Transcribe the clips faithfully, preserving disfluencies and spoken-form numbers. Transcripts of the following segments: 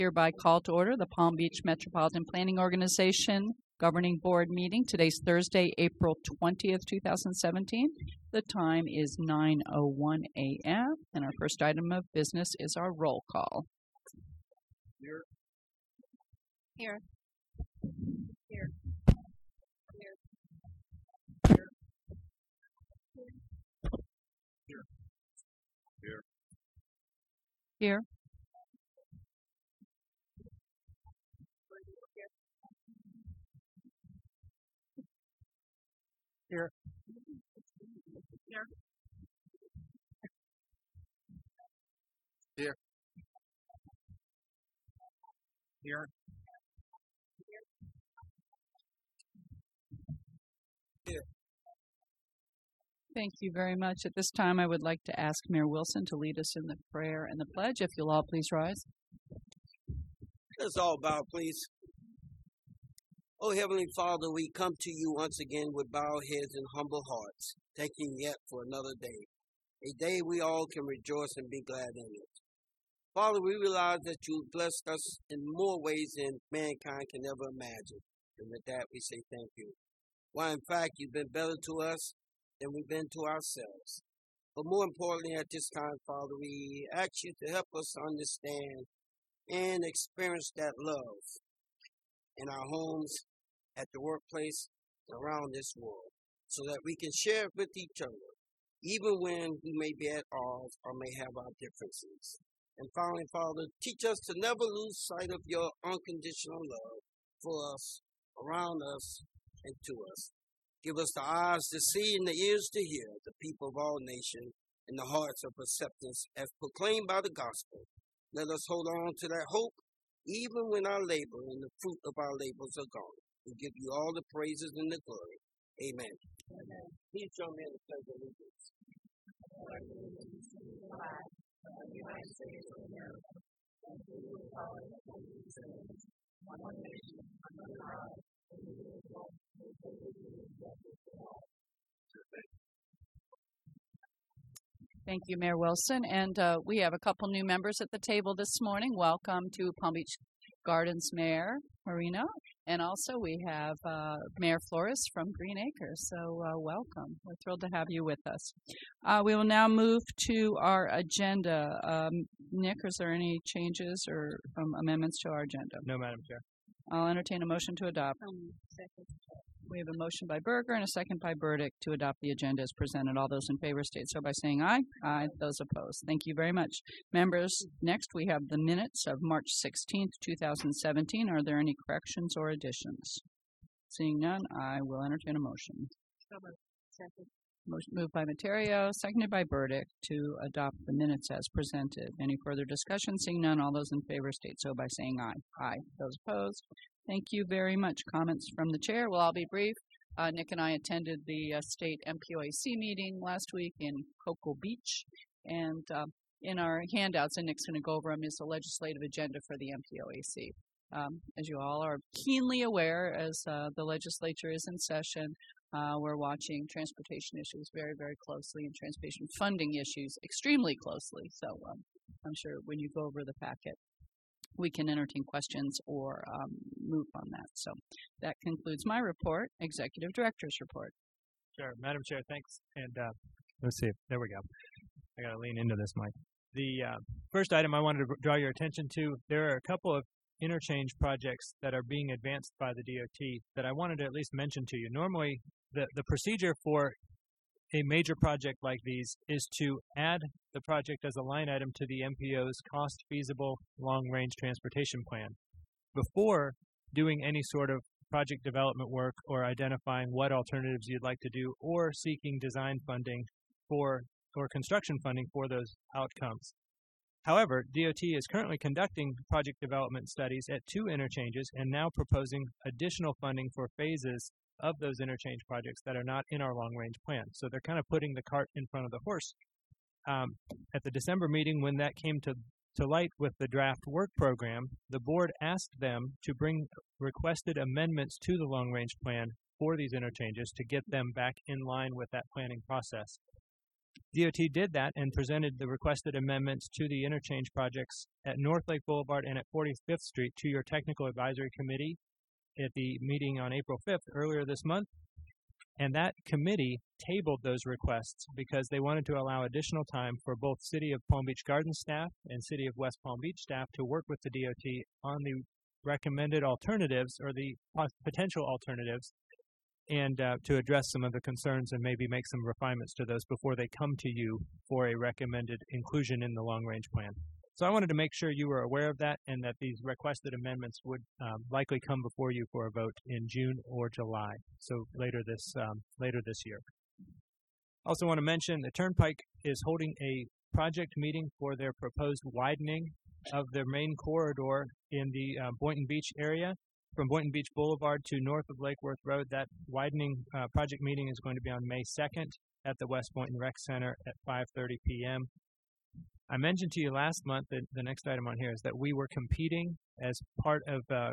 Hereby call to order the Palm Beach Metropolitan Planning Organization Governing Board meeting. Today's Thursday, April twentieth, two thousand seventeen. The time is nine oh one a m and our first item of business is our roll call. Here. Here. Here. Here. Here. Here. Here. Here. Here. Here. Thank you very much. At this time, I would like to ask Mayor Wilson to lead us in the prayer and the pledge. If you'll all please rise. Let's all bow, please. Oh, Heavenly Father, we come to you once again with bowed heads and humble hearts, thanking yet for another day, a day we all can rejoice and be glad in it. Father, we realize that you blessed us in more ways than mankind can ever imagine, and with that we say thank you. Why, in fact, you've been better to us than we've been to ourselves. But more importantly, at this time, Father, we ask you to help us understand and experience that love in our homes, at the workplace, and around this world, so that we can share it with each other, even when we may be at odds or may have our differences. And finally, Father, teach us to never lose sight of your unconditional love for us, around us, and to us. Give us the eyes to see and the ears to hear the people of all nations and the hearts of acceptance as proclaimed by the gospel. Let us hold on to that hope, even when our labor and the fruit of our labors are gone. We give you all the praises and the glory. Amen. Amen. Please join me in the pledge of allegiance. Thank you, Mayor Wilson. And uh, we have a couple new members at the table this morning. Welcome to Palm Beach Gardens Mayor Marino. And also we have uh, Mayor Flores from Green Acres. So uh, welcome. We're thrilled to have you with us. Uh, we will now move to our agenda. Um, Nick, is there any changes or um, amendments to our agenda? No, Madam Chair. I'll entertain a motion to adopt. Um, second. We have a motion by Berger and a second by Burdick to adopt the agenda as presented. All those in favor state so by saying aye. Aye. Those opposed. Thank you very much. Members, next we have the minutes of March sixteenth, two thousand seventeen. Are there any corrections or additions? Seeing none, I will entertain a motion. Second. Motion moved by Materio, seconded by Burdick to adopt the minutes as presented. Any further discussion? Seeing none, all those in favor state so by saying aye. Aye. Those opposed? Thank you very much. Comments from the chair? Well, I'll be brief. Uh, Nick and I attended the uh, state M P O A C meeting last week in Cocoa Beach, and uh, in our handouts, and Nick's going to go over them, is the legislative agenda for the M P O A C. Um, as you all are keenly aware, as uh, the legislature is in session, uh, we're watching transportation issues very, very closely and transportation funding issues extremely closely. So um, I'm sure when you go over the packet, we can entertain questions or um, move on that. So that concludes my report, Executive Director's report. Sure. Madam Chair, thanks. And uh, let's see. There we go. I got to lean into this mic. The uh, first item I wanted to draw your attention to, there are a couple of interchange projects that are being advanced by the D O T that I wanted to at least mention to you. Normally, the, the procedure for a major project like these is to add the project as a line item to the M P O's cost feasible long-range transportation plan before doing any sort of project development work or identifying what alternatives you'd like to do or seeking design funding for or construction funding for those outcomes. However, D O T is currently conducting project development studies at two interchanges and now proposing additional funding for phases of those interchange projects that are not in our long-range plan. So they're kind of putting the cart in front of the horse. Um, at the December meeting, when that came to, to light with the draft work program, the board asked them to bring requested amendments to the long-range plan for these interchanges to get them back in line with that planning process. D O T did that and presented the requested amendments to the interchange projects at North Lake Boulevard and at forty-fifth Street to your Technical Advisory Committee at the meeting on April fifth earlier this month. And that committee tabled those requests because they wanted to allow additional time for both City of Palm Beach Gardens staff and City of West Palm Beach staff to work with the D O T on the recommended alternatives or the potential alternatives, and uh, to address some of the concerns and maybe make some refinements to those before they come to you for a recommended inclusion in the long-range plan. So I wanted to make sure you were aware of that and that these requested amendments would um, likely come before you for a vote in June or July, so later this um, later this year. Also want to mention the Turnpike is holding a project meeting for their proposed widening of their main corridor in the uh, Boynton Beach area. From Boynton Beach Boulevard to north of Lake Worth Road, that widening uh, project meeting is going to be on May second at the West Boynton Rec Center at five thirty p m I mentioned to you last month that the next item on here is that we were competing as part of uh,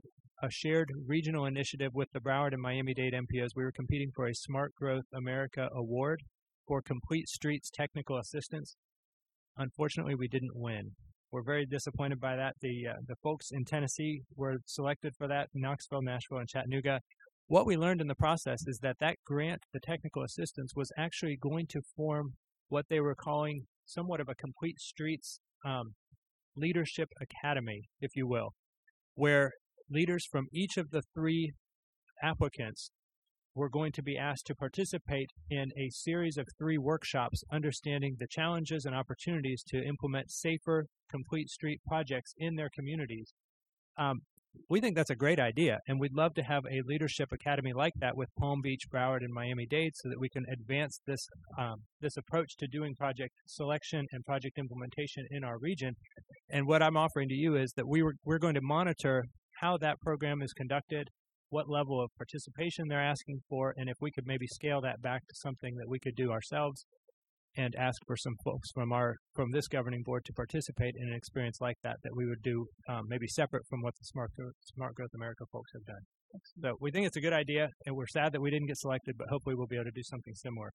a shared regional initiative with the Broward and Miami-Dade M P Os. We were competing for a Smart Growth America Award for Complete Streets Technical Assistance. Unfortunately, we didn't win. We're very disappointed by that. The uh, the folks in Tennessee were selected for that, Knoxville, Nashville, and Chattanooga. What we learned in the process is that that grant, the technical assistance, was actually going to form what they were calling somewhat of a complete streets um, leadership academy, if you will, where leaders from each of the three applicants were going to be asked to participate in a series of three workshops understanding the challenges and opportunities to implement safer, complete street projects in their communities. Um, we think that's a great idea, and we'd love to have a leadership academy like that with Palm Beach, Broward, and Miami-Dade so that we can advance this um, this approach to doing project selection and project implementation in our region. And what I'm offering to you is that we were, we're going to monitor how that program is conducted, what level of participation they're asking for, and if we could maybe scale that back to something that we could do ourselves and ask for some folks from our from this governing board to participate in an experience like that that we would do um, maybe separate from what the Smart Growth, Smart Growth America folks have done. So we think it's a good idea, and we're sad that we didn't get selected, but hopefully we'll be able to do something similar.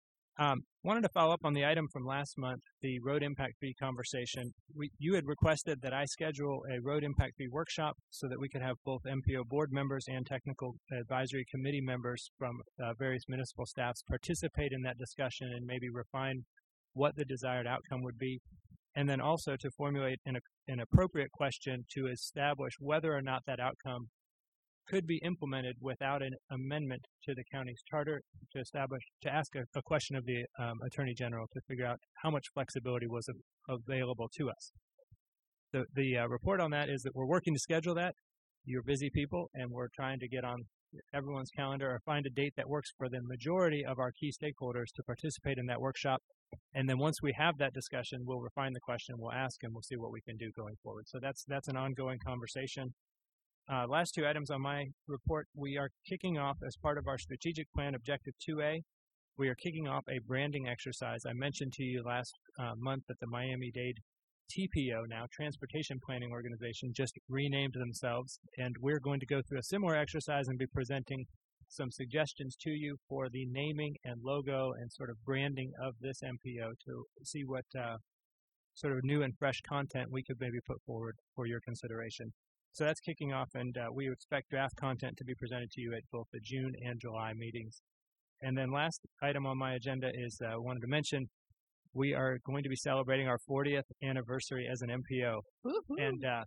Um, wanted to follow up on the item from last month, the road impact fee conversation. We, you had requested that I schedule a road impact fee workshop so that we could have both M P O board members and technical advisory committee members from uh, various municipal staffs participate in that discussion and maybe refine what the desired outcome would be. And then also to formulate an, an appropriate question to establish whether or not that outcome could be implemented without an amendment to the county's charter, to establish, to ask a, a question of the um, Attorney General to figure out how much flexibility was av- available to us. The, the uh, report on that is that we're working to schedule that. You're busy people, and we're trying to get on everyone's calendar or find a date that works for the majority of our key stakeholders to participate in that workshop. And then once we have that discussion, we'll refine the question, we'll ask, and we'll see what we can do going forward. So that's that's an ongoing conversation. Uh, last two items on my report, we are kicking off as part of our strategic plan objective two A, we are kicking off a branding exercise. I mentioned to you last uh, month that the Miami-Dade T P O, now Transportation Planning Organization, just renamed themselves, and we're going to go through a similar exercise and be presenting some suggestions to you for the naming and logo and sort of branding of this M P O to see what uh, sort of new and fresh content we could maybe put forward for your consideration. So that's kicking off, and uh, we expect draft content to be presented to you at both the June and July meetings. And then last item on my agenda is I uh, wanted to mention we are going to be celebrating our fortieth anniversary as an M P O. Woo-hoo. And uh,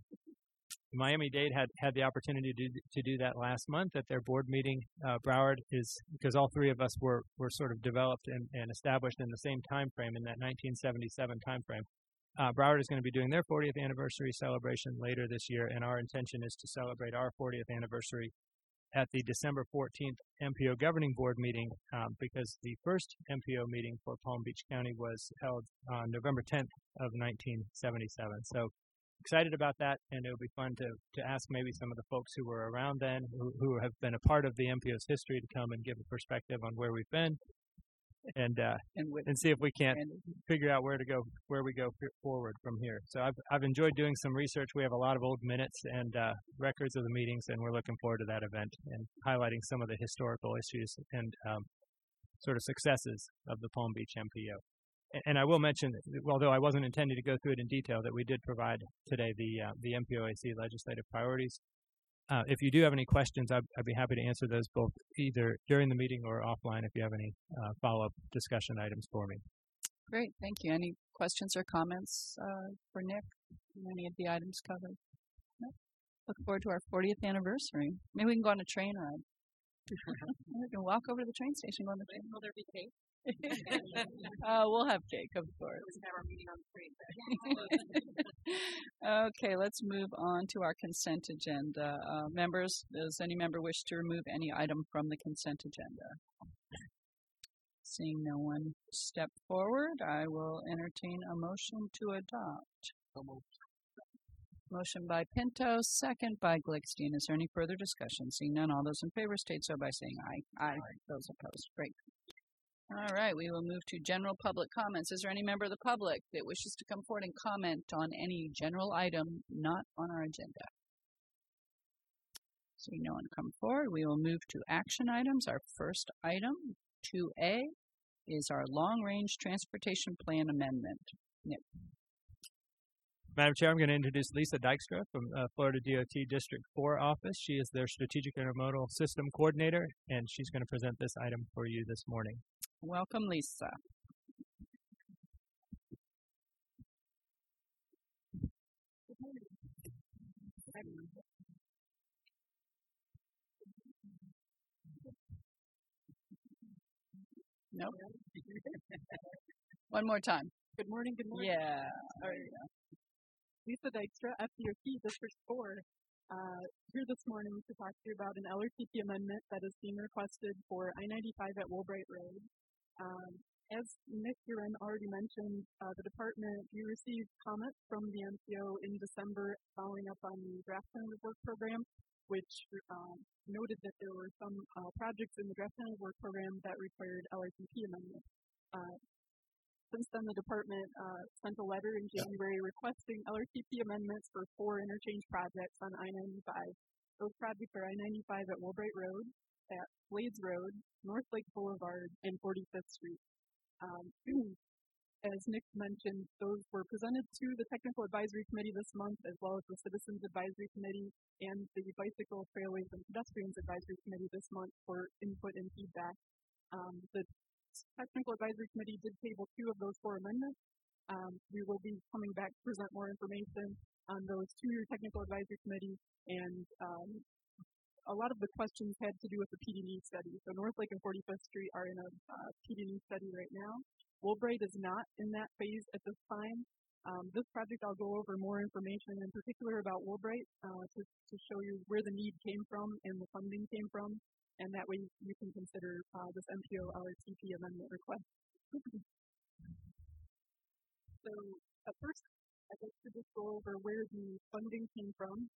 Miami-Dade had, had the opportunity to do, to do that last month at their board meeting. Uh, Broward is, because all three of us were, were sort of developed and, and established in the same time frame, in that nineteen seventy-seven time frame. Uh, Broward is going to be doing their fortieth anniversary celebration later this year, and our intention is to celebrate our fortieth anniversary at the December fourteenth M P O Governing Board meeting, um, because the first M P O meeting for Palm Beach County was held on November tenth of nineteen seventy-seven. So excited about that, and it'll be fun to, to ask maybe some of the folks who were around then, who, who have been a part of the M P O's history, to come and give a perspective on where we've been, and uh, and, with, and see if we can't and figure out where to go, where we go f- forward from here. So I've I've enjoyed doing some research. We have a lot of old minutes and uh, records of the meetings, and we're looking forward to that event and highlighting some of the historical issues and um, sort of successes of the Palm Beach M P O. A- And I will mention, that although I wasn't intending to go through it in detail, that we did provide today the uh, the M P O A C legislative priorities. Uh, if you do have any questions, I'd, I'd be happy to answer those both either during the meeting or offline if you have any uh, follow-up discussion items for me. Great, thank you. Any questions or comments uh, for Nick on any of the items covered? No? Look forward to our fortieth anniversary. Maybe we can go on a train ride. We can walk over to the train station. Go on the train. Will there be cake? uh, we'll have cake, of course. We have our meeting on the train. Okay, let's move on to our consent agenda. Uh, members, does any member wish to remove any item from the consent agenda? Seeing no one step forward, I will entertain a motion to adopt. Motion by Pinto, second by Glickstein. Is there any further discussion? Seeing none, all those in favor state so by saying aye. Aye. Those opposed. Great. All right, we will move to general public comments. Is there any member of the public that wishes to come forward and comment on any general item not on our agenda? Seeing no one come forward, we will move to action items. Our first item, two A, is our long-range transportation plan amendment. Nick. Madam Chair, I'm going to introduce Lisa Dykstra from uh, Florida D O T District four office. She is their Strategic Intermodal System Coordinator, and she's going to present this item for you this morning. Welcome, Lisa. Nope. One more time. Good morning, good morning. Yeah. There you go. Lisa Dykstra, F D O T District four, uh, here this morning to talk to you about an L R T P amendment that is being requested for I ninety-five at Woolbright Road. Um, as Nick Uren already mentioned, uh, the department, we received comments from the M P O in December following up on the draft tentative work program, which um, noted that there were some uh, projects in the draft tentative work program that required L R T P amendment. Uh, Since then, the department uh, sent a letter in January requesting L R T P amendments for four interchange projects on I ninety-five. Those projects are I ninety-five at Woolbright Road, at Blades Road, North Lake Boulevard, and forty-fifth Street. Um, as Nick mentioned, those were presented to the Technical Advisory Committee this month, as well as the Citizens Advisory Committee and the Bicycle, Trailways, and Pedestrians Advisory Committee this month for input and feedback. Um, the Technical Advisory Committee did table two of those four amendments. Um, we will be coming back to present more information on those to your Technical Advisory Committee, and um, a lot of the questions had to do with the P D E study. So North Lake and forty-fifth Street are in a uh, P D E study right now. Woolbright is not in that phase at this time. Um, this project, I'll go over more information in particular about Woolbright uh, to, to show you where the need came from and the funding came from. And that way you can consider uh, this M P O L R T P amendment request. So at first, I'd like to just go over where the funding came from.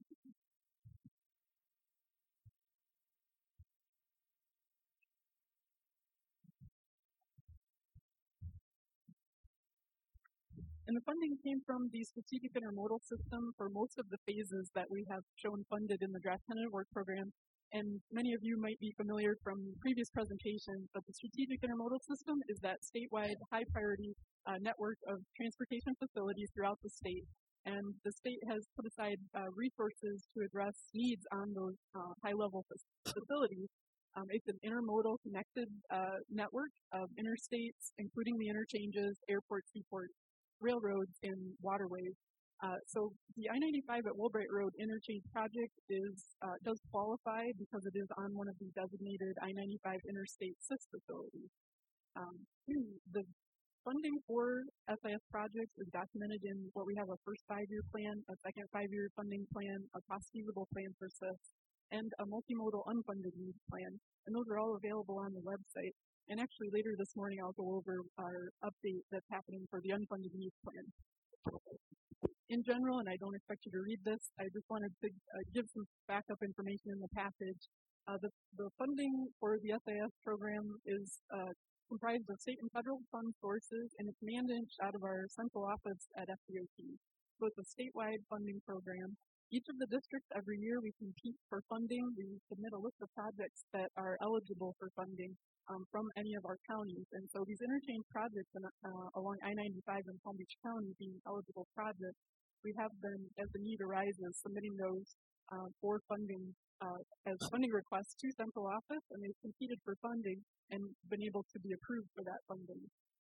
And the funding came from the strategic intermodal system for most of the phases that we have shown funded in the draft tentative work program. And many of you might be familiar from previous presentations, but the strategic intermodal system is that statewide high priority uh, network of transportation facilities throughout the state. And the state has put aside uh, resources to address needs on those uh, high level facilities. Um, it's an intermodal connected uh, network of interstates, including the interchanges, airports, seaports, railroads, and waterways. Uh, so the I ninety-five at Woolbright Road interchange project is uh, does qualify because it is on one of the designated I ninety-five interstate S I S facilities. Um, the funding for S I S projects is documented in what we have a first five-year plan, a second five-year funding plan, a cost-feasible plan for S I S, and a multimodal unfunded needs plan. And those are all available on the website. And actually later this morning I'll go over our update that's happening for the unfunded needs plan. In general, and I don't expect you to read this, I just wanted to uh, give some backup information in the package. Uh, the, the funding for the S I S program is uh, comprised of state and federal fund sources, and it's managed out of our central office at F D O T. So it's a statewide funding program. Each of the districts every year we compete for funding. We submit a list of projects that are eligible for funding um, from any of our counties. And so these interchange projects in, uh, along I ninety-five in Palm Beach County being eligible projects, we have been, as the need arises, submitting those uh, for funding uh, as funding requests to central office, and they've competed for funding and been able to be approved for that funding.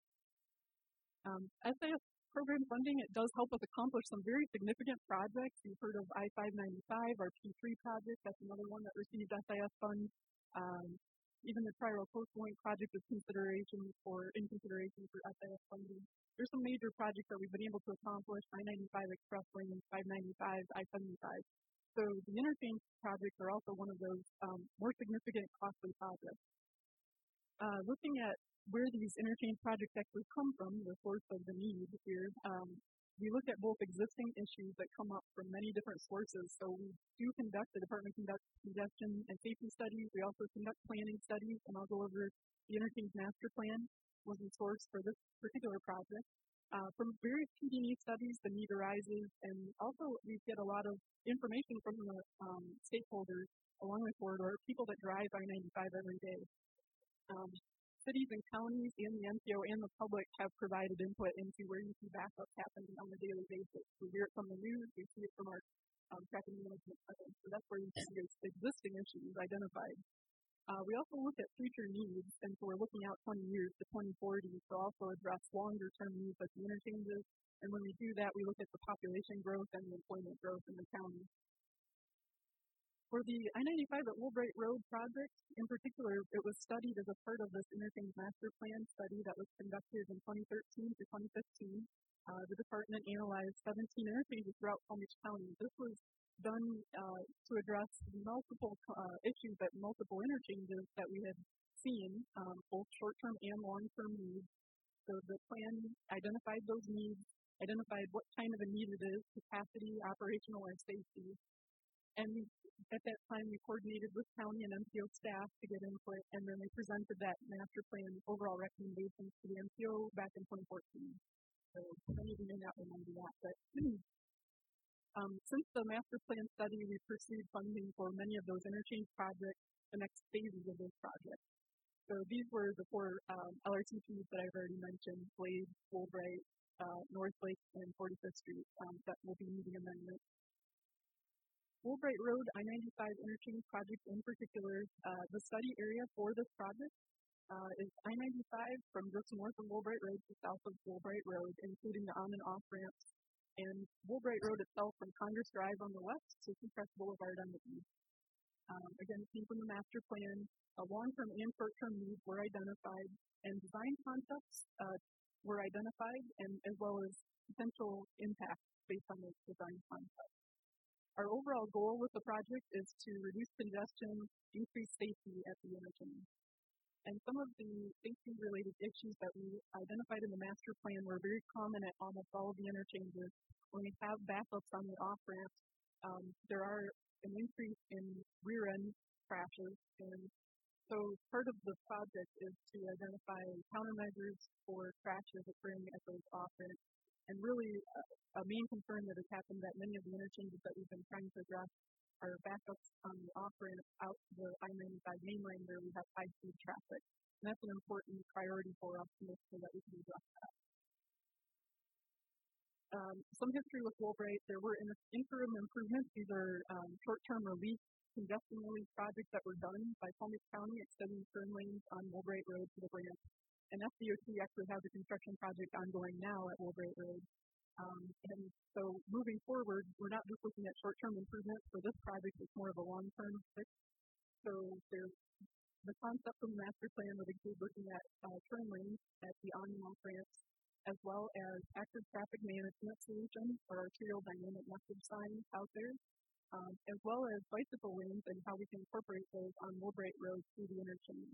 Um, S A S program funding, it does help us accomplish some very significant projects. You've heard of I five ninety-five, our P three project, that's another one that received S A S funds. Um, even the Tri-Rail Coastal Link project is consideration for, in consideration for S A S funding. There's some major projects that we've been able to accomplish, I ninety-five Express Lane, five ninety-five, I seventy-five. So the interchange projects are also one of those um, more significant costly projects. Uh, looking at where these interchange projects actually come from, the source of the need here, um, we look at both existing issues that come up from many different sources. So we do conduct, the department conducts congestion and safety studies. We also conduct planning studies, and I'll go over the interchange master plan was the source for this particular project. Uh, from various P D and E studies, the need arises, and also we get a lot of information from the um, stakeholders along the corridor, people that drive I ninety-five every day. Um, cities and counties and the N P O and the public have provided input into where you see backups happening on a daily basis. We hear it from the news, we see it from our um, traffic management plans. So that's where you see those existing issues identified. Uh, we also look at future needs, and so we're looking out twenty years to twenty forty to also address longer term needs like the interchanges. And when we do that, we look at the population growth and the employment growth in the county. For the I ninety-five at Woolbright Road project, in particular, it was studied as a part of this interchange master plan study that was conducted in twenty thirteen to twenty fifteen. Uh, the department analyzed seventeen interchanges throughout Palm Beach County. This was done uh, to address multiple uh, issues at multiple interchanges that we had seen, um, both short-term and long-term needs. So the plan identified those needs, identified what kind of a need it is, capacity, operational, or safety. And at that time, we coordinated with county and M P O staff to get input, and then they presented that master plan overall recommendations to the M P O back in twenty fourteen. So many of you may not remember that, but um, since the master plan study, we pursued funding for many of those interchange projects, the next phases of those projects. So these were the four um, L R T Ps that I've already mentioned: Glade, Woolbright, uh, North Lake, and forty-fifth Street um, that will be needing amendment. Woolbright Road I ninety-five interchange project in particular, uh, the study area for this project uh, is I ninety-five from just north of Woolbright Road to south of Woolbright Road, including the on and off ramps, and Woolbright Road itself from Congress Drive on the west to Seacrest Boulevard on the east. Um, again, it came from the master plan. Uh, long-term and short-term needs were identified, and design concepts uh, were identified, and as well as potential impacts based on those design concepts. Our overall goal with the project is to reduce congestion, increase safety at the interchange. And some of the safety-related issues that we identified in the master plan were very common at almost all of the interchanges. When we have backups on the off-ramps, um, there are an increase in rear-end crashes. And so part of the project is to identify countermeasures for crashes occurring at those off-ramps. And really, uh, a main concern that has happened at many of the interchanges that we've been trying to address are backups on the off-ramp out the I ninety-five main line where we have high-speed traffic. And that's an important priority for us to make sure that we can address that. Um, some history with Woolbright, there were in interim improvements. These are um, short-term relief, congestion relief projects that were done by Palm Beach County, extending turn lanes on Woolbright Road to the ramp. And F D O T actually has a construction project ongoing now at Woolbright Road. Um, and so moving forward, we're not just looking at short-term improvements for this project, it's more of a long-term fix. So there's the concept of the master plan would include looking at uh, turn lanes at the on and off ramps, as well as active traffic management solutions or arterial dynamic message signs out there, um, as well as bicycle lanes and how we can incorporate those on Woolbright Road through the interchange.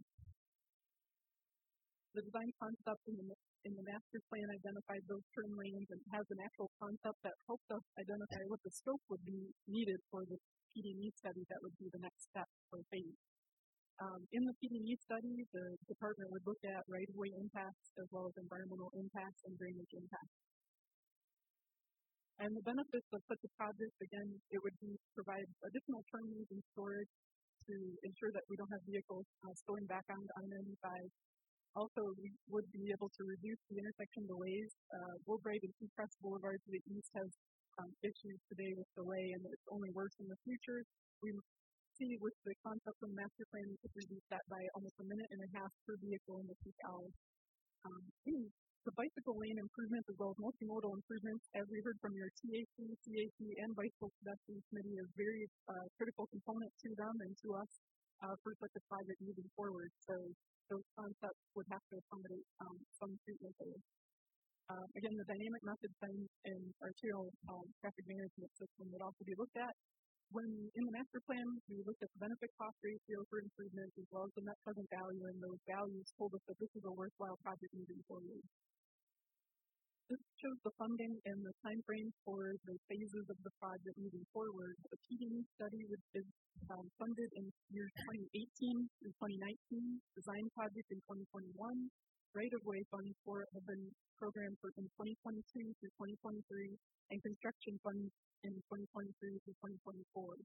The design concept in the, in the master plan identified those turn lanes and has an actual concept that helped us identify what the scope would be needed for the P D and E study that would be the next step for phase. Um, in the P D and E study, the department would look at right-of-way impacts as well as environmental impacts and drainage impacts. And the benefits of such a project, again, it would be provide additional turn lanes and storage to ensure that we don't have vehicles uh, slowing back on I ninety-five. Also, we would be able to reduce the intersection delays. Uh, Woolbright and Seacrest Boulevard to the east has um, issues today with delay, and it's only worse in the future. We see with the concept of the master plan, we could reduce that by almost a minute and a half per vehicle in the peak hours. Um, the bicycle lane improvements as well as multimodal improvements, as we heard from your T A C, C A C, and Bicycle Pedestrian Committee, are very uh, critical components to them and to us uh, for such a project moving forward. So those concepts would have to accommodate um, some treatment there. Uh, again, the dynamic method sign and arterial um, traffic management system would also be looked at. When in the master plan, we looked at the benefit cost ratio for improvements as well as the net present value, and those values told us that this is a worthwhile project moving forward. This shows the funding and the time frame for the phases of the project moving forward. The P D E study is um, funded in years twenty eighteen through twenty nineteen, design project in twenty twenty-one, right-of-way funds for it have been programmed for in twenty twenty-two through twenty twenty-three, and construction funds in twenty twenty-three through twenty twenty-four.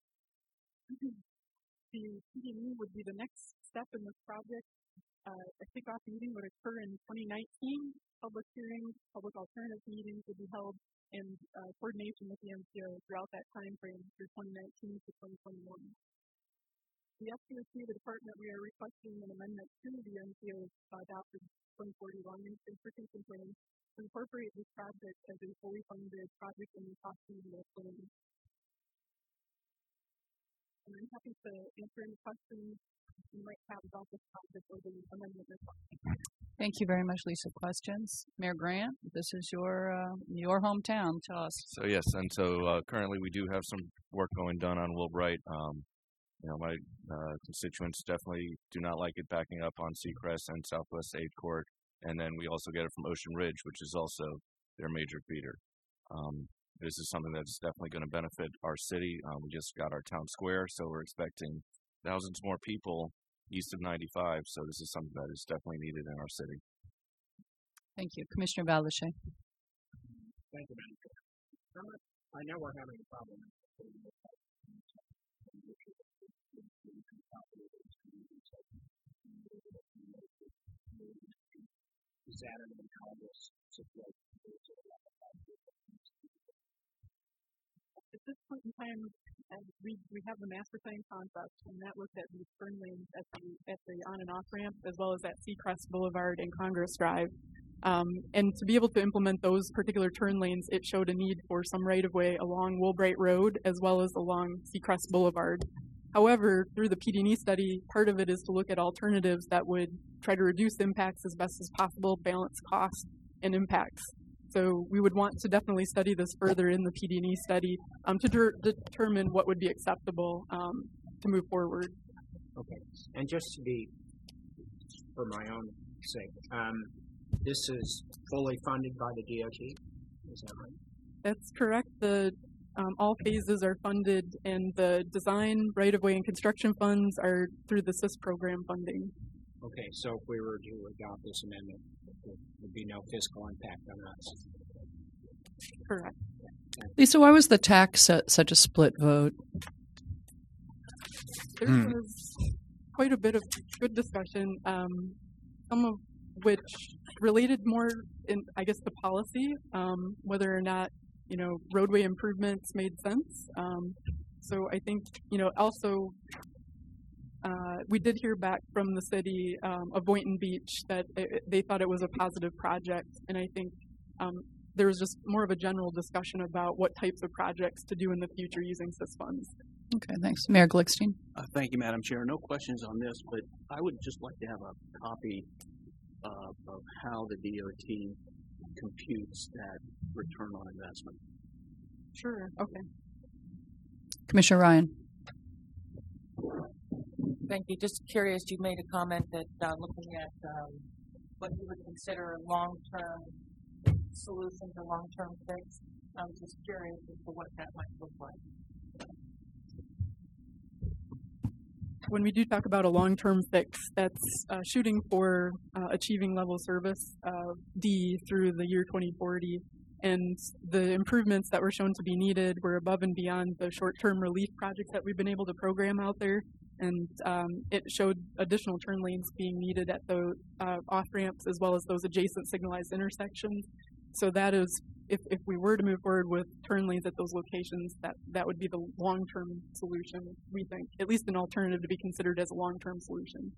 The P D E would be the next step in this project. Uh, a kickoff meeting would occur in twenty nineteen. Public hearings, public alternative meetings would be held in uh, coordination with the M P O throughout that time frame through twenty nineteen to twenty twenty-one. The F C O C, the department, we are requesting an amendment to the M P O's uh, adopted twenty forty long-range transportation plan to incorporate this project as a fully funded project in the cost of plan. And I'm happy to answer any questions you might have about this project or the amendment request. Thank you very much, Lisa. Questions? Mayor Grant, this is your uh, your hometown. Tell us. So yes, and so uh, currently we do have some work going done on Woolbright. Um, you know, my uh, constituents definitely do not like it backing up on Seacrest and Southwest eighth Court, and then we also get it from Ocean Ridge, which is also their major feeder. Um, this is something that is definitely going to benefit our city. Um, we just got our town square, so we're expecting thousands more people east of ninety-five, so this is something that is definitely needed in our city. Thank you. Commissioner Valasche. Thank you, Madam Chair. I know we're having a problem. Is that an analogous situation? At this point in time, uh, we, we have the master plan concept, and that looked at these turn lanes at the, at the on and off ramp, as well as at Seacrest Boulevard and Congress Drive. Um, and to be able to implement those particular turn lanes, it showed a need for some right-of-way along Woolbright Road as well as along Seacrest Boulevard. However, through the P D E study, part of it is to look at alternatives that would try to reduce impacts as best as possible, balance cost and impacts. So we would want to definitely study this further in the P D E study um, to de- determine what would be acceptable um, to move forward. Okay, and just to be, for my own sake, um, this is fully funded by the D O T, is that right? That's correct. The um, all phases are funded, and the design, right-of-way, and construction funds are through the S I S program funding. Okay, so if we were to adopt this amendment, there would be no fiscal impact on us. Correct. Lisa, why was the tax uh, such a split vote? There Hmm. was quite a bit of good discussion, um, some of which related more in, I guess, the policy, um, whether or not, you know, roadway improvements made sense. Um, so I think, you know, also uh, we did hear back from the city um, of Boynton Beach that it, they thought it was a positive project, and I think um, there was just more of a general discussion about what types of projects to do in the future using S I S funds. Okay, thanks. Mayor Glickstein. Uh, thank you, Madam Chair. No questions on this, but I would just like to have a copy uh, of how the D O T computes that return on investment. Sure. Okay. Commissioner Ryan. Thank you. Just curious, you made a comment that uh, looking at um, what you would consider a long-term solution to long-term fix. I was just curious as to what that might look like. When we do talk about a long-term fix, that's uh, shooting for uh, achieving level service uh, D through the year twenty forty. and the improvements that were shown to be needed were above and beyond the short-term relief projects that we've been able to program out there. And um, it showed additional turn lanes being needed at the uh, off-ramps as well as those adjacent signalized intersections. So that is, if, if we were to move forward with turn lanes at those locations, that, that would be the long-term solution, we think, at least an alternative to be considered as a long-term solution.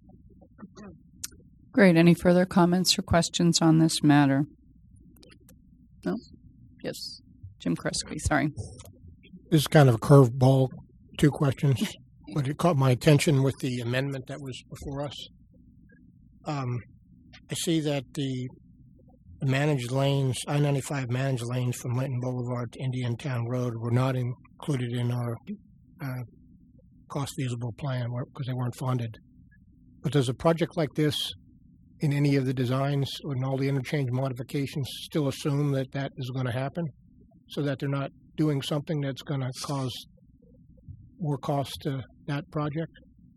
Great. Any further comments or questions on this matter? No? Yes. Jim Kresge, sorry. This is kind of a curveball, two questions, but it caught my attention with the amendment that was before us. Um, I see that the managed lanes, I ninety-five managed lanes from Linton Boulevard to Indian Town Road were not included in our uh, cost feasible plan because they weren't funded. But does a project like this, in any of the designs or in all the interchange modifications, still assume that that is going to happen so that they're not doing something that's going to cause more cost to that project?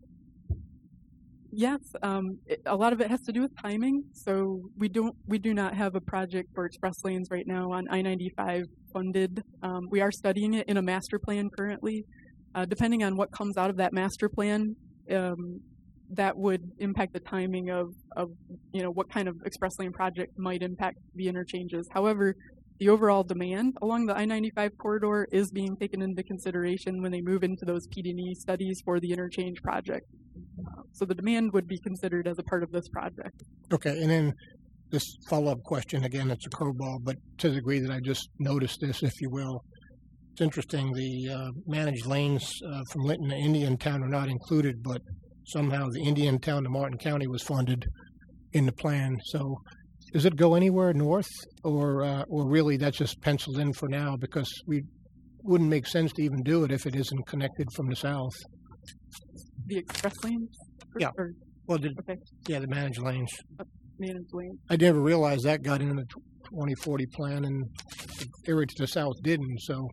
Yes, um, it, a lot of it has to do with timing. So we don't, we do not have a project for express lanes right now on I ninety-five funded. Um, we are studying it in a master plan currently. Uh, depending on what comes out of that master plan, um, that would impact the timing of, of, you know, what kind of express lane project might impact the interchanges. However, the overall demand along the I ninety-five corridor is being taken into consideration when they move into those P D and E studies for the interchange project. Uh, so the demand would be considered as a part of this project. Okay, and then this follow-up question, again, it's a curveball, but to the degree that I just noticed this, if you will, it's interesting, the uh, managed lanes uh, from Linton to Indian Town are not included, but somehow the Indian Town to Martin County was funded in the plan. So does it go anywhere north, or uh, or really that's just penciled in for now because we wouldn't make sense to even do it if it isn't connected from the south? The express lanes? Or, Yeah. Or, Well, the, okay. yeah, the managed lanes. Uh, managed lanes. I never realized that got into the twenty forty plan, and the area to the south didn't. So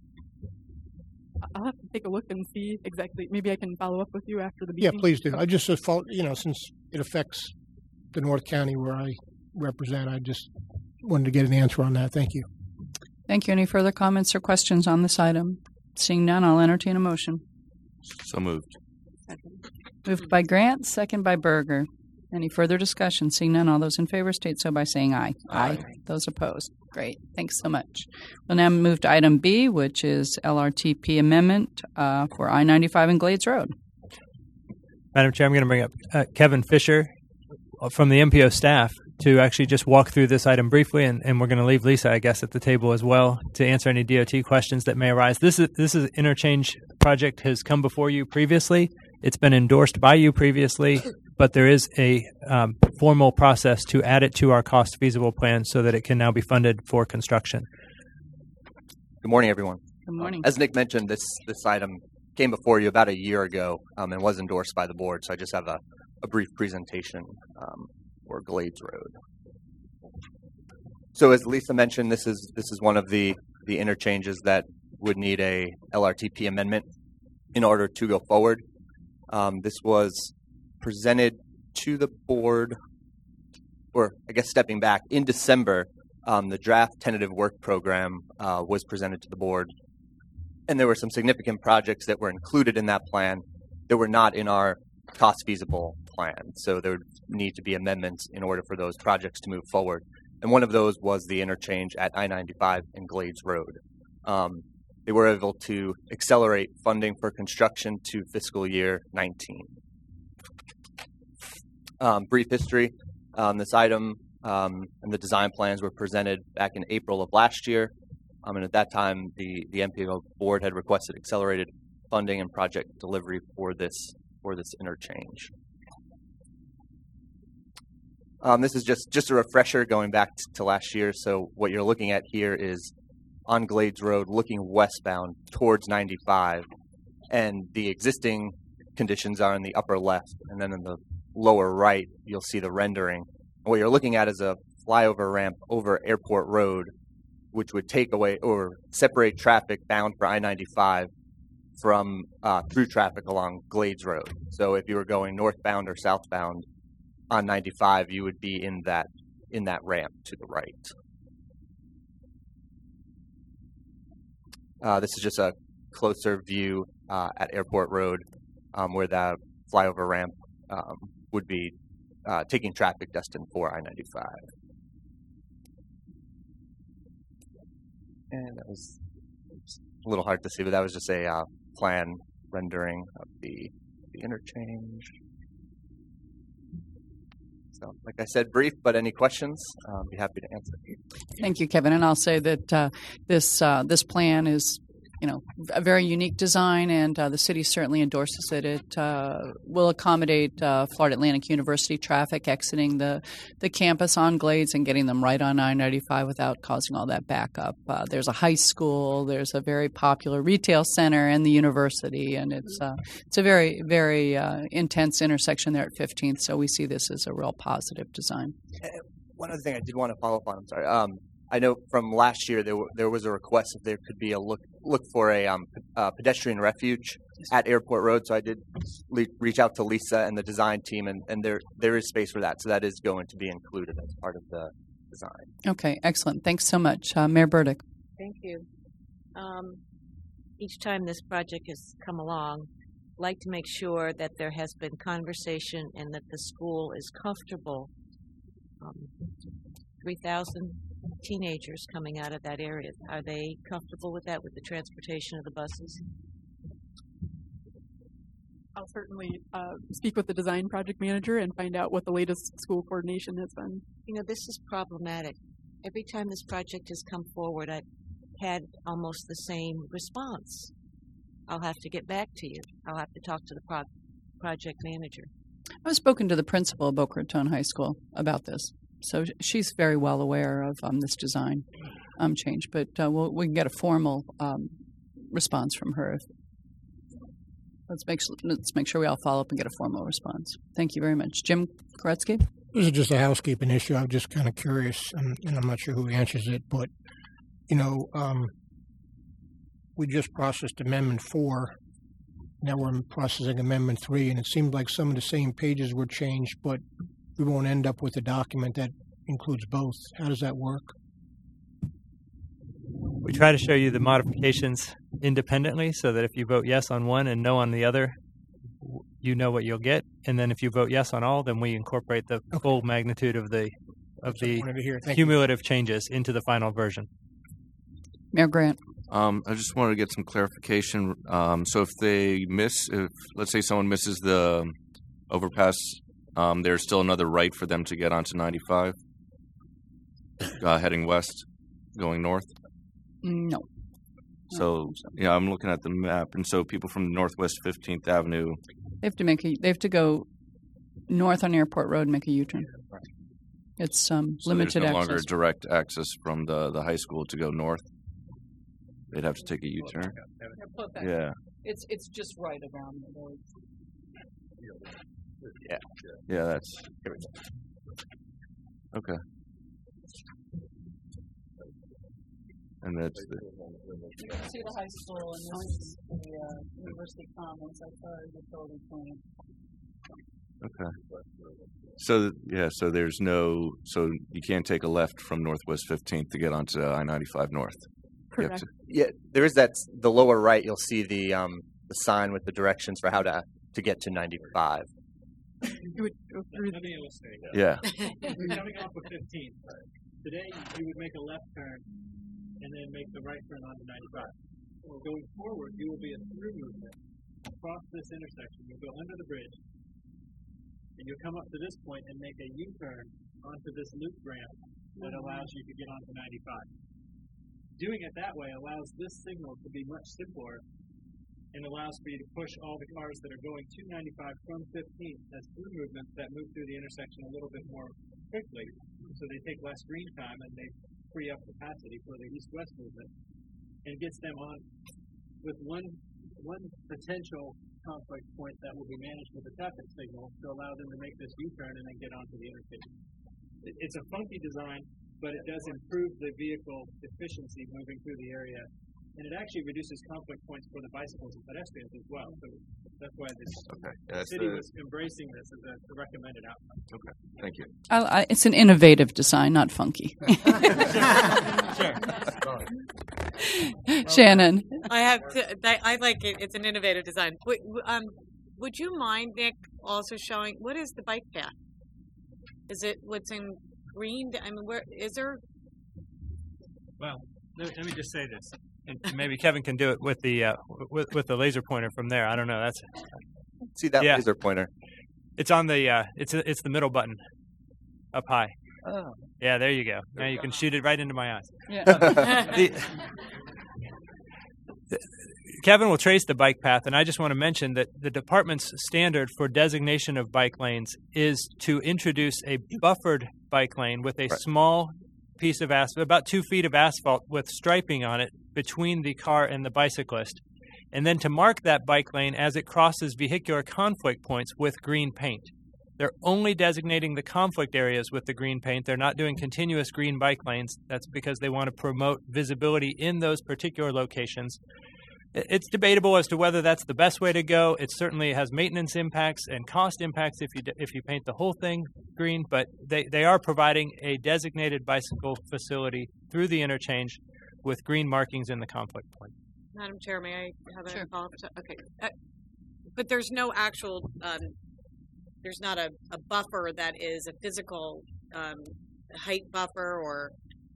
I'll have to take a look and see exactly. Maybe I can follow up with you after the yeah, meeting. please do. I just uh, follow, you know, since it affects the North County where I represent, I just wanted to get an answer on that. Thank you. Thank you. Any further comments or questions on this item? Seeing none, I'll entertain a motion. So moved. Moved by Grant, second by Berger. Any further discussion? Seeing none, all those in favor state so by saying aye. Aye. Those opposed? Great. Thanks so much. We'll now move to item B, which is L R T P amendment uh, for I ninety-five and Glades Road. Madam Chair, I'm going to bring up uh, Kevin Fisher from the M P O staff to actually just walk through this item briefly, and, and we're going to leave Lisa, I guess, at the table as well to answer any D O T questions that may arise. This is this is interchange project has come before you previously. It's been endorsed by you previously, but there is a um, formal process to add it to our cost feasible plan so that it can now be funded for construction. Good morning, everyone. Good morning. As Nick mentioned, this this item came before you about a year ago um, and was endorsed by the board. So I just have a, a brief presentation um, for Glades Road. So as Lisa mentioned, this is this is one of the the interchanges that would need a L R T P amendment in order to go forward. Um, this was presented to the board, or I guess stepping back, in December, um, the draft tentative work program uh, was presented to the board. And there were some significant projects that were included in that plan that were not in our cost feasible plan. So there would need to be amendments in order for those projects to move forward. And one of those was the interchange at I ninety-five and Glades Road. Um, they were able to accelerate funding for construction to fiscal year nineteen. Um, brief history, um, this item um, and the design plans were presented back in April of last year. Um, and at that time, the, the M P O board had requested accelerated funding and project delivery for this for this interchange. Um, this is just, just a refresher going back t- to last year. So what you're looking at here is on Glades Road, looking westbound towards ninety-five. And the existing conditions are in the upper left. And then in the lower right, you'll see the rendering. What you're looking at is a flyover ramp over Airport Road, which would take away or separate traffic bound for I ninety-five from uh, through traffic along Glades Road. So if you were going northbound or southbound on ninety-five, you would be in that in that ramp to the right. Uh, this is just a closer view uh, at Airport Road, um, where the flyover ramp um, would be uh, taking traffic destined for I ninety-five. And that was a little hard to see, but that was just a uh, plan rendering of the, the interchange. So, like I said, brief, but any questions, I'll um, be happy to answer. Thank you, Kevin. And I'll say that uh, this uh, this plan is, you know, a very unique design, and uh, the city certainly endorses it. It uh, will accommodate uh, Florida Atlantic University traffic exiting the, the campus on Glades and getting them right on I ninety-five without causing all that backup. Uh, there's a high school, there's a very popular retail center, and the university, and it's uh, it's a very, very uh, intense intersection there at fifteenth, so we see this as a real positive design. One other thing I did want to follow up on, I'm sorry. Um, I know from last year there w- there was a request if there could be a look look for a um, p- uh, pedestrian refuge at Airport Road. So I did le- reach out to Lisa and the design team, and, and there there is space for that. So that is going to be included as part of the design. Okay, excellent. Thanks so much. Uh, Mayor Burdick. Thank you. Um, each time this project has come along, I'd like to make sure that there has been conversation and that the school is comfortable. Um, three thousand teenagers coming out of that area. Are they comfortable with that, with the transportation of the buses? I'll certainly uh, speak with the design project manager and find out what the latest school coordination has been. You know, this is problematic. Every time this project has come forward, I've had almost the same response. I'll have to get back to you. I'll have to talk to the pro- project manager. I've spoken to the principal of Boca Raton High School about this, so she's very well aware of um, this design um, change. But uh, we'll, we can get a formal um, response from her. If, let's make let's make sure we all follow up and get a formal response. Thank you very much, Jim Koretsky. This is just a housekeeping issue. I'm just kind of curious, and, and I'm not sure who answers it, but you know, um, we just processed Amendment Four. Now we're processing Amendment Three, and it seemed like some of the same pages were changed, but we won't end up with a document that includes both. How does that work? We try to show you the modifications independently so that if you vote yes on one and no on the other, you know what you'll get. And then if you vote yes on all, then we incorporate the okay. full magnitude of the of the cumulative you. changes into the final version. Mayor Grant. Um, I just wanted to get some clarification. Um, so if they miss, if let's say someone misses the overpass, um, there's still another right for them to get onto ninety-five, uh, heading west, going north? No. So, yeah, I'm looking at the map, and so people from Northwest fifteenth Avenue. They have to make a, they have to go north on Airport Road and make a U-turn. It's um, so limited there's no access. longer direct access from the, the high school to go north. They'd have to take a U-turn. Yeah. It's it's just right around the road. Yeah. Yeah, that's okay. And that's the. You can see the high school and this is the uh, University Commons. That's our utility plan. Okay. So yeah, so there's no, so you can't take a left from Northwest fifteenth to get onto I ninety-five North. Correct. To, yeah, there is that. The lower right, you'll see the um the sign with the directions for how to to get to ninety-five. You would go through the yeah. Coming off of fifteenth. Today, you would make a left turn and then make the right turn onto ninety-five. Well, going forward, you will be a through movement across this intersection. You'll go under the bridge, and you'll come up to this point and make a U-turn onto this loop ramp that allows you to get onto ninety-five. Doing it that way allows this signal to be much simpler and allows for you to push all the cars that are going to ninety-five from fifteenth as through movements that move through the intersection a little bit more quickly. So they take less green time and they free up capacity for the east-west movement and gets them on with one one potential conflict point that will be managed with a traffic signal to allow them to make this U-turn and then get onto the interchange. It, it's a funky design, but it does improve the vehicle efficiency moving through the area, and it actually reduces conflict points for the bicycles and pedestrians as well. So that's why this okay. yeah, city the... was embracing this as a, a recommended outcome. Okay, thank you. I, I, it's an innovative design, not funky. Sure. Shannon. I have to, I, I like it. It's an innovative design. Would, um, would you mind, Nick, also showing what is the bike path? Is it what's in green? I mean, where is there? Well, let, let me just say this, and maybe Kevin can do it with the uh, with with the laser pointer from there. I don't know. That's See that yeah. laser pointer? It's on the uh, it's it's the middle button up high. Oh. Yeah, there you go. Now you can shoot it right into my eyes. Yeah. the, the, Kevin will trace the bike path, and I just want to mention that the department's standard for designation of bike lanes is to introduce a buffered bike lane with a Right. small piece of asphalt, about two feet of asphalt with striping on it between the car and the bicyclist, and then to mark that bike lane as it crosses vehicular conflict points with green paint. They're only designating the conflict areas with the green paint. They're not doing continuous green bike lanes. That's because they want to promote visibility in those particular locations. It's debatable as to whether that's the best way to go. It certainly has maintenance impacts and cost impacts if you if you paint the whole thing green, but they, they are providing a designated bicycle facility through the interchange with green markings in the conflict point. Madam Chair, may I have Sure. a follow-up? Okay, uh, but there's no actual. Um, there's not a, a buffer that is a physical um, height buffer or.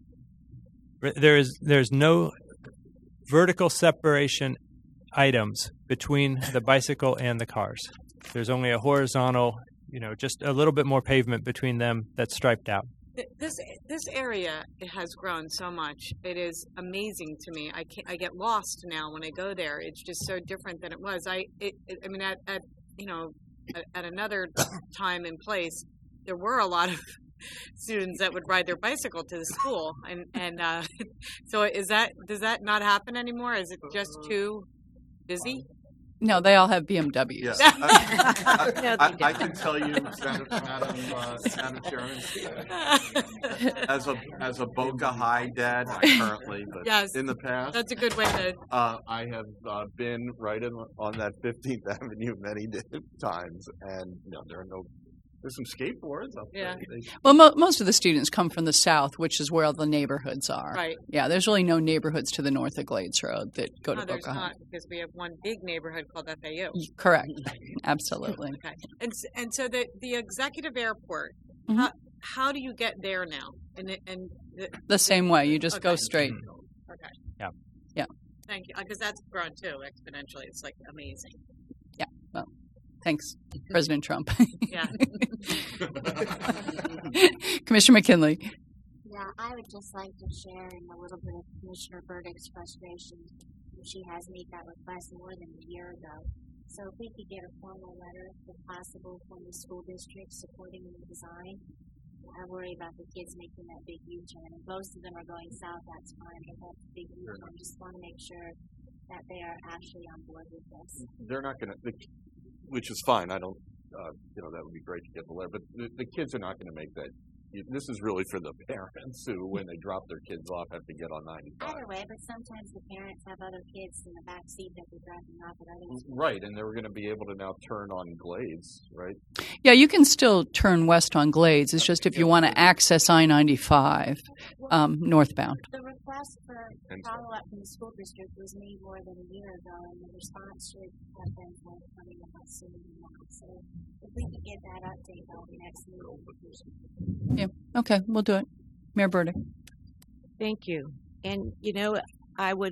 There is there's no vertical separation items between the bicycle and the cars. There's only a horizontal, you know, just a little bit more pavement between them that's striped out. Th- This this area has grown so much. It is amazing to me. I can I get lost now when I go there. It's just so different than it was. I it, it, I mean at, at you know at, at another time and place there were a lot of students that would ride their bicycle to the school, and and uh, so is that does that not happen anymore? Is it just too busy? No, they all have B M Ws. Yes. I, No, I, they I don't. can tell you, Madam, Madam, uh, Madam Chairman, as a as a Boca High dad, not currently, but Yes. in the past, That's a good way to. uh, I have uh, been right in, on that fifteenth Avenue many times, and you know there are no. There's some skateboards up Yeah. there. They, Well, mo- most of the students come from the south, which is where all the neighborhoods are. Right. Yeah, there's really no neighborhoods to the north of Glades Road that go No, to there's Boca High. not because we have one big neighborhood called F A U. Correct. Absolutely. Okay. And s- and so the the executive airport. Mhm. How how do you get there now? And it- and the, The same way. You just go Okay. straight. Okay. Yeah. Yeah. Thank you. Because that's grown too exponentially. It's like amazing. Yeah. Well, thanks, President Trump. Yeah. Commissioner McKinley. Yeah, I would just like to share in a little bit of Commissioner Burdick's frustration. She has made that request more than a year ago. So if we could get a formal letter, if possible, from the school district supporting the design. I worry about the kids making that big U-turn. And most of them are going south, that's fine, but that big U-turn, just want to make sure that they are actually on board with this. they're not going to, which is fine. I don't, uh, you know, that would be great to get the letter, but the, the kids are not going to make that. This is really for the parents who, when they drop their kids off, have to get on ninety-five. Either way, but sometimes the parents have other kids in the back seat that they're dropping off at other schools. Right, and they're going to be able to now turn on Glades, right? Yeah, you can still turn west on Glades. It's just if you want to access I ninety-five um, northbound. The request for And- follow-up from the school district was made more than a year ago, and the response should have been forthcoming about soon enough. So if we could get that update by the next meeting. Yeah. Okay, we'll do it. Mayor Burdick. Thank you. And, you know, I would,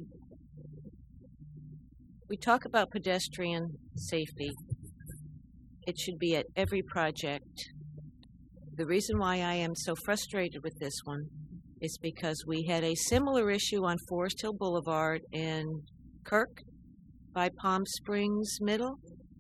we talk about pedestrian safety. It should be at every project. The reason why I am so frustrated with this one is because we had a similar issue on Forest Hill Boulevard in Kirk by Palm Springs Middle.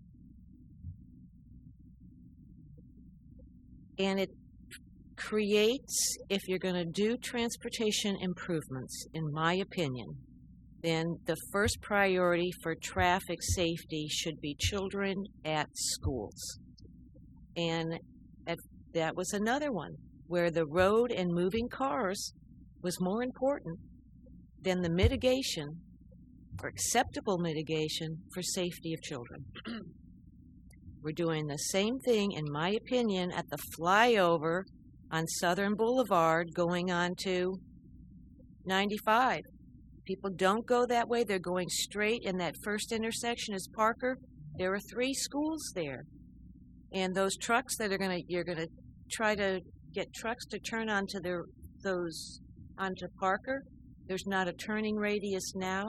And it creates, if you're going to do transportation improvements, in my opinion, then the first priority for traffic safety should be children at schools. And at, that was another one where the road and moving cars was more important than the mitigation or acceptable mitigation for safety of children. We're doing the same thing, in my opinion, at the flyover on Southern Boulevard going on to ninety-five. People don't go that way. They're going straight, and that first intersection is Parker. There are three schools there. And those trucks that are going to, you're going to try to get trucks to turn onto their, those, onto Parker. There's not a turning radius now.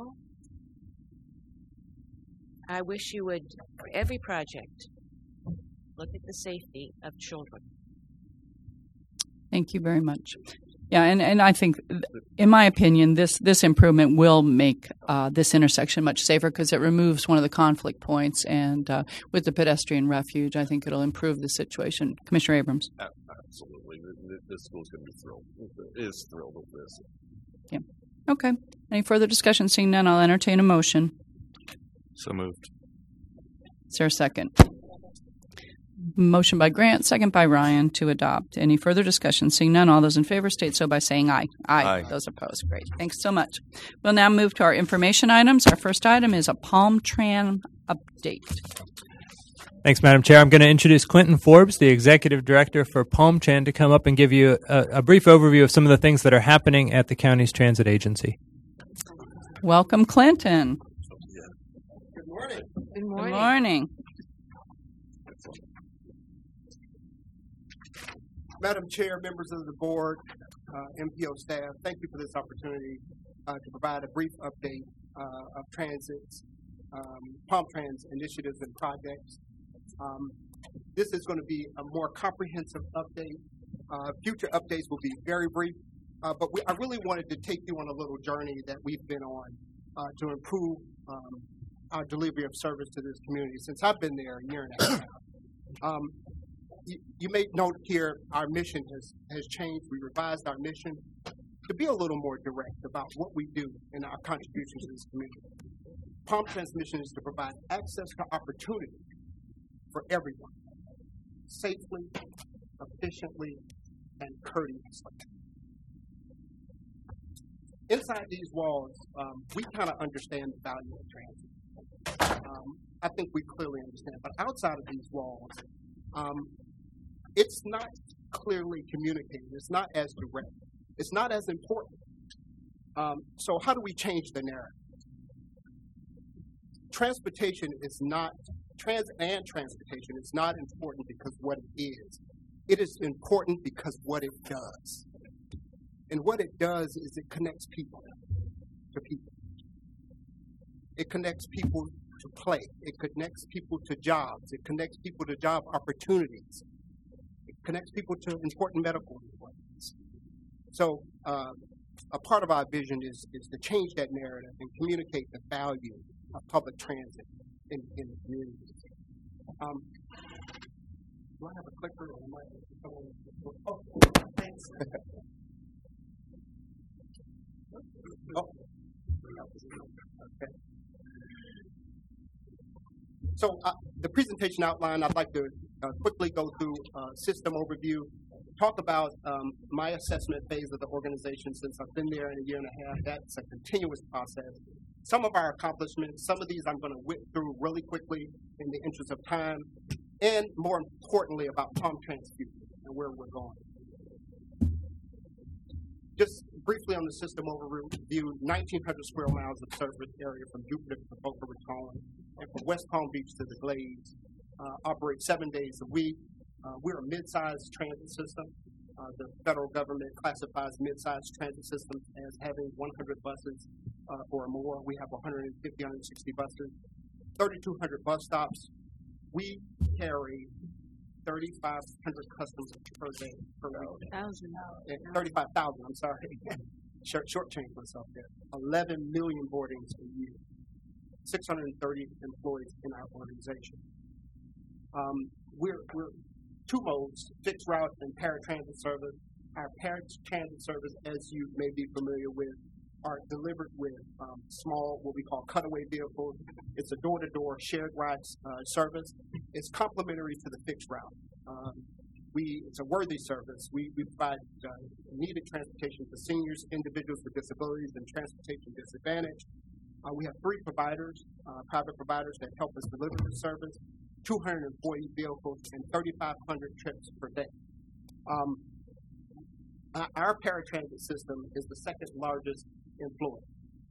I wish you would, for every project, look at the safety of children. Thank you very much. Yeah, and, and I think, in my opinion, this, this improvement will make uh, this intersection much safer because it removes one of the conflict points. And uh, with the pedestrian refuge, I think it'll improve the situation. Commissioner Abrams. Absolutely. This school's going to be thrilled. Is thrilled with this. Yeah. Okay. Any further discussion? Seeing none, I'll entertain a motion. So moved. Is there a second? Motion by Grant, second by Ryan to adopt. Any further discussion? Seeing none, all those in favor state so by saying aye. Aye. Aye. Those opposed. Great. Thanks so much. We'll now move to our information items. Our first item is a Palm Tran update. Thanks, Madam Chair. I'm going to introduce Clinton Forbes, the Executive Director for Palm Tran, to come up and give you a, a brief overview of some of the things that are happening at the county's transit agency. Welcome, Clinton. Good morning. Good morning. Madam Chair, members of the board, uh, M P O staff, thank you for this opportunity uh, to provide a brief update uh, of Transit's, um, Palm Tran's initiatives and projects. Um, this is going to be a more comprehensive update. Uh, future updates will be very brief, uh, but we, I really wanted to take you on a little journey that we've been on uh, to improve um, our delivery of service to this community since I've been there a year and a half. Um, You, you may note here our mission has, has changed. We revised our mission to be a little more direct about what we do and our contributions to this community. Palm Tran's mission is to provide access to opportunity for everyone, safely, efficiently, and courteously. Inside these walls, um, we kind of understand the value of transit. Um, I think we clearly understand. But outside of these walls, um, it's not clearly communicated. It's not as direct. It's not as important. Um, so how do we change the narrative? Transportation is not, transit and transportation is not important because what it is. It is important because what it does. And what it does is it connects people to people. It connects people to play. It connects people to jobs. It connects people to job opportunities. Connects people to important medical appointments. So uh, a part of our vision is, is to change that narrative and communicate the value of public transit in, in the community. Um, do I have a clicker? Or am I, oh, thanks. oh. Okay. So uh, the presentation outline, I'd like to uh, quickly go through uh, system overview, talk about um, my assessment phase of the organization since I've been there in a year and a half. That's a continuous process. Some of our accomplishments, some of these I'm going to whip through really quickly in the interest of time, and more importantly about Palm Tran's future and where we're going. Just briefly on the system overview, nineteen hundred square miles of service area from Jupiter to Boca Raton, and from West Palm Beach to the Glades, uh, operate seven days a week. Uh, we're a mid-sized transit system. Uh, the federal government classifies mid-sized transit systems as having one hundred buses uh, or more. We have one hundred fifty, one hundred sixty buses, thirty-two hundred bus stops. We carry thirty-five hundred customers per day, per week. Thousand. thirty-five thousand, I'm sorry. Short, shortchange myself there. eleven million boardings a year. six hundred thirty employees in our organization. Um, we're, we're two modes, fixed route and paratransit service. Our paratransit service, as you may be familiar with, are delivered with um, small, what we call cutaway vehicles. It's a door-to-door shared rides uh, service. It's complementary to the fixed route. Um, we, it's a worthy service. We, we provide uh, needed transportation for seniors, individuals with disabilities, and transportation disadvantage. Uh, we have three providers, uh, private providers that help us deliver the service, two hundred forty vehicles, and thirty-five hundred trips per day. Um, our paratransit system is the second largest employer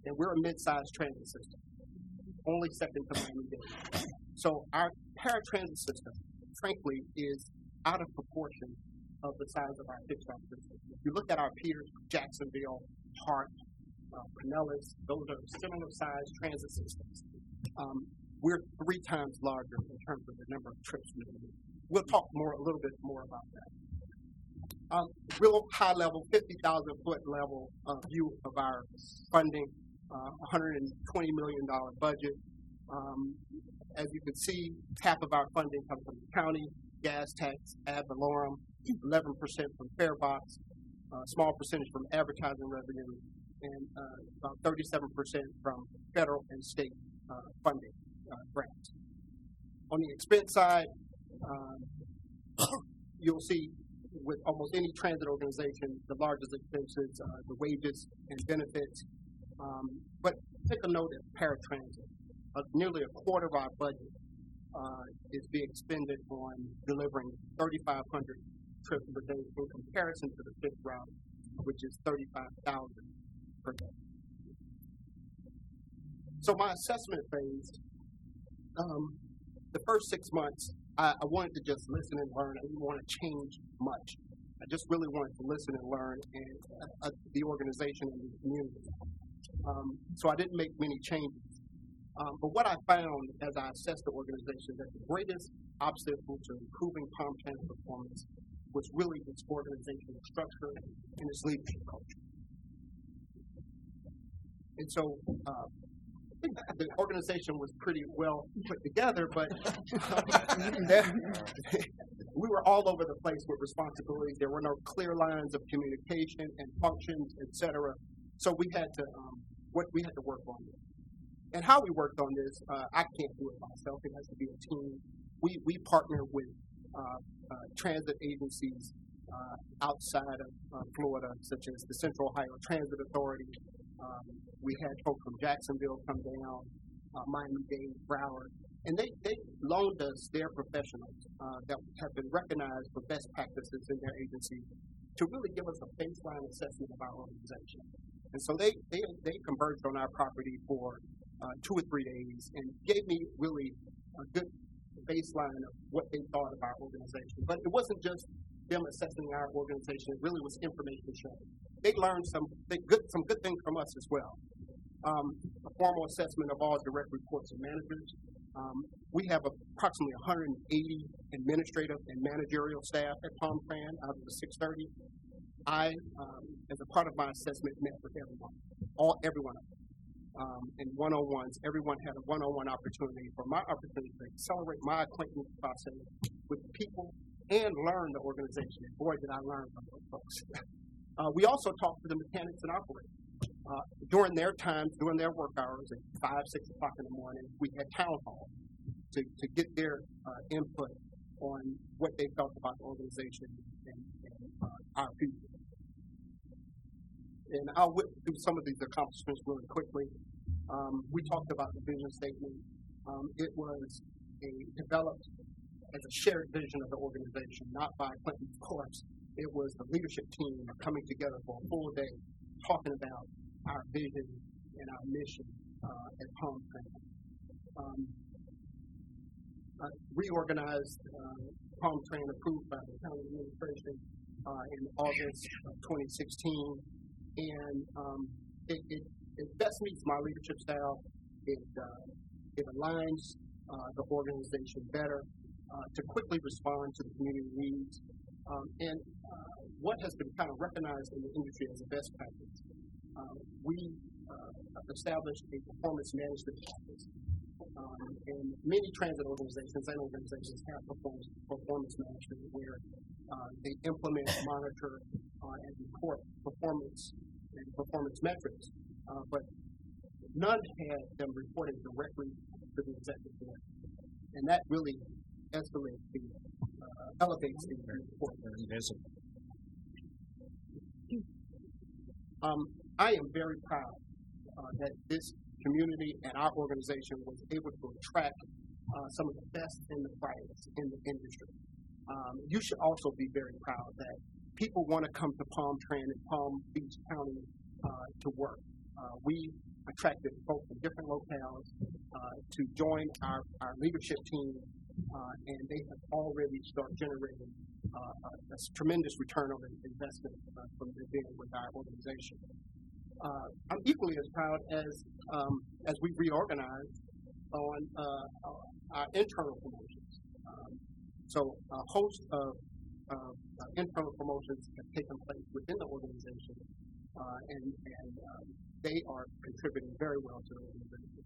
and we're a mid-sized transit system, only second to Miami-Dade. So our paratransit system, frankly, is out of proportion of the size of our dispatch system. If you look at our peers, Jacksonville, Hart, uh, Pinellas, those are similar-sized transit systems. Um, we're three times larger in terms of the number of trips we do. We'll talk more a little bit more about that. Um, real high level, fifty thousand foot level uh, view of our funding, uh, one hundred twenty million dollars budget. Um, as you can see, half of our funding comes from the county, gas tax, ad valorem, eleven percent from fare box, a uh, small percentage from advertising revenue, and uh, about thirty-seven percent from federal and state uh, funding uh, grants. On the expense side, um, you'll see with almost any transit organization, the largest expenses are the wages and benefits. Um, but take a note at paratransit. Uh, nearly a quarter of our budget uh, is being expended on delivering thirty-five hundred trips per day in comparison to the fifth route, which is thirty-five thousand per day. So my assessment phase, um, the first six months, I, I wanted to just listen and learn. I didn't want to change much. I just really wanted to listen and learn and uh, uh, the organization and the community. Um, so I didn't make many changes. Um, but what I found as I assessed the organization that the greatest obstacle to improving Palm Transit performance was really its organizational structure and its leadership culture. And so uh, the organization was pretty well put together, but uh, we were all over the place with responsibilities. There were no clear lines of communication and functions, et cetera. So we had to um, what we had to work on this. And how we worked on this, uh, I can't do it myself. It has to be a team. We we partner with uh, uh, transit agencies uh, outside of uh, Florida, such as the Central Ohio Transit Authority. Um, we had folks from Jacksonville come down, uh, Miami-Dade, Broward, and they, they loaned us their professionals uh, that have been recognized for best practices in their agency to really give us a baseline assessment of our organization. And so they, they, they converged on our property for uh, two or three days and gave me really a good baseline of what they thought of our organization. But it wasn't just them assessing our organization, it really was information sharing. They learned some they good some good things from us as well. Um, a formal assessment of all direct reports and managers. Um, we have approximately one hundred eighty administrative and managerial staff at Palm Tran out of the six thirty. I, um, as a part of my assessment, met with everyone, all everyone. Um, in one-on-ones, everyone had a one-on-one opportunity for my opportunity to accelerate my acquaintance process with people and learn the organization. And boy, did I learn from those folks. uh, we also talked to the mechanics and operators. Uh, during their times, during their work hours at five, six o'clock in the morning, we had town halls to, to get their uh, input on what they felt about the organization and, and uh, our people. And I'll whip through some of these accomplishments really quickly. Um, we talked about the vision statement. Um, it was a, developed as a shared vision of the organization, not by Clinton, of course. It was the leadership team coming together for a full day, talking about our vision and our mission uh, at Palm Tran. Um, uh, reorganized uh, Palm Tran, approved by the county administration uh, in August of twenty sixteen. And um, it, it, it best meets my leadership style. It, uh, it aligns uh, the organization better uh, to quickly respond to the community needs. Um, and uh, what has been kind of recognized in the industry as a best practice, uh, we uh, established a performance management practice. Um, and many transit organizations and organizations have performance, performance management where uh, they implement, monitor, uh, and report performance and performance metrics, uh, but none had them reporting directly to the executive director. And that really escalates the, uh, elevates the report. Um, I am very proud uh, that this community and our organization was able to attract uh, some of the best and the brightest in the industry. Um, you should also be very proud that people want to come to Palm Tran and Palm Beach County uh, to work. Uh, we attracted folks from different locales uh, to join our, our leadership team, uh, and they have already started generating uh, a, a tremendous return on investment uh, from their being with our organization. Uh, I'm equally as proud as um, as we reorganize on uh, our internal promotions. Um, so a host of uh, internal promotions have taken place within the organization, uh, and, and um, they are contributing very well to the organization.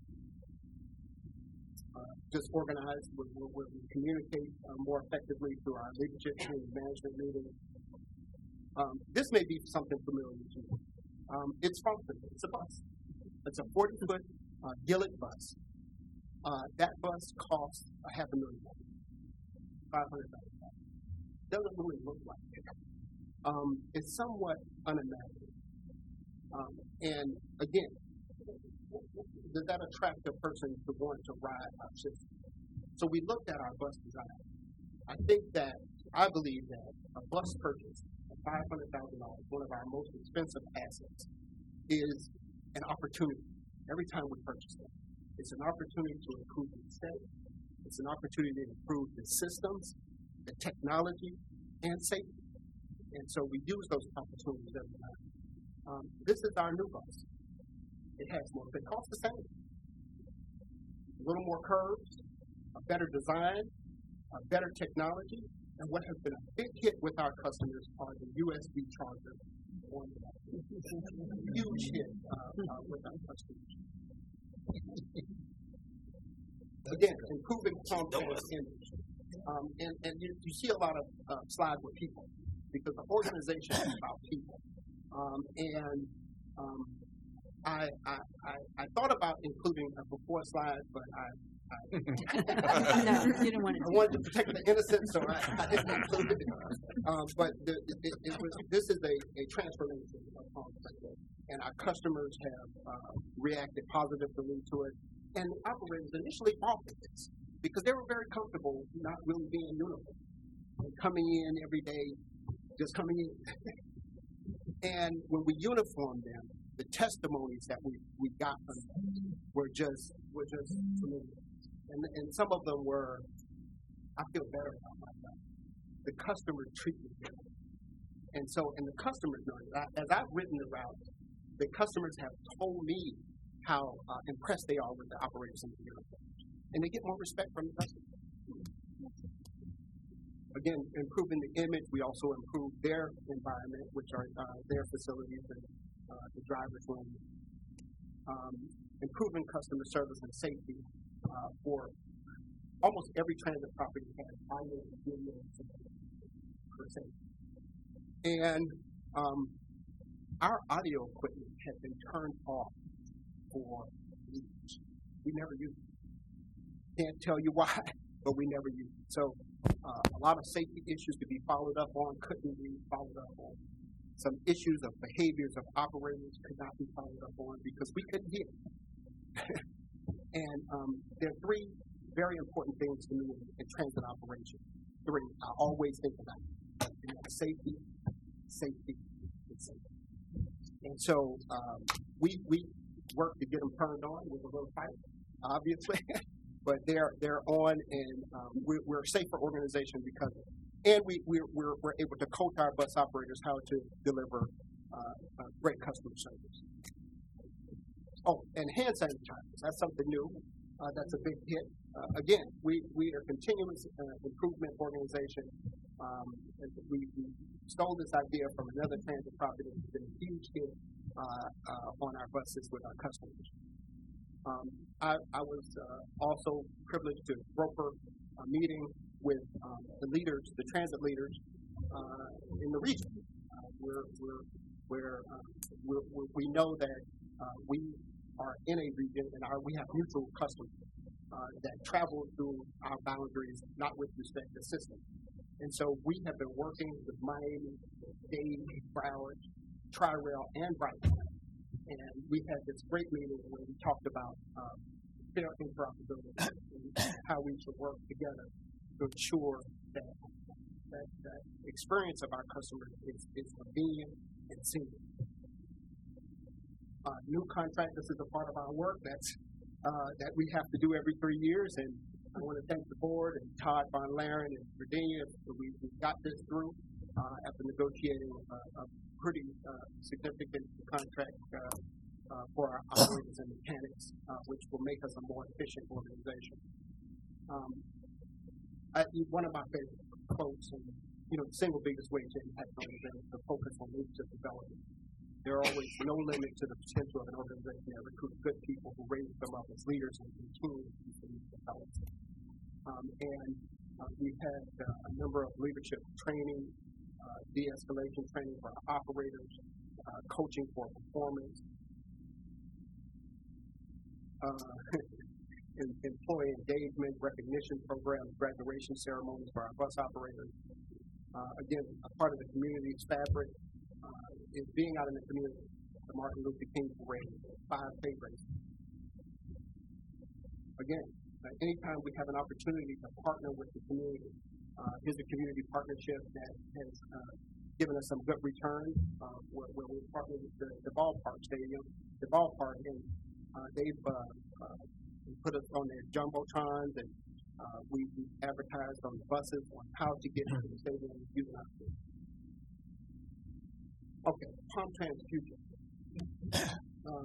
Uh, just organized where, where we communicate uh, more effectively through our leadership team management meetings. Um, this may be something familiar to you. Um, it's functional. It's a bus. It's a forty-foot uh, Gillett bus. Uh, that bus costs a half a million dollars, five hundred thousand dollars. Doesn't really look like it. Um, it's somewhat unimaginable. Um, and again, does that attract a person to want to ride our system? So we looked at our bus design. I think that, I believe that a bus purchase of five hundred thousand dollars, one of our most expensive assets, is an opportunity every time we purchase them. It's an opportunity to improve the state. It's an opportunity to improve the systems, the technology, and safety. And so we use those opportunities every time. Um, this is our new bus. It has more, it costs the same. A little more curves, a better design, a better technology, and what has been a big hit with our customers are the U S B chargers. Huge hit uh, uh, with our customers. Again, improving contrast image. Um, and and you, you see a lot of uh, slides with people because the organization is about people. Um, and um, I, I, I, I thought about including a before slide, but I, I, no, you didn't want to I wanted to protect the innocent, so I, I didn't include it. Um, but the, it, it was, this is a, a transformation of home, and our customers have uh, reacted positively to it. And operators initially offered this because they were very comfortable not really being uniform and coming in every day, just coming in. And when we uniformed them, the testimonies that we, we got from them were just were just tremendous. And and some of them were, I feel better about myself. The customer treatment. And so, and the customers know it. As I've written the route, the customers have told me how uh, impressed they are with the operators in the uniform. And they get more respect from the customers. Again, improving the image, we also improve their environment, which are uh, their facilities and uh, the driver's room. Um, improving customer service and safety uh, for almost every transit property has audio and video for safety. And um, our audio equipment has been turned off for years. We never use it. Can't tell you why, but we never use it. So uh, a lot of safety issues to be followed up on couldn't be followed up on. Some issues of behaviors of operators could not be followed up on because we couldn't hear. And um, there are three very important things to me in, in transit operations. Three, I always think about it. You know, safety, safety, and safety. And so um, we we work to get them turned on with a little fight, obviously. But they're they're on, and um, we're, we're a safer organization because of it. And we we're, we're we're able to coach our bus operators how to deliver uh, uh, great customer service. Oh, and hand sanitizers. That's something new. Uh, that's a big hit. Uh, again, we we are a continuous uh, improvement organization. Um, and we, we stole this idea from another transit property that's been a huge hit uh, uh, on our buses with our customers. Um, I, I was uh, also privileged to broker a meeting with um, the leaders, the transit leaders uh, in the region. Uh, we're, we're, we're, uh, we're, we're, we know that uh, we are in a region and our, we have mutual customers uh, that travel through our boundaries, not with respect to systems. And so we have been working with Miami, Dade, Broward, Tri-Rail, and Brightline. And we had this great meeting where we talked about um, fair interoperability and how we should work together to ensure that that, that experience of our customers is, is convenient and seamless. uh, new contract. This is a part of our work that's uh, that we have to do every three years. And I want to thank the board and Todd Von Laren and Virginia. We, we got this through uh, after negotiating uh, a pretty uh, significant contract uh, uh, for our operators and mechanics, uh, which will make us a more efficient organization. Um, I, one of my favorite quotes, and you know, the single biggest way to impact an organization is to focus on leadership development. There are always no limit to the potential of an organization that recruits good people who raise them up as leaders and continue to develop. Um, and uh, we've had uh, a number of leadership training, uh, de-escalation training for our operators, uh, coaching for performance, uh, employee engagement, recognition programs, graduation ceremonies for our bus operators. Uh, again, a part of the community's fabric uh, is being out in the community. The Martin Luther King Parade, five favorites. Again, uh, anytime we have an opportunity to partner with the community, uh, here's a community partnership that has uh, given us some good returns, uh, where, where we partnered with the, the ballpark stadium, the ballpark, and uh, they've uh, uh, put us on their jumbotrons, and uh, we, we advertised on the buses on how to get to the stadium and using our food. Okay, Palm Trans future. um,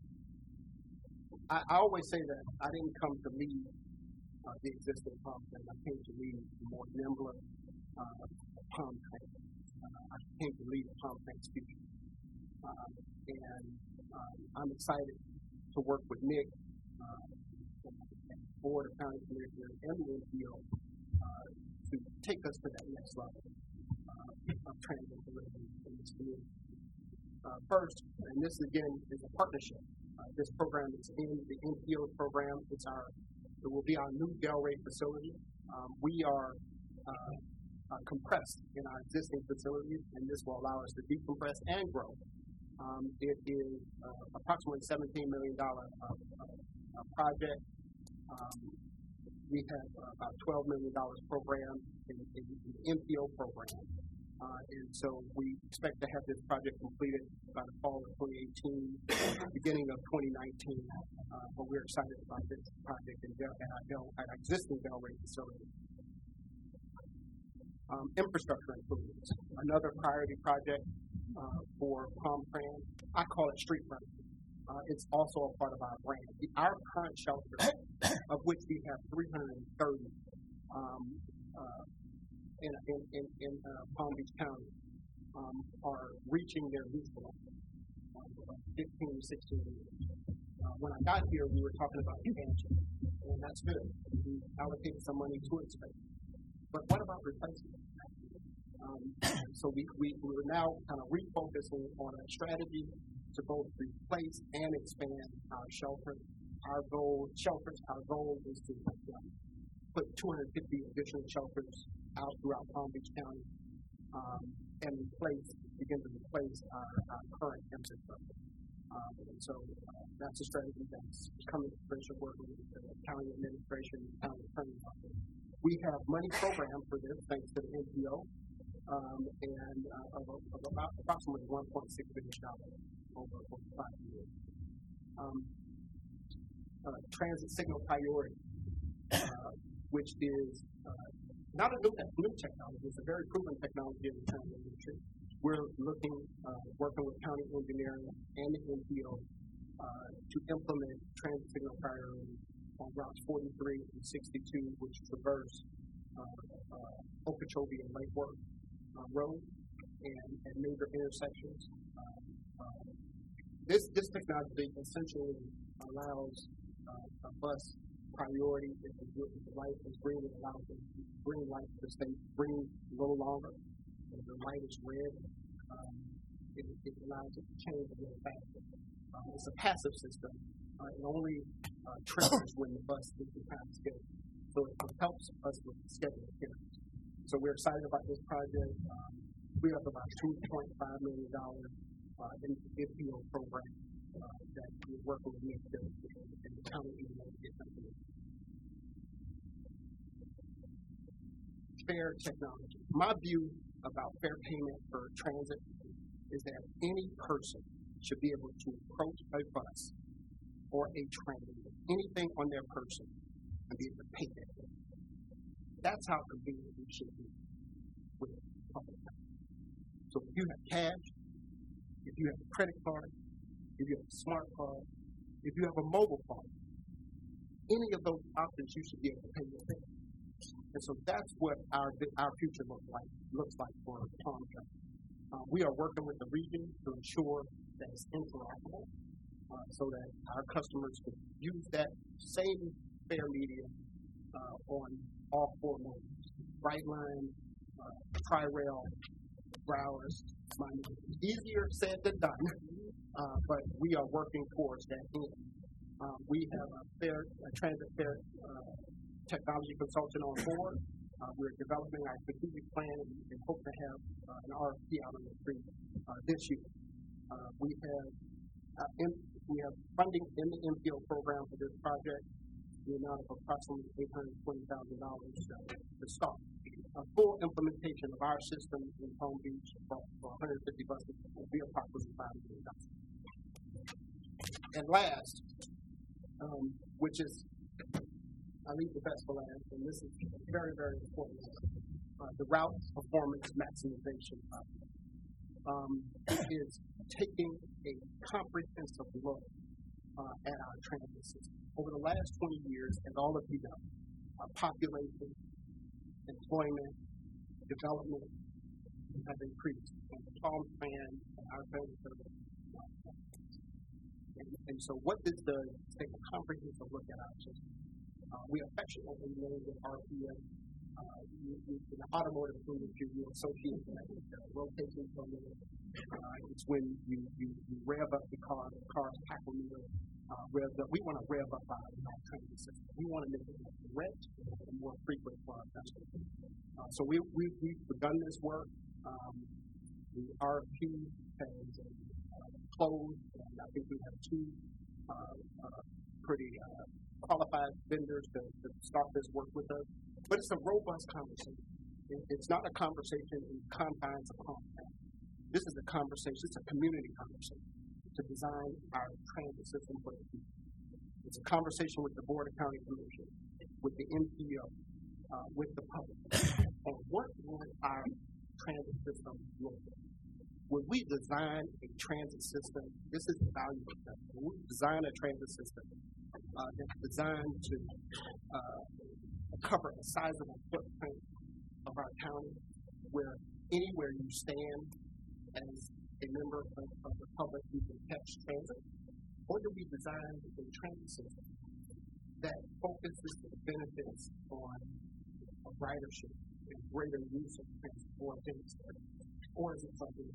I, I always say that I didn't come to lead uh, the existing Palm Trans. I came to lead the more nimbler uh, Palm Trans. Uh, I came to lead the Palm Trans future. Uh, and um, I'm excited to work with Nick, uh, Board of County Commissioners, and the N P O uh, to take us to that next level uh, of transit delivery in this community. Uh, first, and this again is a partnership. Uh, this program is in the N P O program. It's our, it will be our new Delray facility. Um, we are uh, uh, compressed in our existing facilities, and this will allow us to decompress and grow. Um, it is uh, approximately seventeen million dollars uh, uh, project. Um, we have uh, about twelve million dollars program in, in, in the N P O program. Uh, and so we expect to have this project completed by the fall of twenty eighteen, beginning of twenty nineteen. Uh, but we're excited about this project in Del, at, our Del, at our existing Delray facility. Um, infrastructure improvements, another priority project uh, for Palm Trans. I call it street furniture. Uh, it's also a part of our brand. The, our current shelter, of which we have three hundred thirty um, uh, in, in, in, in uh, Palm Beach County, um, are reaching their useful life, uh, fifteen, sixteen years. Uh, when I got here, we were talking about expansion, and that's good. We allocated some money to expansion. But what about replacement? Um, so we, we, we're now kind of refocusing on a strategy to both replace and expand our shelter. Our goal, shelters, our goal is to uh, put two hundred fifty additional shelters out throughout Palm Beach County um, and replace, begin to replace our, our current infrastructure. Um, and so uh, that's a strategy that's coming to fruition, working with the county administration and county attorney's office. We have money programmed for this thanks to the N P O um, and uh, of, of about approximately one point six billion dollars over, over five years. Um, uh, transit signal priority, uh, which is uh, not a new, new technology, it's a very proven technology in the transit industry. We're looking, uh, working with county engineering and the N P O uh, to implement transit signal priority on routes forty-three and sixty-two, which traverse uh, uh, Okeechobee and Lake Worth uh, Road and, and major intersections. Uh, uh, this this technology essentially allows uh, a bus priority if the, if the light is green, it allows the green light to stay green a little longer. If the light is red, um, it, it allows it to change a little faster. Um, it's a passive system. Uh, it only uh, triggers when the bus is behind schedule. So it, it helps us with the schedule adherence. So we're excited about this project. Um, we have about two point five million dollars uh, in the N P O program uh, that we're working with Nick and the county to get something. Fair technology. My view about fair payment for transit is that any person should be able to approach a bus or a train, anything on their person, and be able to pay that bill. That's how convenient we should be with public transit. So if you have cash, if you have a credit card, if you have a smart card, if you have a mobile phone, any of those options, you should be able to pay your bill. And so that's what our our future looks like looks like for Palm Transit. Uh, we are working with the region to ensure that it's interoperable, uh, so that our customers can use that same fare medium uh, on all four modes: Brightline, uh, Tri-Rail, Browers. Easier said than done, uh, but we are working towards that end. Uh, we have a fair a transit fare uh, technology consultant on board. Uh, we're developing our strategic plan and, and hope to have uh, an R F P out on the street uh, this year. Uh, we have uh, in, we have funding in the M P O program for this project, the amount of approximately eight hundred twenty thousand dollars to start. A full implementation of our system in Palm Beach for, for one hundred fifty buses will be approximately five million dollars. And last, um, which is, I leave the best for last, and this is very, very important, uh, the route performance maximization project um, is taking a comprehensive look uh, at our transit system. Over the last twenty years, as all of you know, our population, employment, development have increased. And the Palm Plan and our transit service. And, and so what this does is take a comprehensive look at our system. Uh, we affectionately name it R P M. Uh, you, you, in the automotive industry, you associate that with uh, rotation permit. Uh, it's when you, you, you rev up the car, the car's tachometer uh, revs up. We want to rev up our, our transit system. We want to make it more direct and more frequent for our customers. Uh, so we, we, we've begun this work. Um, the R F P has uh, closed, and I think we have two uh, uh, pretty uh, qualified vendors to, to start this work with us. But it's a robust conversation. It, it's not a conversation in the confines of Palm County. This is a conversation, it's a community conversation to design our transit system for the future. It's a conversation with the Board of County Commissioners, with the M P O, uh, with the public, on what would our transit system look like. When we design a transit system, this is the value of that. When we design a transit system uh, that's designed to uh, cover a sizable footprint of our county, where anywhere you stand as a member of, of the public, you can catch transit, or do we design a transit system that focuses the benefits on a ridership and greater use of transit for business, or is it something?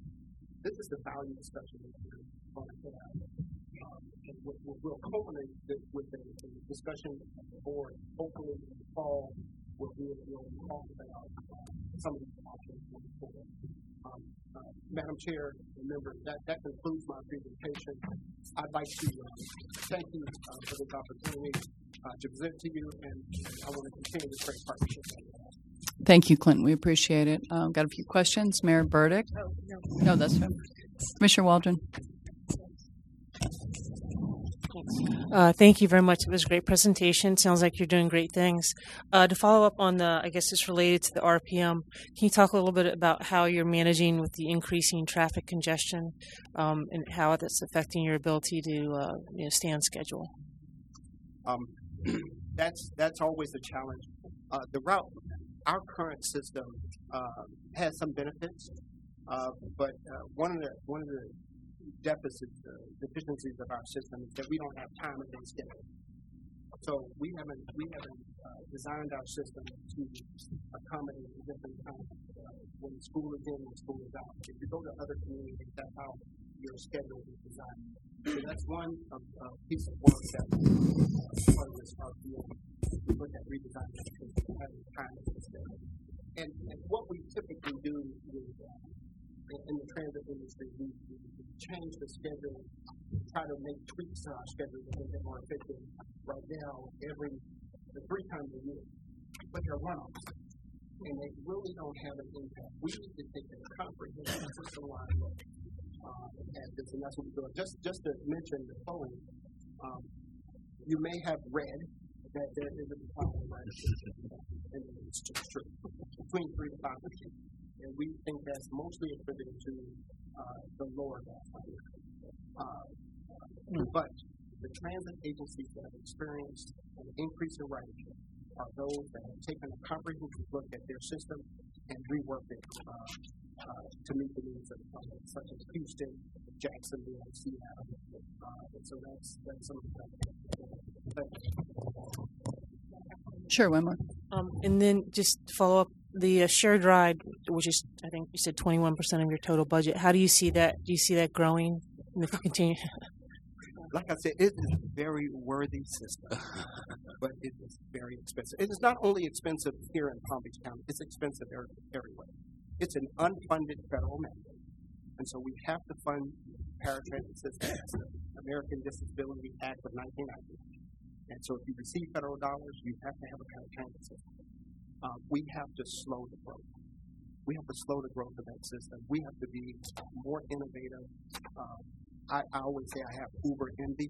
This is the value discussion that we're going to have. Um, and we'll, we'll culminate this with a, a discussion at the board, hopefully in the fall, where we'll, we'll talk about uh, some of these options going forward. Um, uh, Madam Chair and members, that, that concludes my presentation. I'd like to uh, thank you uh, for this opportunity uh, to present to you, and I want to continue this great partnership. Thank you, Clinton. We appreciate it. Uh, got a few questions. Mayor Burdick? Oh, no. No, that's fine. Commissioner Waldron? Uh, thank you very much. It was a great presentation. Sounds like you're doing great things. Uh, to follow up on the, I guess it's related to the R P M, can you talk a little bit about how you're managing with the increasing traffic congestion um, and how that's affecting your ability to uh, you know, stay on schedule? Um, that's that's always a challenge. Uh, the route, our current system uh, has some benefits, uh, but uh, one of the one of the deficits, uh, deficiencies of our system is that we don't have time of day scheduling. So we haven't we haven't uh, designed our system to accommodate different times uh, when school is in and school is out. If you go to other communities, that's how your schedule is designed. So that's one uh, uh, piece of work that uh, part of this R P M look at redesigning the system, having time of day scheduling. And, and what we typically do is uh, in the transit industry, we, we change the schedule, try to make tweaks to our schedule to make it more efficient. Right now, every three times a year, but they're runoffs, and they really don't have an impact. We need to take a comprehensive system-wide look uh, at this, and that's what we're doing. Just just to mention the polling, um, you may have read that there is a decline in ridership, and it's just true, between three to five percent, and we think that's mostly attributed to uh, the lower gas money. Uh, but the transit agencies that have experienced an increase in ridership are those that have taken a comprehensive look at their system and reworked it uh, uh, to meet the needs of the public, such as Houston, Jacksonville, and Seattle. Uh, and so that's that's some of the Sure, one more. Um, and then just to follow up, the uh, shared ride, which is, I think you said twenty-one percent of your total budget. How do you see that? Do you see that growing if you continue? Like I said, it is a very worthy system, but it is very expensive. It is not only expensive here in Palm Beach County, it's expensive er- everywhere. It's an unfunded federal mandate. And so we have to fund paratransit systems, the American Disability Act of nineteen ninety. And so if you receive federal dollars, you have to have a paratransit system. Um, we have to slow the growth. We have to slow the growth of that system. We have to be more innovative. Um, I, I always say I have Uber envy.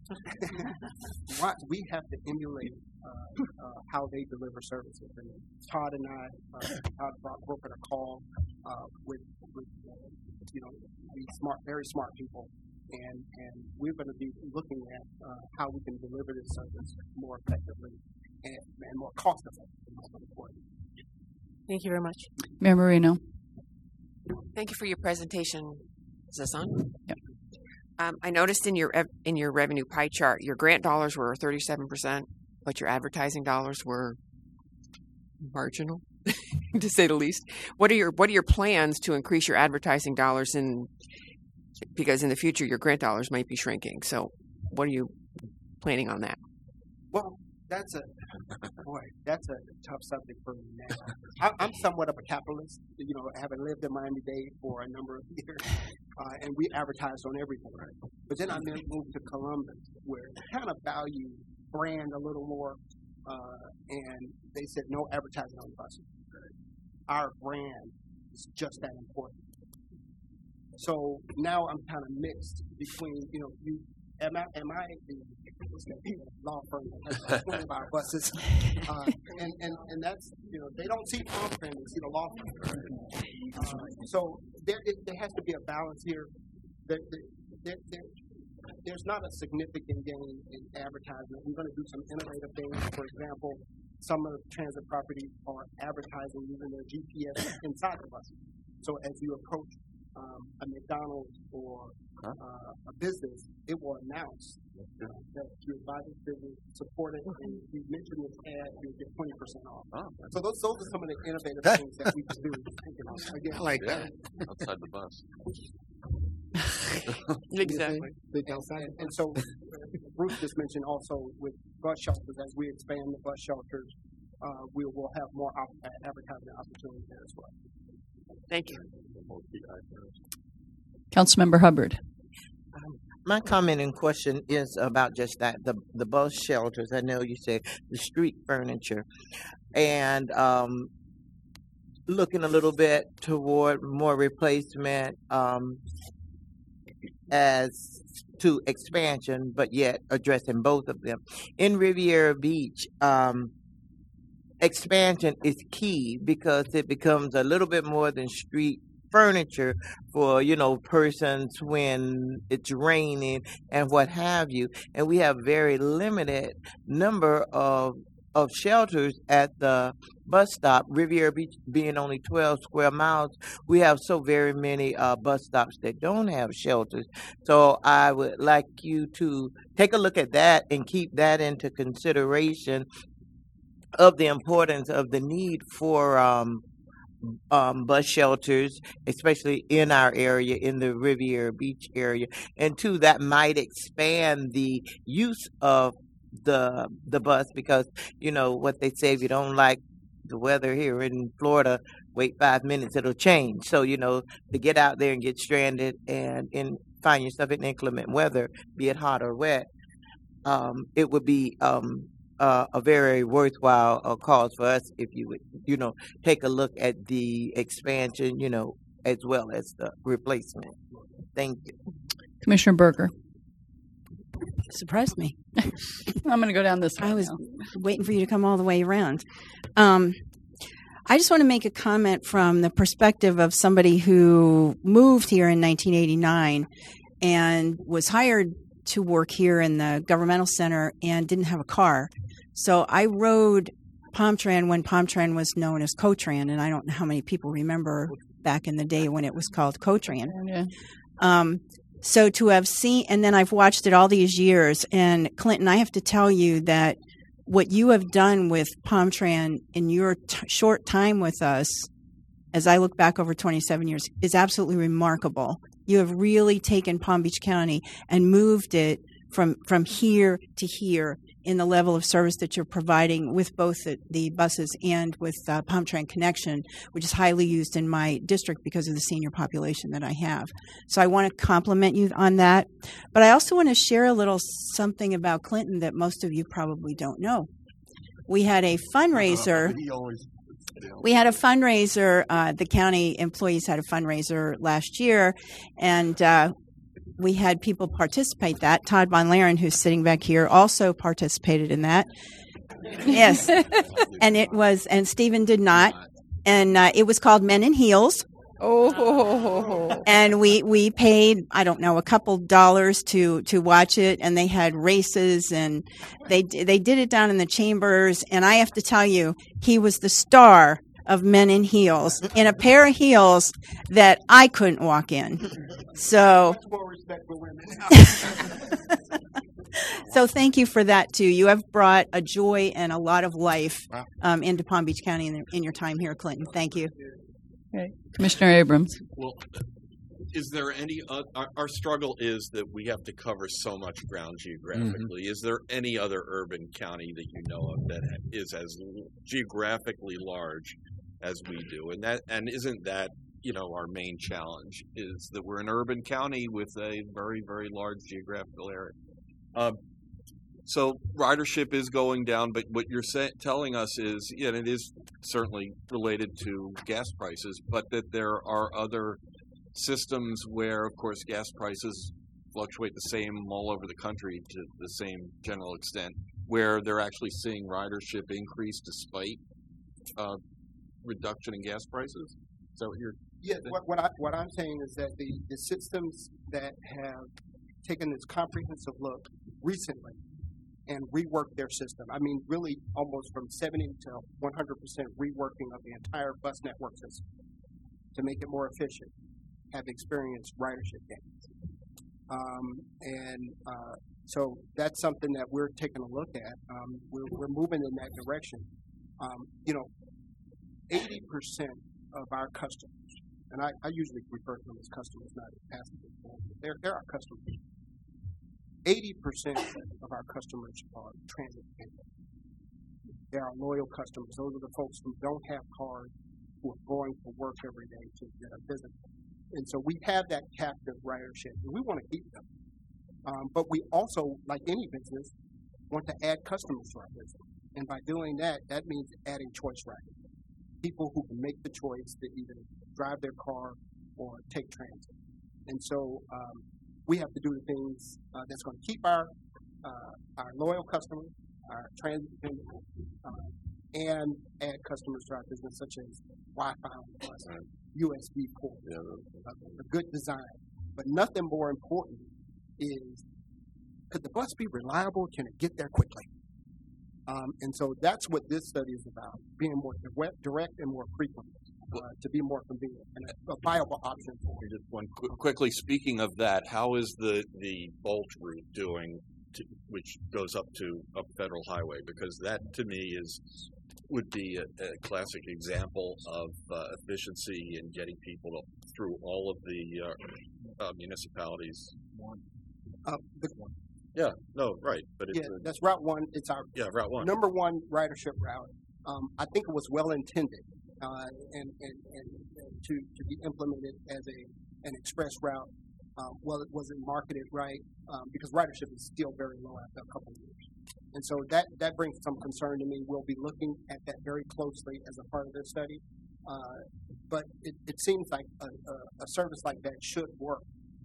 What we have to emulate uh, uh, how they deliver services. And Todd and I, uh, Todd brought brokered a call uh, with, with uh, you know, these smart, very smart people, and and we're going to be looking at uh, how we can deliver this service more effectively and, and more cost effectively. Thank you very much. Mayor Marino. Thank you for your presentation. Is this on? Yep. Um, I noticed in your ev- in your revenue pie chart, your grant dollars were thirty-seven percent, but your advertising dollars were marginal, to say the least. What are your What are your plans to increase your advertising dollars? In because in the future your grant dollars might be shrinking. So, what are you planning on that? Well, that's a boy. That's a tough subject for me now. I, I'm somewhat of a capitalist, you know, having lived in Miami-Dade for a number of years, uh, and we advertised on everything. Right? But then I moved to Columbus, where I kind of value brand a little more, uh, and they said no advertising on buses. Our brand is just that important. So now I'm kind of mixed between, you know, you am I am I the law firm that has twenty of our buses, uh, and and and that's, you know, they don't see farm firm, they see the law firm. Uh, so there it, there has to be a balance here. There, there, there, there's not a significant gain in advertisement. We're going to do some innovative things. For example, some of the transit properties are advertising using their G P S inside the buses. So as you approach um, a McDonald's or uh, a business, it will announce uh, that you're by this business, support it, and if you mention this ad, you'll get twenty percent off. Oh, so those, those are some of the innovative things that we can do. Again, I like that. Outside the bus. Exactly. And, and so Bruce just mentioned also with bus shelters, as we expand the bus shelters, uh, we will have more op- advertising opportunities there as well. Thank you. Councilmember Hubbard. My comment and question is about just that, the the bus shelters. I know you said the street furniture, and um, looking a little bit toward more replacement um, as to expansion, but yet addressing both of them. In Riviera Beach, um, expansion is key because it becomes a little bit more than street furniture for, you know, persons when it's raining and what have you. And we have very limited number of of shelters at the bus stop. Riviera Beach being only twelve square miles, we have so very many uh, bus stops that don't have shelters. So I would like you to take a look at that and keep that into consideration of the importance of the need for um, um, bus shelters, especially in our area, in the Riviera Beach area. And two, that might expand the use of the the bus because, you know, what they say, if you don't like the weather here in Florida, wait five minutes, it'll change. So, you know, to get out there and get stranded and, and find yourself in inclement weather, be it hot or wet, um, it would be um, uh, a very worthwhile uh, cause for us if you would, you know, take a look at the expansion, you know, as well as the replacement. Thank you. Commissioner Berger. Surprised me. I'm going to go down this way I was now. waiting for you to come all the way around. Um, I just want to make a comment from the perspective of somebody who moved here in nineteen eighty-nine and was hired to work here in the governmental center and didn't have a car. So I rode PomTran when PomTran was known as Cotran, and I don't know how many people remember back in the day when it was called Cotran. Yeah. Um, so to have seen, and then I've watched it all these years, and Clinton, I have to tell you that what you have done with PomTran in your t- short time with us, as I look back over twenty-seven years, is absolutely remarkable. You have really taken Palm Beach County and moved it from from here to here in the level of service that you're providing with both the, the buses and with uh, PomTran Connection, which is highly used in my district because of the senior population that I have. So I want to compliment you on that. But I also want to share a little something about Clinton that most of you probably don't know. We had a fundraiser. He always We had a fundraiser. Uh, the county employees had a fundraiser last year, and uh, we had people participate that. Todd Von Laren, who's sitting back here, also participated in that. Yes, and it was, and Stephen did not, and uh, it was called Men in Heels. Oh, and we we paid, I don't know, a couple dollars to to watch it, and they had races, and they they did it down in the chambers, and I have to tell you, he was the star of Men in Heels in a pair of heels that I couldn't walk in. So So thank you for that too. You have brought a joy and a lot of life um, into Palm Beach County in, in your time here, Clinton. Thank you. Okay. Commissioner Abrams. Well, is there any uh, our, our struggle is that we have to cover so much ground geographically. Mm-hmm. Is there any other urban county that you know of that is as geographically large as we do? And that and isn't that, you know, our main challenge is that we're an urban county with a very, very large geographical area. Um, so ridership is going down, but what you're say, telling us is, yeah, it is certainly related to gas prices, but that there are other systems where, of course, gas prices fluctuate the same all over the country to the same general extent, where they're actually seeing ridership increase despite uh, reduction in gas prices. Is that what you're Yeah, what, what, I, what I'm saying is that the, the systems that have taken this comprehensive look recently and reworked their system, I mean, really almost from seventy to one hundred percent reworking of the entire bus network system to make it more efficient, have experienced ridership gains. Um, and uh, so that's something that we're taking a look at. Um, we're, we're moving in that direction. Um, you know, eighty percent of our customers, and I, I usually refer to them as customers, not as passengers. They're, they're our customers. eighty percent of our customers are transit handlers. They are loyal customers. Those are the folks who don't have cars, who are going to work every day to get a visit. And so we have that captive ridership, and we want to keep them. Um, but we also, like any business, want to add customers to our business. And by doing that, that means adding choice riding. People who can make the choice to either drive their car or take transit. And so um, we have to do the things uh, that's going to keep our uh, our loyal customers, our transit dependent, uh, and add customers to our business, such as Wi-Fi on the bus, U S B port, yeah. a, a good design. But nothing more important is, could the bus be reliable? Can it get there quickly? Um, and so that's what this study is about, being more direct, direct and more frequent, uh, to be more convenient and a, a viable option. Just one qu- quickly, speaking of that, how is the, the Bolt route doing, to, which goes up to up Federal Highway? Because that, to me, is would be a, a classic example of uh, efficiency in getting people to, through all of the uh, uh, municipalities. Uh, the, Yeah, no, right, but it's yeah, a, that's Route One. It's our yeah Route One, number one ridership route. Um, I think it was well intended uh, and, and, and to to be implemented as a an express route. Um, well, it wasn't marketed right um, because ridership is still very low after a couple of years, and so that that brings some concern to me. We'll be looking at that very closely as a part of this study. Uh, but it, it seems like a, a, a service like that should work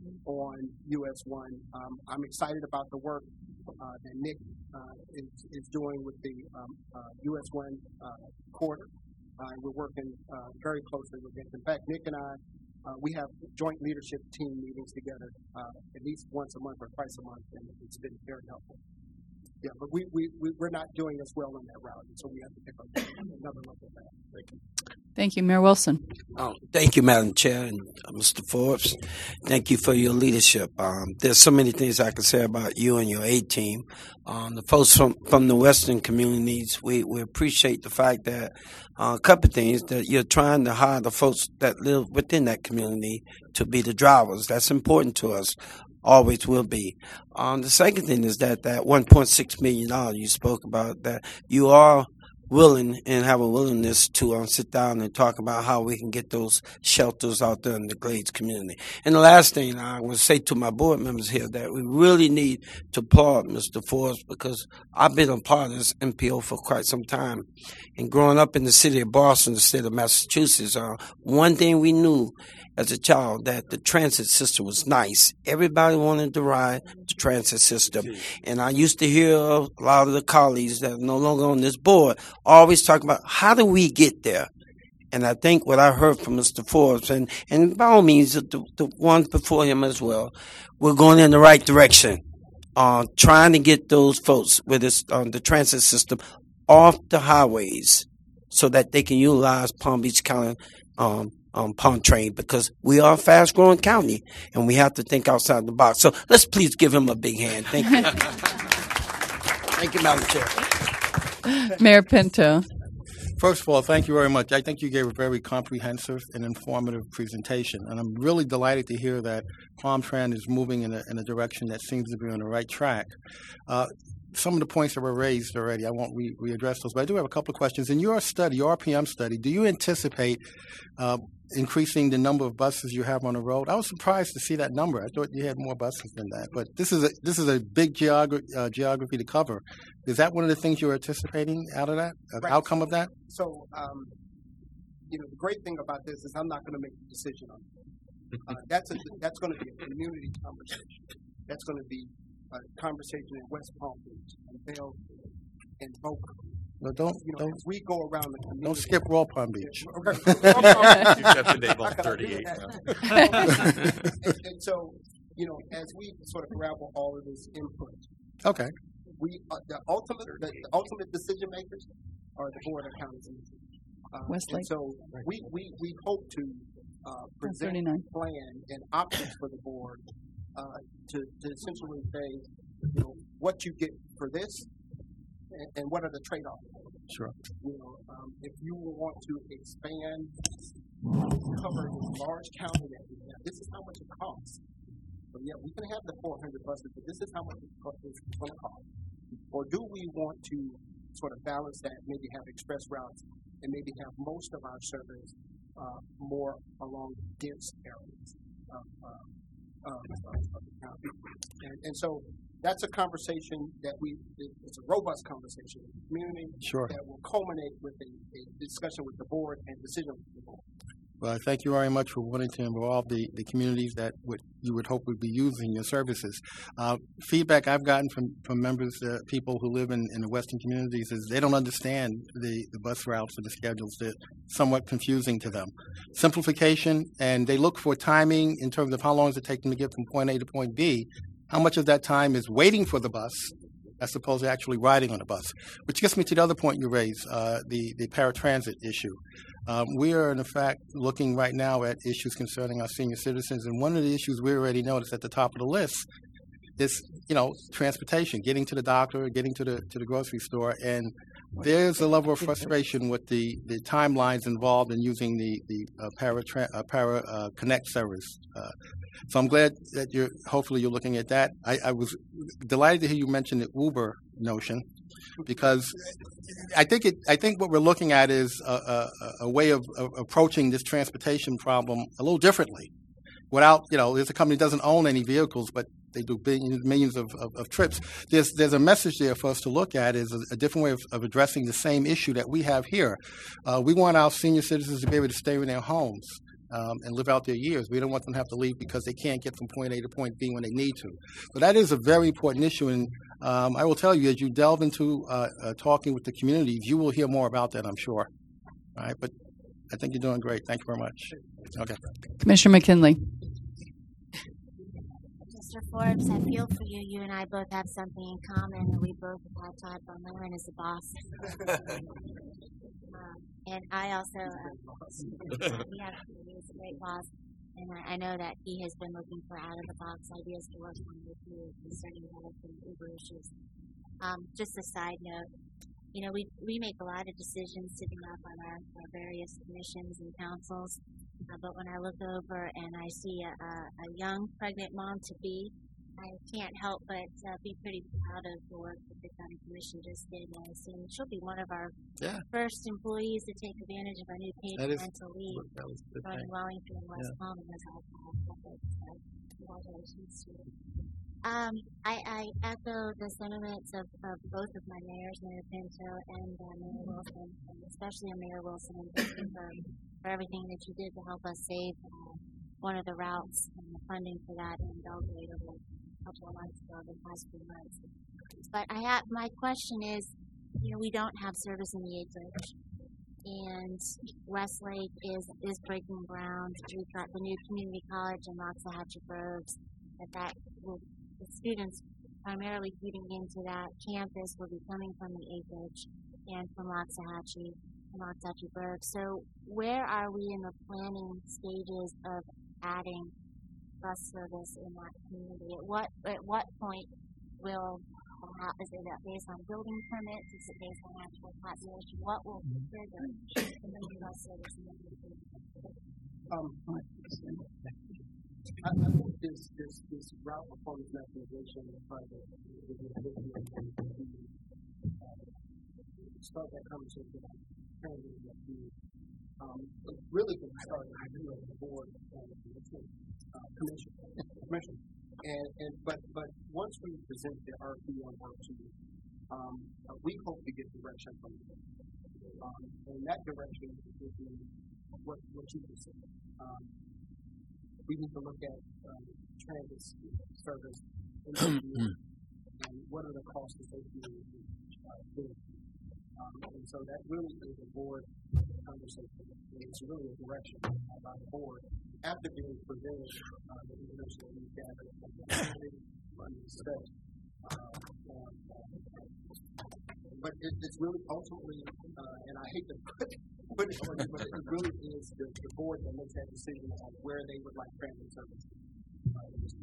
on U S one. Um, I'm excited about the work uh, that Nick uh, is, is doing with the um, uh, U S one uh, quarter. Uh, and we're working uh, very closely with Nick. In fact, Nick and I, uh, we have joint leadership team meetings together uh, at least once a month or twice a month, and it's been very helpful. Yeah, but we, we, we, we're not doing as well on that route, and so we have to pick up another look at that. Thank you. Thank you, Mayor Wilson. Oh, thank you, Madam Chair, and uh, Mister Forbes. Thank you for your leadership. Um, there's so many things I could say about you and your A team. Um, the folks from, from the Western communities, we, we appreciate the fact that uh, a couple of things, that you're trying to hire the folks that live within that community to be the drivers. That's important to us. Always will be. Um, the second thing is that that one point six million dollars you spoke about, that you are willing and have a willingness to um, sit down and talk about how we can get those shelters out there in the Glades community. And the last thing I would say to my board members here, that we really need to applaud Mister Forbes, because I've been a part of this M P O for quite some time. And growing up in the city of Boston, the state of Massachusetts, uh, one thing we knew as a child, that the transit system was nice. Everybody wanted to ride the transit system. And I used to hear a lot of the colleagues that are no longer on this board always talk about, how do we get there? And I think what I heard from Mister Forbes, and, and by all means, the, the ones before him as well, we're going in the right direction, uh, trying to get those folks with this, uh, the transit system off the highways so that they can utilize Palm Beach County um, Um, Palm Train, because we are a fast-growing county, and we have to think outside the box. So let's please give him a big hand. Thank you. Thank you, Madam Chair. Mayor Pinto. First of all, thank you very much. I think you gave a very comprehensive and informative presentation, and I'm really delighted to hear that PalmTran is moving in a, in a direction that seems to be on the right track. Uh, some of the points that were raised already, I won't re- readdress those, but I do have a couple of questions. In your study, your R P M study, do you anticipate uh, increasing the number of buses you have on the road? I was surprised to see that number. I thought you had more buses than that, but this is a this is a big geogra- uh, geography to cover. Is that one of the things you're anticipating out of that, uh, Right. outcome of that? So, um, you know, the great thing about this is I'm not going to make the decision on it. Uh, that's a, that's going to be a community conversation. That's going to be a conversation in West Palm Beach and Bellevue and Boca. Well, don't You know, don't as we go around the community. don't skip Royal Palm Beach. You got the name on thirty-eight now. and, and so, you know, as we sort of grapple all of this input, Okay. we uh, the ultimate the, the ultimate decision makers are the board of counties. Uh, Westlake. and so we, we, we hope to uh, present a thirty-nine. plan and options for the board uh, to, to essentially say, you know, what you get for this and, and what are the trade-offs. Sure. You know, um, if you want to expand, cover this large county that we have, this is how much it costs. So yeah, we can have the four hundred buses, but this is how much it's going to cost. Or do we want to sort of balance that, maybe have express routes, and maybe have most of our service uh, more along dense areas of, uh, of, of, of the county? And, and so that's a conversation that we, it's a robust conversation with the community Sure. that will culminate with a, a discussion with the board and decision with the board. Well, thank you very much for wanting to involve the, the communities that would, you would hope would be using your services. Uh, feedback I've gotten from, from members, uh, people who live in, in the Western communities, is they don't understand the, the bus routes or the schedules. They're somewhat confusing to them. Simplification, and they look for timing in terms of how long does it take them to get from point A to point B. How much of that time is waiting for the bus as opposed to actually riding on a bus? Which gets me to the other point you raised, uh, the, the paratransit issue. Um, we are, in fact, looking right now at issues concerning our senior citizens, and one of the issues we already noticed at the top of the list is, you know, transportation, getting to the doctor, getting to the to the grocery store, and there's a level of frustration with the, the timelines involved in using the the uh, para uh, para uh, connect service. Uh, so I'm glad that you're hopefully you're looking at that. I, I was delighted to hear you mention the Uber notion, because I think it. I think what we're looking at is a, a, a way of, of approaching this transportation problem a little differently. Without, you know, there's a company that doesn't own any vehicles, but they do billions, millions of, of, of trips. There's there's a message there for us to look at, is a, a different way of, of addressing the same issue that we have here. Uh, we want our senior citizens to be able to stay in their homes. um, and live out their years. We don't want them to have to leave because they can't get from point A to point B when they need to. So that is a very important issue, and um, I will tell you, as you delve into uh, uh, talking with the community, you will hear more about that, I'm sure. All right, but I think you're doing great. Thank you very much. Okay. Commissioner McKinley. Mister Forbes, I feel for you. You and I both have something in common, and we both have had Todd Von Leeuwen as a boss. um, and I also, uh, we have he was a great boss, and I, I know that he has been looking for out-of-the-box ideas to work on with you concerning health and Uber issues. Um, just a side note, you know, we we make a lot of decisions sitting up on our, our various commissions and councils, uh, but when I look over and I see a, a, a young pregnant mom to be, I can't help but uh, be pretty proud of the work that the county commission just did. And I assume she'll be one of our yeah. first employees to take advantage of our new paid that parental is, leave, running Wellington and West yeah. Palm and those alcohol efforts. So congratulations to you. Um, I, I echo the sentiments of, of both of my mayors, Mayor Pinto and uh, Mayor Wilson, and especially Mayor Wilson, and thank you for, for everything that you did to help us save uh, one of the routes and the funding for that in Belgrade over a couple of months ago, the past few months. But I have, my question is, you know, we don't have service in the Acreage, and Westlake is, is breaking ground. We've got the new community college in Loxahatchee Groves, that that will the students primarily feeding into that campus will be coming from the Acreage and from Loxahatchee and Loxahatchee Groves. So where are we in the planning stages of adding bus service in that community? At what at what point will uh, is it based on building permits? Is it based on actual population? What will trigger the new bus service in the community? Um, I, I think this, this, this route performance mechanization project is a big deal. Start that conversation about training with the um, it's really going to start with you as the board and the uh, commission, commission. And, and but but once we present the R P M to you, um, uh, we hope to get direction from you. Um, and that direction will be what what you just said. Um, we need to look at um, transit service in the community and what are the costs associated with uh, doing. Um, and so that really is a board conversation. It's really a direction uh, by the board after being presented uh, the information that we've gathered from the community, from the study. Uh, and, uh, but it, it's really ultimately, uh, and I hate to put, put it on you, but it really is the, the board that makes that decision on where they would like transit service. Uh, in this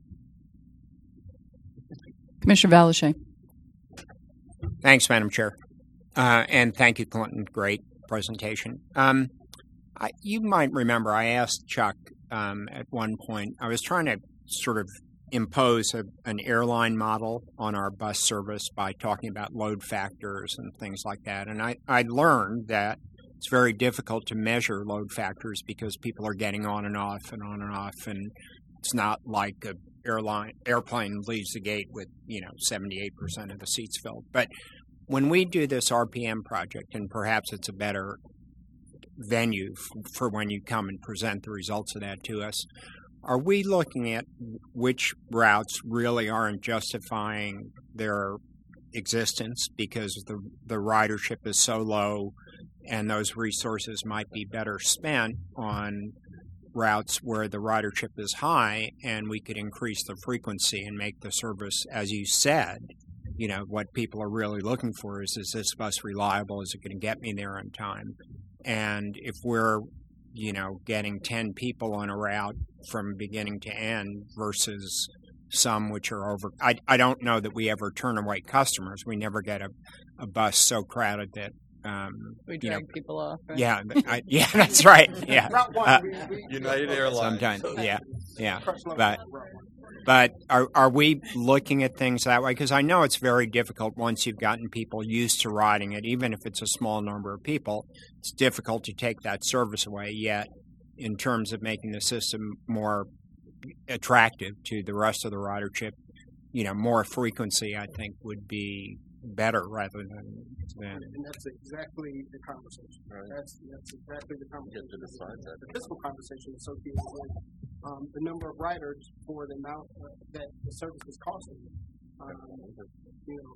Commissioner Valasche. Thanks, Madam Chair. Uh, and thank you, Clinton. Great presentation. Um, I, you might remember I asked Chuck um, at one point, I was trying to sort of impose a, an airline model on our bus service by talking about load factors and things like that. And I, I learned that it's very difficult to measure load factors because people are getting on and off and on and off, and it's not like a airline airplane leaves the gate with, you know, seventy-eight percent of the seats filled. But when we do this R P M project, and perhaps it's a better venue f- for when you come and present the results of that to us, are we looking at which routes really aren't justifying their existence because the the ridership is so low, and those resources might be better spent on routes where the ridership is high, and we could increase the frequency and make the service, as you said, you know, what people are really looking for is, is this bus reliable? Is it going to get me there on time? And if we're, you know, getting ten people on a route from beginning to end versus some which are over, I, I don't know that we ever turn away customers. We never get a, a bus so crowded that Um, we you drag know, people off. Right? Yeah, I, yeah, that's right. Yeah, uh, United Airlines. Sometimes, yeah, yeah. But but are are we looking at things that way? Because I know it's very difficult once you've gotten people used to riding it, even if it's a small number of people. It's difficult to take that service away. Yet, in terms of making the system more attractive to the rest of the ridership, you know, more frequency, I think, would be better rather than than. And that's exactly the conversation. Right. That's that's exactly the conversation. Get to decide that. The fiscal conversation associated with um, the number of riders for the amount uh, that the service is costing. Um, you know,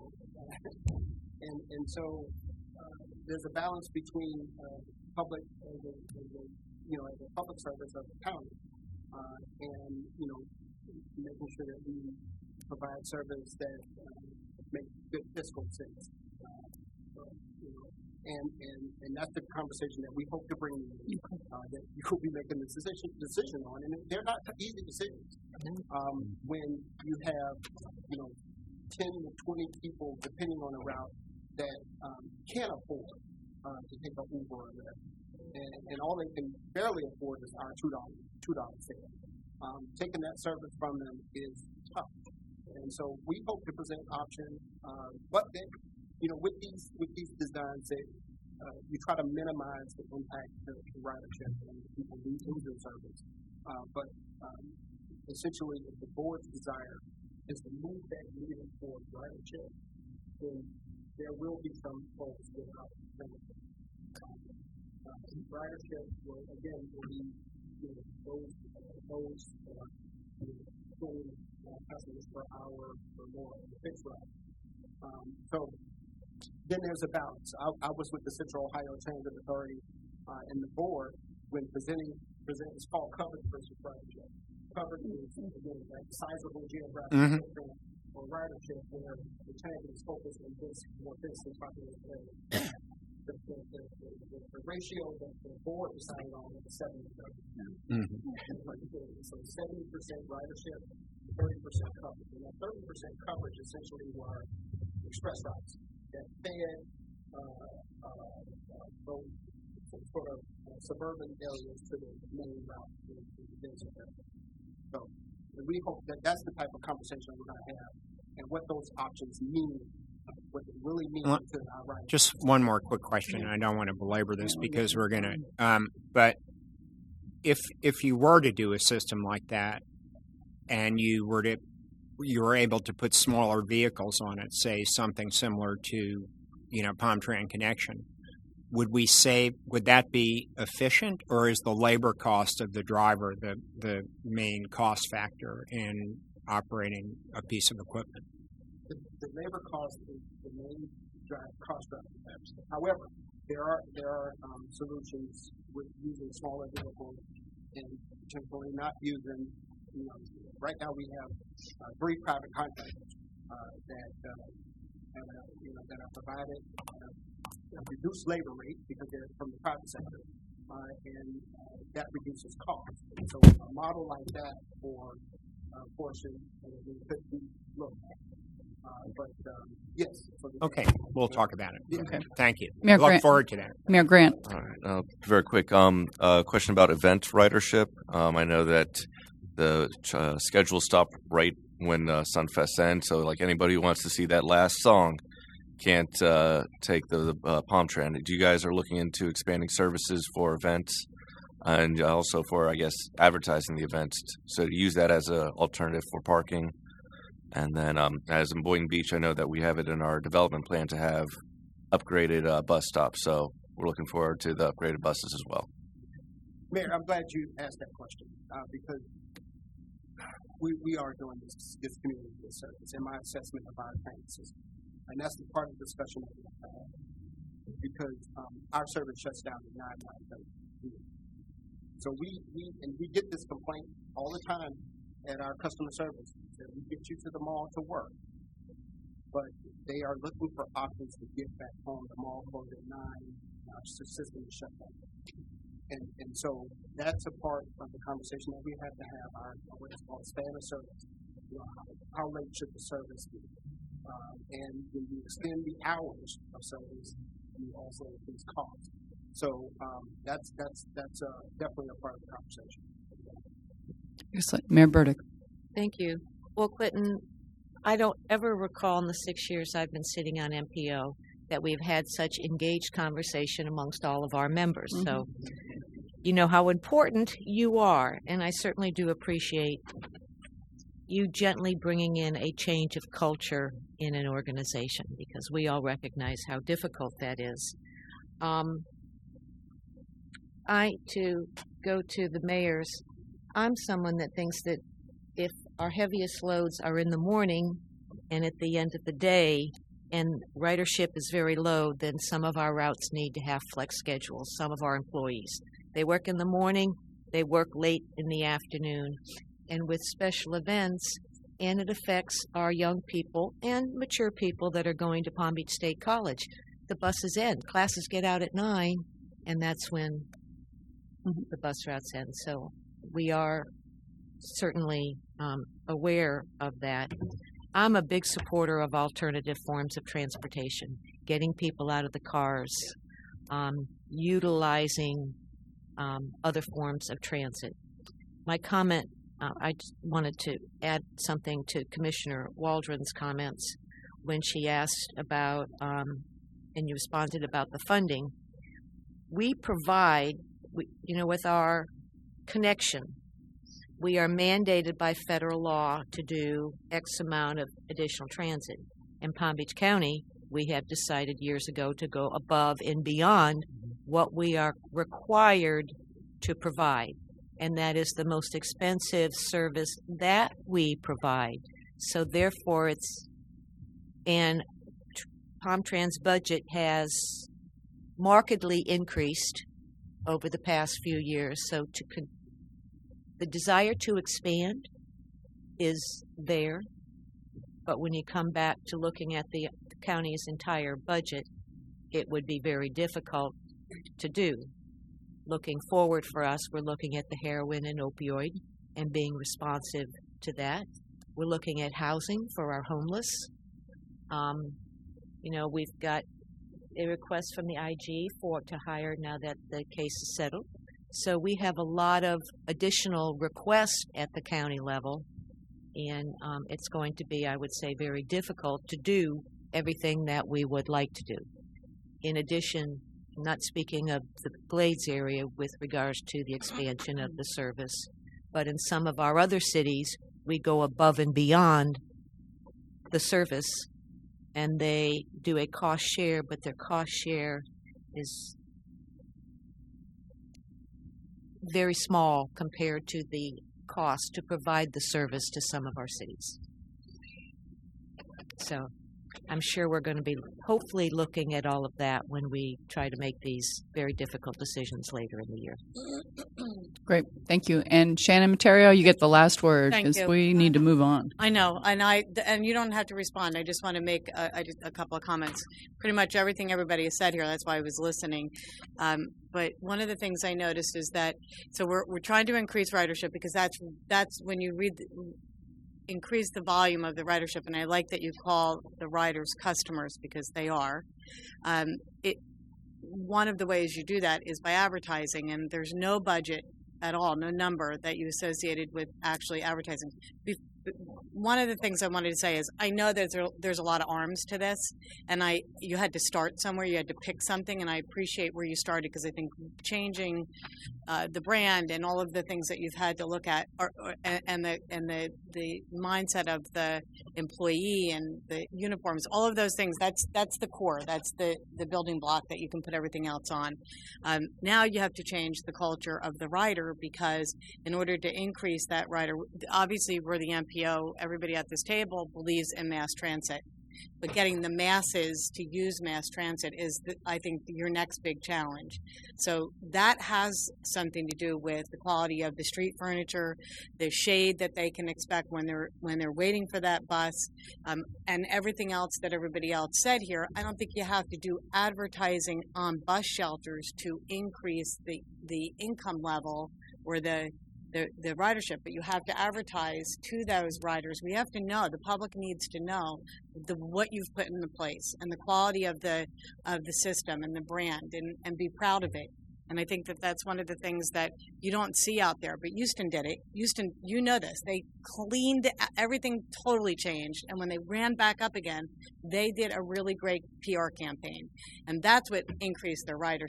and and so uh, there's a balance between uh, public and the, and the you know the public service of the county uh, and you know making sure that we provide service that uh, makes good fiscal sense. Uh, so, you know, and, and, and that's the conversation that we hope to bring you, uh, that you will be making this decision, decision on. And they're not easy decisions. Um, when you have, you know, ten to twenty people, depending on the route, that um, can't afford uh, to take an Uber or Lyft, and, and all they can barely afford is our two dollars two dollars fare. Um, taking that service from them is tough. And so we hope to present options, uh, but then, you know, with these with these designs, that uh, you try to minimize the impact to the ridership and people losing their service. Uh, but um, essentially, if the board's desire is to move that needle towards ridership, then there will be some folks without benefit. Uh, ridership will again will be you know, those uh, those uh, you know, customers per hour or more in the fixed route. Um, so then there's a balance. I, I was with the Central Ohio Transit Authority uh, and the board when presenting, present, it's called coverage versus ridership. Coverage is, again, like sizable geographic Mhm. footprint or ridership where the transit is focused on this more densely populated area. The, the, the, the, the ratio that the board decided on was seventy thirty. Mhm. So seventy percent ridership, thirty percent coverage. And that thirty percent coverage essentially were express routes that fed uh, uh, uh, those sort of uh, suburban areas to the main route to the denser area. So and we hope that that's the type of conversation we're going to have and what those options mean, what they really mean Well, to our riders. Just one more quick question. I don't want to belabor this because we're going to. Um, but if if you were to do a system like that, and you were to you were able to put smaller vehicles on it, say something similar to, you know, PalmTran Connection, would we save? Would that be efficient, or is the labor cost of the driver the the main cost factor in operating a piece of equipment? The, the labor cost is the main drive cost driver. However, there are there are um, solutions with using smaller vehicles and potentially not using. You know, right now we have uh, three private contractors uh, that uh, have, uh, you know that are provided uh, a reduced labor rate because they're from the private sector, uh, and uh, that reduces costs. And so a model like that for a portion uh, could be looked at. Uh, but um, yes. So Okay, we'll talk about it. Okay. Thank you. Mayor Look Grant. forward to that. Mayor Grant. All right. Uh, very quick. Um, uh, question about event ridership. Um, I know that the uh, schedule stopped right when uh, Sunfest ends, so like anybody who wants to see that last song can't uh, take the, the uh, PalmTran. Do you guys are looking into expanding services for events and also for, I guess, advertising the events? So to use that as an alternative for parking. And then um, as in Boynton Beach, I know that we have it in our development plan to have upgraded uh, bus stops. So we're looking forward to the upgraded buses as well. Mayor, I'm glad you asked that question uh, because we, we are doing this, this community this service in my assessment of our transit system. And that's the part of the discussion that we have to have because um, our service shuts down at nine, nine thirty. So we, we, and we get this complaint all the time at our customer service that we get you to the mall to work, but they are looking for options to get back home. The mall closed at nine, our system is shut down. And, and so that's a part of the conversation that we have to have, our what is called span of service. You know, how, how late should the service be? Uh, and when you extend the hours of service, you also increase costs. So um, that's that's that's uh, definitely a part of the conversation. Excellent. Mayor Burdick. Thank you. Well, Clinton, I don't ever recall in the six years I've been sitting on M P O that we've had such engaged conversation amongst all of our members. Mm-hmm. So you know how important you are, and I certainly do appreciate you gently bringing in a change of culture in an organization, because we all recognize how difficult that is. Um, I, to go to the mayor's, I'm someone that thinks that if our heaviest loads are in the morning and at the end of the day, and ridership is very low, then some of our routes need to have flex schedules, some of our employees. They work in the morning, they work late in the afternoon, and with special events, and it affects our young people and mature people that are going to Palm Beach State College. The buses end. Classes get out at nine, and that's when the bus routes end. So we are certainly um, aware of that. I'm a big supporter of alternative forms of transportation, getting people out of the cars, um, utilizing um, other forms of transit. My comment, uh, I just wanted to add something to Commissioner Waldron's comments when she asked about, um, and you responded about the funding. We provide, we, you know, with our connection, we are mandated by federal law to do X amount of additional transit. In Palm Beach County, we have decided years ago to go above and beyond what we are required to provide. And that is the most expensive service that we provide. So therefore it's, and PalmTran's budget has markedly increased over the past few years. So to con- the desire to expand is there, but when you come back to looking at the county's entire budget, it would be very difficult to do. Looking forward for us, we're looking at the heroin and opioid and being responsive to that. We're looking at housing for our homeless. Um, you know, we've got a request from the I G for to hire now that the case is settled. So we have a lot of additional requests at the county level, and um, it's going to be, I would say, very difficult to do everything that we would like to do. In addition, not speaking of the Glades area with regards to the expansion of the service, but in some of our other cities, we go above and beyond the service, and they do a cost share, but their cost share is very small compared to the cost to provide the service to some of our cities. So I'm sure we're going to be hopefully looking at all of that when we try to make these very difficult decisions later in the year. Great. Thank you. And Shannon Materio, you get the last word Thank because you. we need to move on. I know, and I and you don't have to respond. I just want to make a, a, a couple of comments. Pretty much everything everybody has said here. That's why I was listening. Um, but one of the things I noticed is that so we're we're trying to increase ridership because that's that's when you read. The, increase the volume of the ridership, and I like that you call the riders customers because they are. Um, it one of the ways you do that is by advertising, and there's no budget at all, no number that you associated with actually advertising. Be- one of the things I wanted to say is I know that there, there's a lot of arms to this, and I you had to start somewhere, you had to pick something, and I appreciate where you started because I think changing uh, the brand and all of the things that you've had to look at, are, are, and the and the the mindset of the employee and the uniforms, all of those things. That's that's the core. That's the the building block that you can put everything else on. Um, now you have to change the culture of the rider because in order to increase that rider, obviously we're the M P O. Everybody at this table believes in mass transit. But getting the masses to use mass transit is, the, I think, your next big challenge. So that has something to do with the quality of the street furniture, the shade that they can expect when they're when they're waiting for that bus, um, and everything else that everybody else said here. I don't think you have to do advertising on bus shelters to increase the, the income level or the The, the ridership, but you have to advertise to those riders. We have to know, the public needs to know the what you've put into place and the quality of the of the system and the brand, and, and be proud of it. And I think that that's one of the things that you don't see out there. But Houston did it. Houston, you know this. They cleaned everything, totally changed. And when they ran back up again, they did a really great P R campaign. And that's what increased their ridership.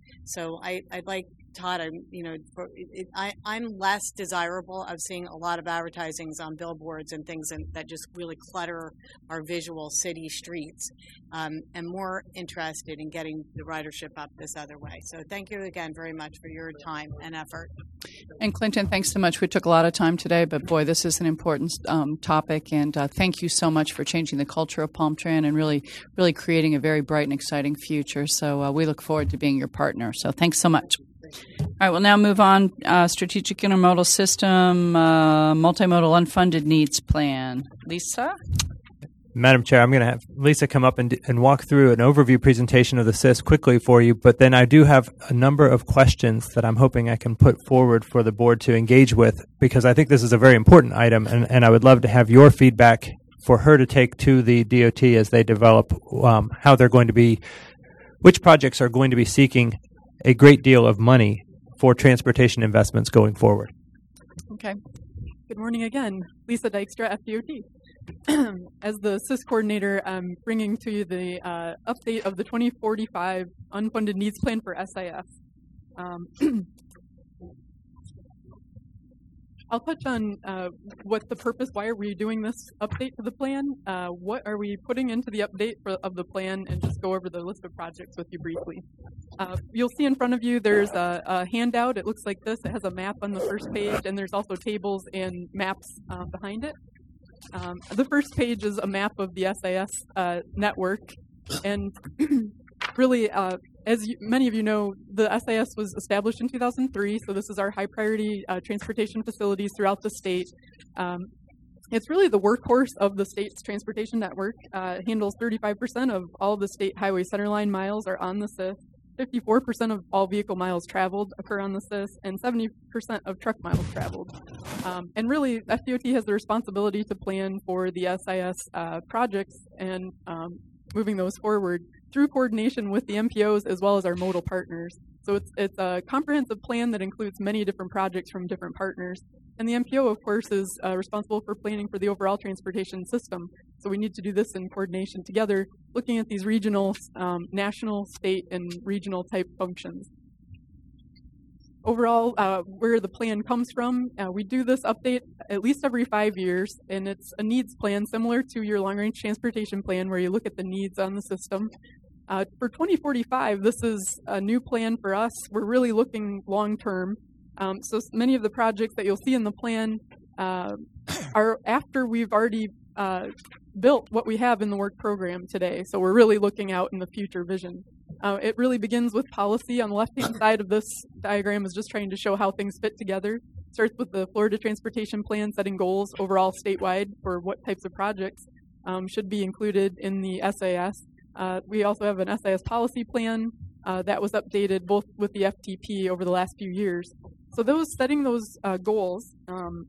So I, I'd like Todd, I'm, you know, for, it, it, I, I'm less desirable of seeing a lot of advertisings on billboards and things in, that just really clutter our visual city streets, um, and more interested in getting the ridership up this other way. So thank you again very much for your time and effort. And Clinton, thanks so much. We took a lot of time today, but boy, this is an important um, topic, and uh, thank you so much for changing the culture of Palm Tran and really, really creating a very bright and exciting future. So uh, we look forward to being your partner. So thanks so much. All right, we'll now move on. Uh, Strategic Intermodal System, uh, Multimodal Unfunded Needs Plan. Lisa? Madam Chair, I'm going to have Lisa come up and, and walk through an overview presentation of the S I S quickly for you, but then I do have a number of questions that I'm hoping I can put forward for the board to engage with, because I think this is a very important item, and, and I would love to have your feedback for her to take to the D O T as they develop um, how they're going to be, which projects are going to be seeking a great deal of money for transportation investments going forward. Okay. Good morning again. Lisa Dykstra, F D O T. As the S I S coordinator, I'm bringing to you the uh, update of the twenty forty-five Unfunded Needs Plan for S I S. Um, I'll touch on uh, what the purpose, why are we doing this update to the plan, uh, what are we putting into the update for, of the plan, and just go over the list of projects with you briefly. Uh, you'll see in front of you there's a, a handout. It looks like this. It has a map on the first page, and there's also tables and maps uh, behind it. Um, the first page is a map of the S I S uh, network, and really, uh, as you, many of you know, the S I S was established in two thousand three, so this is our high priority uh, transportation facilities throughout the state. Um, it's really the workhorse of the state's transportation network. Uh, it handles thirty-five percent of all the state highway centerline miles are on the S I S. fifty-four percent of all vehicle miles traveled occur on the S I S, and seventy percent of truck miles traveled. Um, and really, F D O T has the responsibility to plan for the S I S uh, projects and um, moving those forward through coordination with the M P Os as well as our modal partners. So it's it's a comprehensive plan that includes many different projects from different partners. And the M P O, of course, is uh, responsible for planning for the overall transportation system. So we need to do this in coordination together, looking at these regional, um, national, state, and regional type functions. Overall, uh, where the plan comes from, uh, we do this update at least every five years, and it's a needs plan similar to your long-range transportation plan where you look at the needs on the system. Uh, for twenty forty-five, this is a new plan for us. We're really looking long-term. Um, so many of the projects that you'll see in the plan uh, are after we've already uh, built what we have in the work program today. So we're really looking out in the future vision. Uh, it really begins with policy. On the left-hand side of this diagram is just trying to show how things fit together. Starts with the Florida Transportation Plan setting goals overall statewide for what types of projects um, should be included in the S I S. Uh, we also have an S I S policy plan uh, that was updated both with the F T P over the last few years. So those setting those uh, goals um,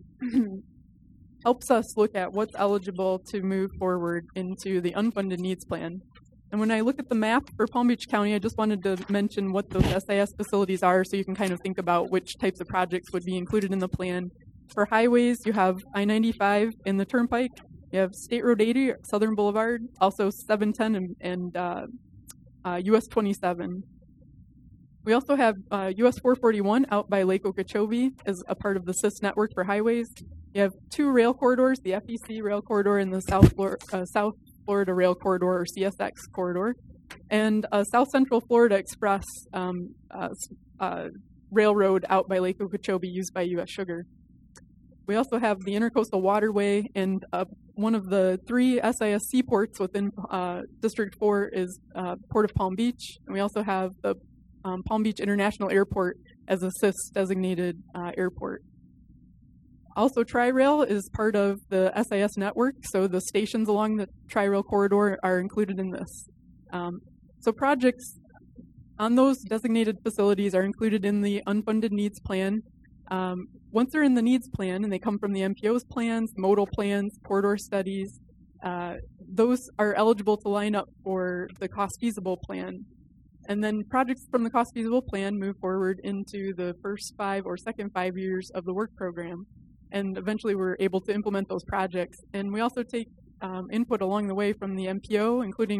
helps us look at what's eligible to move forward into the unfunded needs plan. And when I look at the map for Palm Beach County, I just wanted to mention what those S I S facilities are so you can kind of think about which types of projects would be included in the plan. For highways, you have I ninety-five in the Turnpike, you have State Road eighty, Southern Boulevard, also seven ten and, and uh, uh, U S twenty-seven. We also have uh, U S four forty-one out by Lake Okeechobee as a part of the S I S network for highways. You have two rail corridors, the F E C rail corridor and the South, Flor- uh, South Florida Rail Corridor, or C S X corridor, and uh, South Central Florida Express um, uh, uh, railroad out by Lake Okeechobee used by U S Sugar. We also have the Intercoastal Waterway, and uh, one of the three S I S seaports within uh, District four is uh, Port of Palm Beach, and we also have the um, Palm Beach International Airport as a S I S designated uh, airport. Also, Tri-Rail is part of the S I S network, so the stations along the Tri-Rail corridor are included in this. Um, so projects on those designated facilities are included in the unfunded needs plan. Um, once they're in the needs plan and they come from the M P O's plans, modal plans, corridor studies, uh, those are eligible to line up for the cost feasible plan. And then projects from the cost feasible plan move forward into the first five or second five years of the work program. And eventually we're able to implement those projects. And we also take um, input along the way from the M P O, including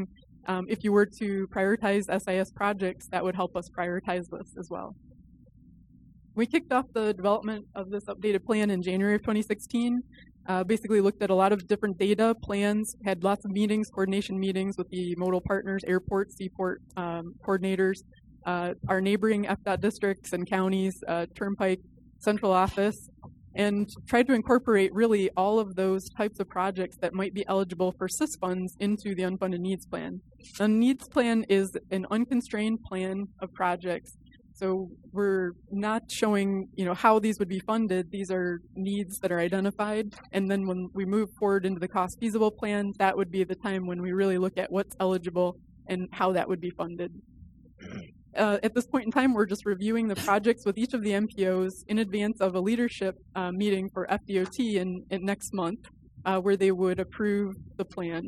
um, if you were to prioritize S I S projects, that would help us prioritize this as well. We kicked off the development of this updated plan in January of twenty sixteen. Uh, basically looked at a lot of different data, plans, had lots of meetings, coordination meetings with the modal partners, airport, seaport um, coordinators, uh, our neighboring F DOT districts and counties, uh, Turnpike, central office, and tried to incorporate really all of those types of projects that might be eligible for S I S funds into the unfunded needs plan. The needs plan is an unconstrained plan of projects. So we're not showing, you know, how these would be funded. These are needs that are identified. And then when we move forward into the cost feasible plan, that would be the time when we really look at what's eligible and how that would be funded. Uh, at this point in time, we're just reviewing the projects with each of the M P Os in advance of a leadership uh, meeting for F D O T in, in next month, uh, where they would approve the plan.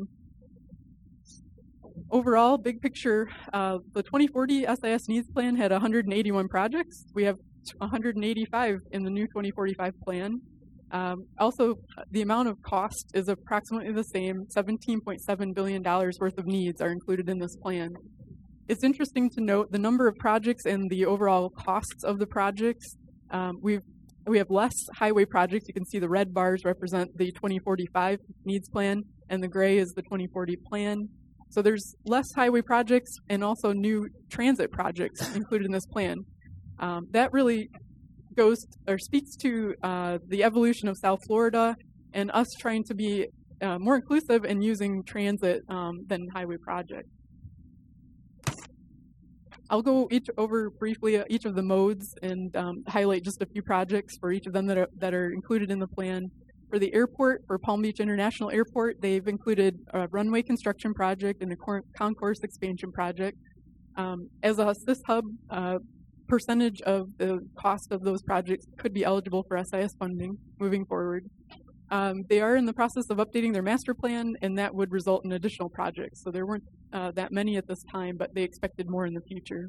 Overall, big picture, uh, the twenty forty S I S needs plan had one hundred eighty-one projects. We have one hundred eighty-five in the new twenty forty-five plan. Um, also, the amount of cost is approximately the same. seventeen point seven billion dollars worth of needs are included in this plan. It's interesting to note the number of projects and the overall costs of the projects. Um, we've we have less highway projects. You can see the red bars represent the twenty forty-five needs plan, and the gray is the twenty forty plan. So there's less highway projects and also new transit projects included in this plan. Um, that really goes or speaks to uh, the evolution of South Florida and us trying to be uh, more inclusive and using transit um, than highway projects. I'll go each over briefly uh, each of the modes and um, highlight just a few projects for each of them that are, that are included in the plan. For the airport, for Palm Beach International Airport, they've included a runway construction project and a concourse expansion project. Um, as a S I S hub, uh, percentage of the cost of those projects could be eligible for S I S funding moving forward. Um, they are in the process of updating their master plan, and that would result in additional projects. So there weren't uh, that many at this time, but they expected more in the future.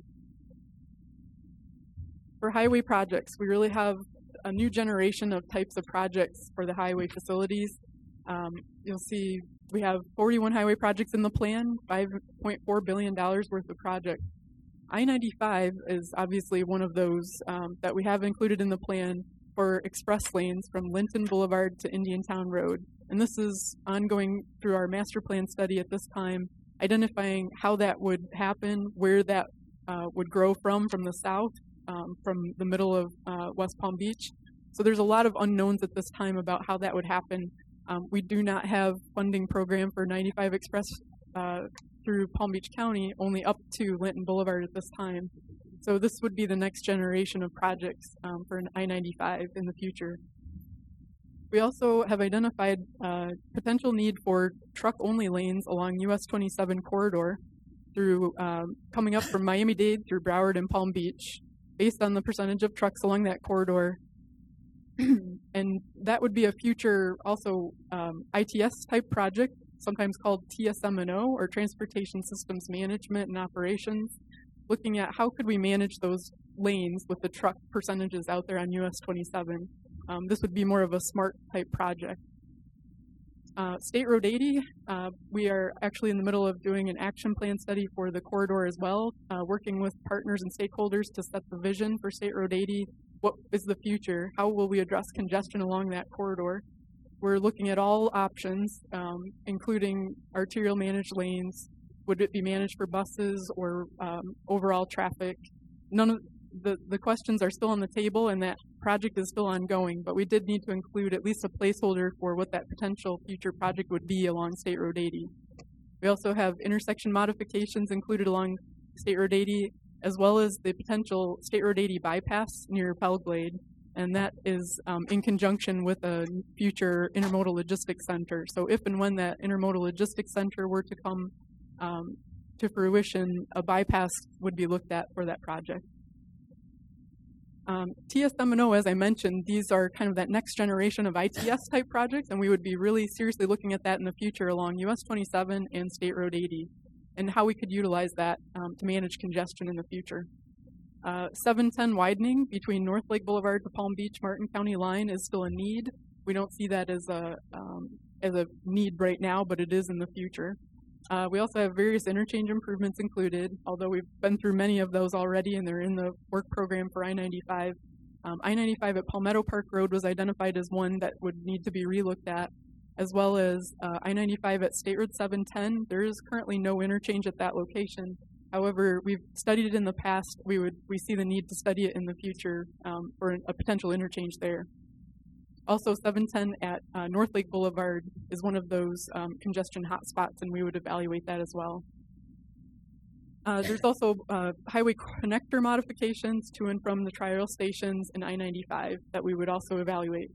For highway projects, we really have a new generation of types of projects for the highway facilities. Um, you'll see we have forty-one highway projects in the plan, five point four billion dollars worth of projects. I ninety-five is obviously one of those um, that we have included in the plan for express lanes from Linton Boulevard to Indiantown Road. And this is ongoing through our master plan study at this time, identifying how that would happen, where that uh, would grow from, from the south, um, from the middle of uh, West Palm Beach. So there's a lot of unknowns at this time about how that would happen. Um, we do not have funding program for ninety-five Express uh, through Palm Beach County, only up to Linton Boulevard at this time. So this would be the next generation of projects um, for an I ninety-five in the future. We also have identified uh, potential need for truck-only lanes along U S twenty-seven corridor through um, coming up from Miami-Dade through Broward and Palm Beach, based on the percentage of trucks along that corridor. And that would be a future also um, I T S type project, sometimes called T S M N O, or Transportation Systems Management and Operations, looking at how could we manage those lanes with the truck percentages out there on U S twenty-seven. Um, this would be more of a SMART type project. Uh, State Road eighty, uh, we are actually in the middle of doing an action plan study for the corridor as well, uh, working with partners and stakeholders to set the vision for State Road eighty. What is the future? How will we address congestion along that corridor? We're looking at all options, um, including arterial managed lanes. Would it be managed for buses or um, overall traffic? None of the, the questions are still on the table, and that project is still ongoing, but we did need to include at least a placeholder for what that potential future project would be along State Road eighty. We also have intersection modifications included along State Road eighty, as well as the potential State Road eighty bypass near Pelglade, and that is um, in conjunction with a future intermodal logistics center. So if and when that intermodal logistics center were to come um, to fruition, a bypass would be looked at for that project. Um, T S M N O, as I mentioned, these are kind of that next generation of I T S type projects, and we would be really seriously looking at that in the future along U S twenty-seven and State Road eighty, and how we could utilize that um, to manage congestion in the future. Uh, seven ten widening between North Lake Boulevard to Palm Beach Martin County line is still a need. We don't see that as a um, as a need right now, but it is in the future. Uh, we also have various interchange improvements included, although we've been through many of those already and they're in the work program for I ninety-five. Um, I ninety-five at Palmetto Park Road was identified as one that would need to be relooked at, as well as uh, I ninety-five at State Road seven ten. There is currently no interchange at that location. However, we've studied it in the past. We would we see the need to study it in the future um, for a potential interchange there. Also, seven ten at uh, North Lake Boulevard is one of those um, congestion hotspots, and we would evaluate that as well. Uh, there's also uh, highway connector modifications to and from the Tri-Rail stations in I ninety-five that we would also evaluate.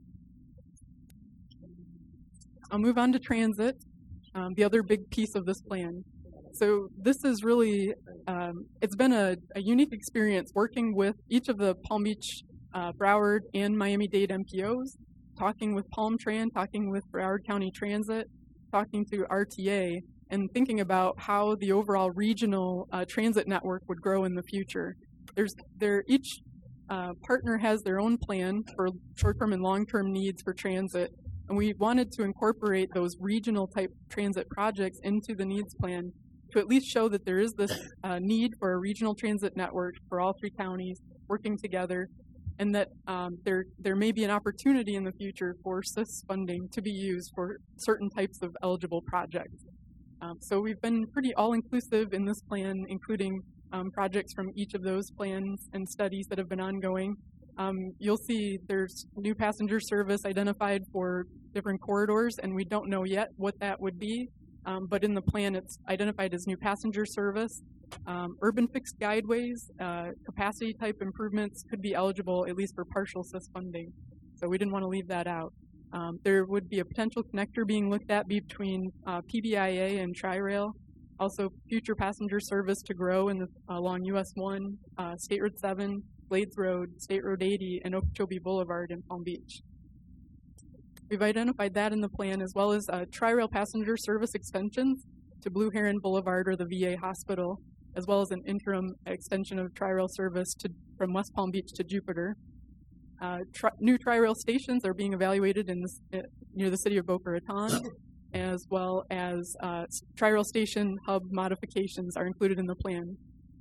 I'll move on to transit, um, the other big piece of this plan. So this is really, um, it's been a, a unique experience working with each of the Palm Beach, uh, Broward, and Miami-Dade M P Os, talking with PalmTran, talking with Broward County Transit, talking to R T A, and thinking about how the overall regional uh, transit network would grow in the future. There's there each uh, partner has their own plan for short-term and long-term needs for transit, and we wanted to incorporate those regional type transit projects into the needs plan to at least show that there is this uh, need for a regional transit network for all three counties working together, and that um, there there may be an opportunity in the future for S I S funding to be used for certain types of eligible projects. Um, so we've been pretty all-inclusive in this plan, including um, projects from each of those plans and studies that have been ongoing. Um, you'll see there's new passenger service identified for different corridors, and we don't know yet what that would be, um, but in the plan it's identified as new passenger service. Um, urban fixed guideways, uh, capacity type improvements could be eligible at least for partial S I S funding, so we didn't want to leave that out. Um, there would be a potential connector being looked at between uh, P B I A and Tri-Rail. Also, future passenger service to grow in the, along U S one, uh, State Road seven, Glades Road, State Road eighty, and Okeechobee Boulevard in Palm Beach. We've identified that in the plan, as well as uh, Tri-Rail passenger service extensions to Blue Heron Boulevard or the V A Hospital, as well as an interim extension of Tri-Rail service to, from West Palm Beach to Jupiter. Uh, tri new Tri-Rail stations are being evaluated in this, uh, near the city of Boca Raton, as well as uh, Tri-Rail station hub modifications are included in the plan.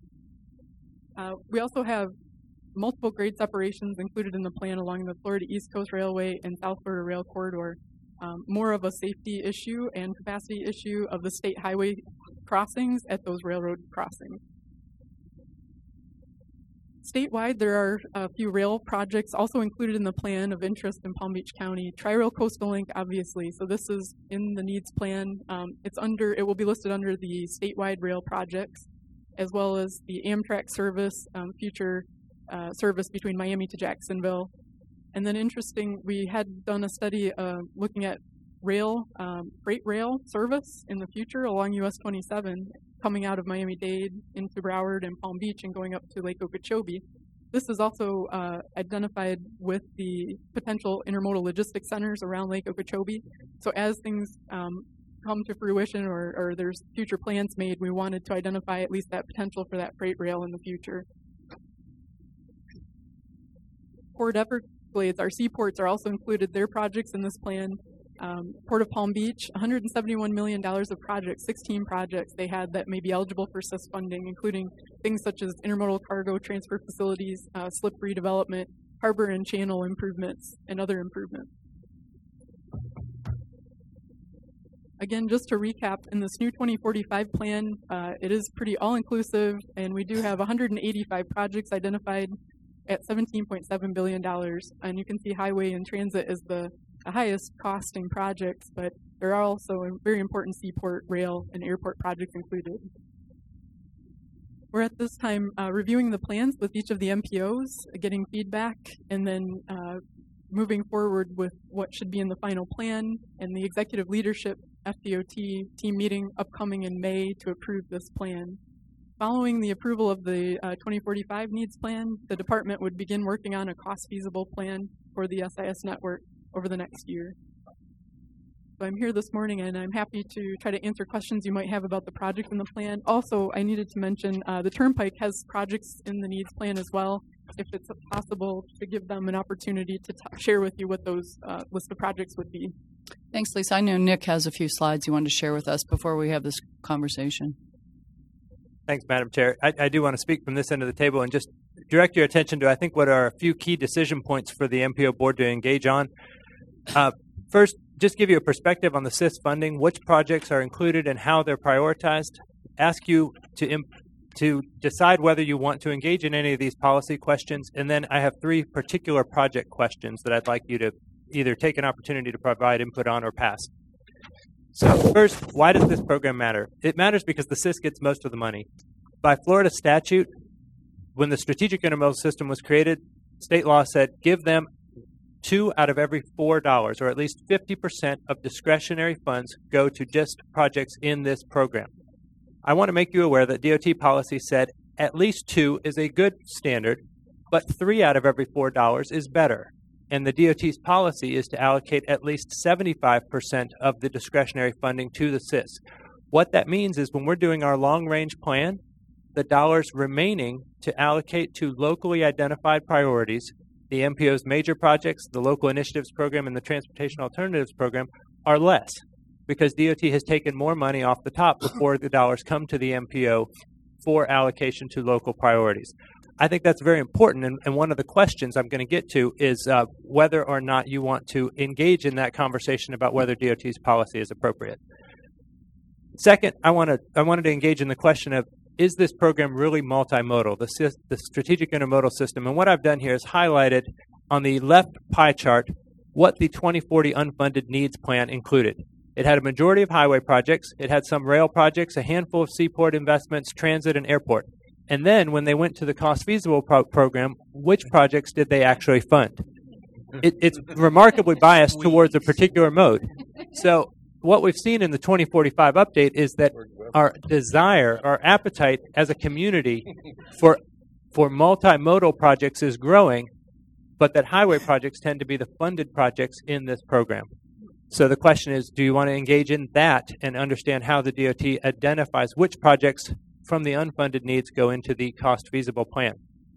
Uh, we also have multiple grade separations included in the plan along the Florida East Coast Railway and South Florida Rail Corridor. Um, more of a safety issue and capacity issue of the state highway crossings at those railroad crossings. Statewide, there are a few rail projects also included in the plan of interest in Palm Beach County. Tri-Rail Coastal Link, obviously, so this is in the needs plan. Um, it's under, it will be listed under the statewide rail projects, as well as the Amtrak service, um, future uh, service between Miami to Jacksonville. And then interesting, we had done a study uh, looking at rail, um, freight rail service in the future along U S twenty-seven, coming out of Miami-Dade into Broward and Palm Beach and going up to Lake Okeechobee. This is also uh, identified with the potential intermodal logistics centers around Lake Okeechobee. So as things um, come to fruition or, or there's future plans made, we wanted to identify at least that potential for that freight rail in the future. Port Everglades, our seaports are also included, their projects in this plan. Um, Port of Palm Beach, one hundred seventy-one million dollars of projects, sixteen projects they had that may be eligible for S I S funding, including things such as intermodal cargo transfer facilities, uh, slip redevelopment, harbor and channel improvements, and other improvements. Again, just to recap, in this new twenty forty-five plan, uh, it is pretty all-inclusive, and we do have one hundred eighty-five projects identified at seventeen point seven billion dollars. And you can see highway and transit as the the highest costing projects, but there are also very important seaport, rail, and airport projects included. We're at this time uh, reviewing the plans with each of the M P Os, getting feedback, and then uh, moving forward with what should be in the final plan, and the executive leadership F D O T team meeting upcoming in May to approve this plan. Following the approval of the uh, twenty forty-five needs plan, the department would begin working on a cost-feasible plan for the S I S network over the next year. So I'm here this morning, and I'm happy to try to answer questions you might have about the project and the plan. Also, I needed to mention uh, the Turnpike has projects in the needs plan as well, if it's possible to give them an opportunity to t share with you what those uh, list of projects would be. Thanks, Lisa. I know Nick has a few slides he wanted to share with us before we have this conversation. Thanks, Madam Chair. I, I do want to speak from this end of the table and just direct your attention to, I think, what are a few key decision points for the M P O board to engage on. Uh, first, just give you a perspective on the C I S funding, which projects are included and how they're prioritized. Ask you to imp- to decide whether you want to engage in any of these policy questions. And then I have three particular project questions that I'd like you to either take an opportunity to provide input on or pass. So first, why does this program matter? It matters because the C I S gets most of the money. By Florida statute, when the Strategic Intermodal System was created, state law said give them two out of every four dollars, or at least fifty percent of discretionary funds go to just projects in this program. I want to make you aware that D O T policy said at least two is a good standard, but three out of every four dollars is better. And the D O T's policy is to allocate at least seventy-five percent of the discretionary funding to the C I S. What that means is when we're doing our long-range plan, the dollars remaining to allocate to locally identified priorities, the M P O's major projects, the Local Initiatives Program, and the Transportation Alternatives Program, are less because D O T has taken more money off the top before the dollars come to the M P O for allocation to local priorities. I think that's very important, and, and one of the questions I'm going to get to is uh, whether or not you want to engage in that conversation about whether D O T's policy is appropriate. Second, I want to I wanted to engage in the question of, is this program really multimodal, the, the Strategic Intermodal System? And what I've done here is highlighted on the left pie chart what the twenty forty unfunded needs plan included. It had a majority of highway projects, it had some rail projects, a handful of seaport investments, transit, and airport. And then when they went to the cost feasible pro- program, which projects did they actually fund? It, it's remarkably biased towards a particular mode. So what we've seen in the twenty forty-five update is that our desire, our appetite as a community for for multimodal projects is growing, but that highway projects tend to be the funded projects in this program. So the question is, do you want to engage in that and understand how the D O T identifies which projects from the unfunded needs go into the cost feasible plan?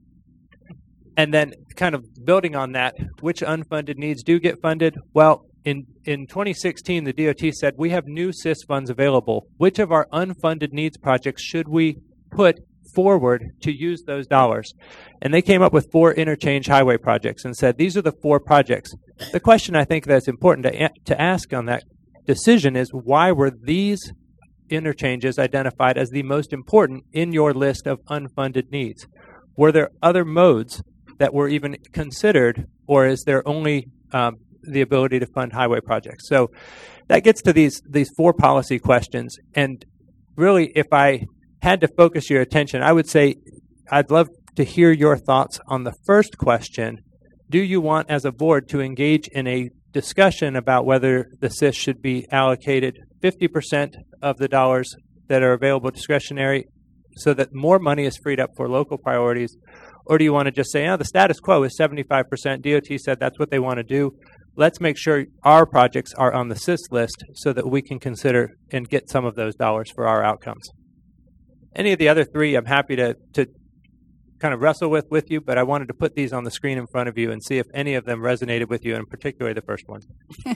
And then kind of building on that, which unfunded needs do get funded? Well, in, in twenty sixteen, the D O T said, we have new C I S funds available. Which of our unfunded needs projects should we put forward to use those dollars? And they came up with four interchange highway projects and said, these are the four projects. The question I think that's important to, to ask on that decision is, why were these interchanges identified as the most important in your list of unfunded needs? Were there other modes that were even considered, or is there only um, the ability to fund highway projects? So that gets to these these four policy questions. And really, if I had to focus your attention, I would say I'd love to hear your thoughts on the first question. Do you want, as a board, to engage in a discussion about whether the C I S should be allocated fifty percent of the dollars that are available discretionary so that more money is freed up for local priorities? Or do you want to just say, oh, the status quo is seventy-five percent. D O T said that's what they want to do. Let's make sure our projects are on the C I S list so that we can consider and get some of those dollars for our outcomes. Any of the other three, I'm happy to, to kind of wrestle with with you, but I wanted to put these on the screen in front of you and see if any of them resonated with you, and particularly the first one.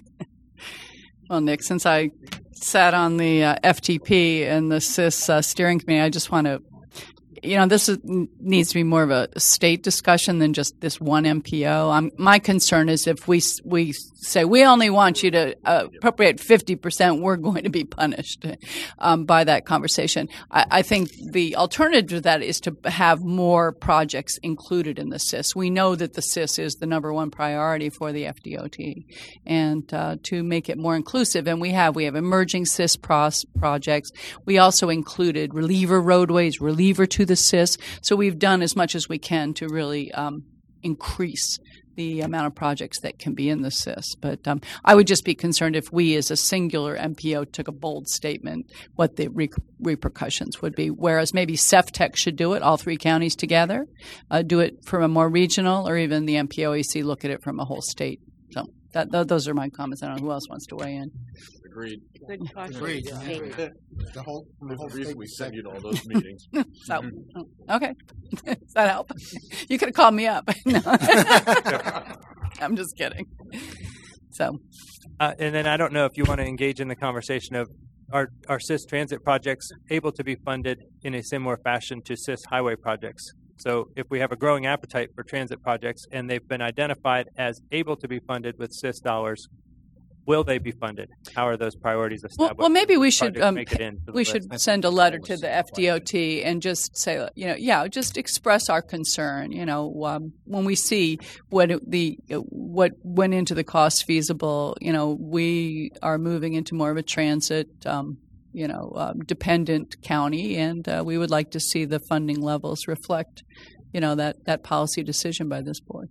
Well, Nick, since I sat on the uh, F T P and the C I S uh, steering committee, I just want to, you know, this is, needs to be more of a state discussion than just this one M P O. Um, my concern is if we we say we only want you to uh, appropriate fifty percent, we're going to be punished um, by that conversation. I, I think the alternative to that is to have more projects included in the C I S. We know that the C I S is the number one priority for the F D O T, and uh, to make it more inclusive. And we have we have emerging C I S pros- projects. We also included reliever roadways, reliever to the C I S. So we've done as much as we can to really um, increase the amount of projects that can be in the C I S. But um, I would just be concerned if we as a singular M P O took a bold statement, what the re- repercussions would be. Whereas maybe CEFTEC should do it, all three counties together, uh, do it from a more regional, or even the M P O E C look at it from a whole state. So that, th- those are my comments. I don't know who else wants to weigh in. Agreed. Good caution. Agreed. Yeah. The whole, the whole reason we send you to all those meetings. So, okay. Does that help? You could have called me up. No. I'm just kidding. So, uh, and then I don't know if you want to engage in the conversation of are are C I S transit projects able to be funded in a similar fashion to C I S highway projects? So if we have a growing appetite for transit projects and they've been identified as able to be funded with C I S dollars, will they be funded? How are those priorities well, established? well maybe we should um, make it into the we list? should send a letter to the F D O T and just say, you know, yeah, just express our concern. You know, um, when we see what it, the what went into the cost feasible, you know, we are moving into more of a transit, um, you know, uh, dependent county, and uh, we would like to see the funding levels reflect, you know, that that policy decision by this board.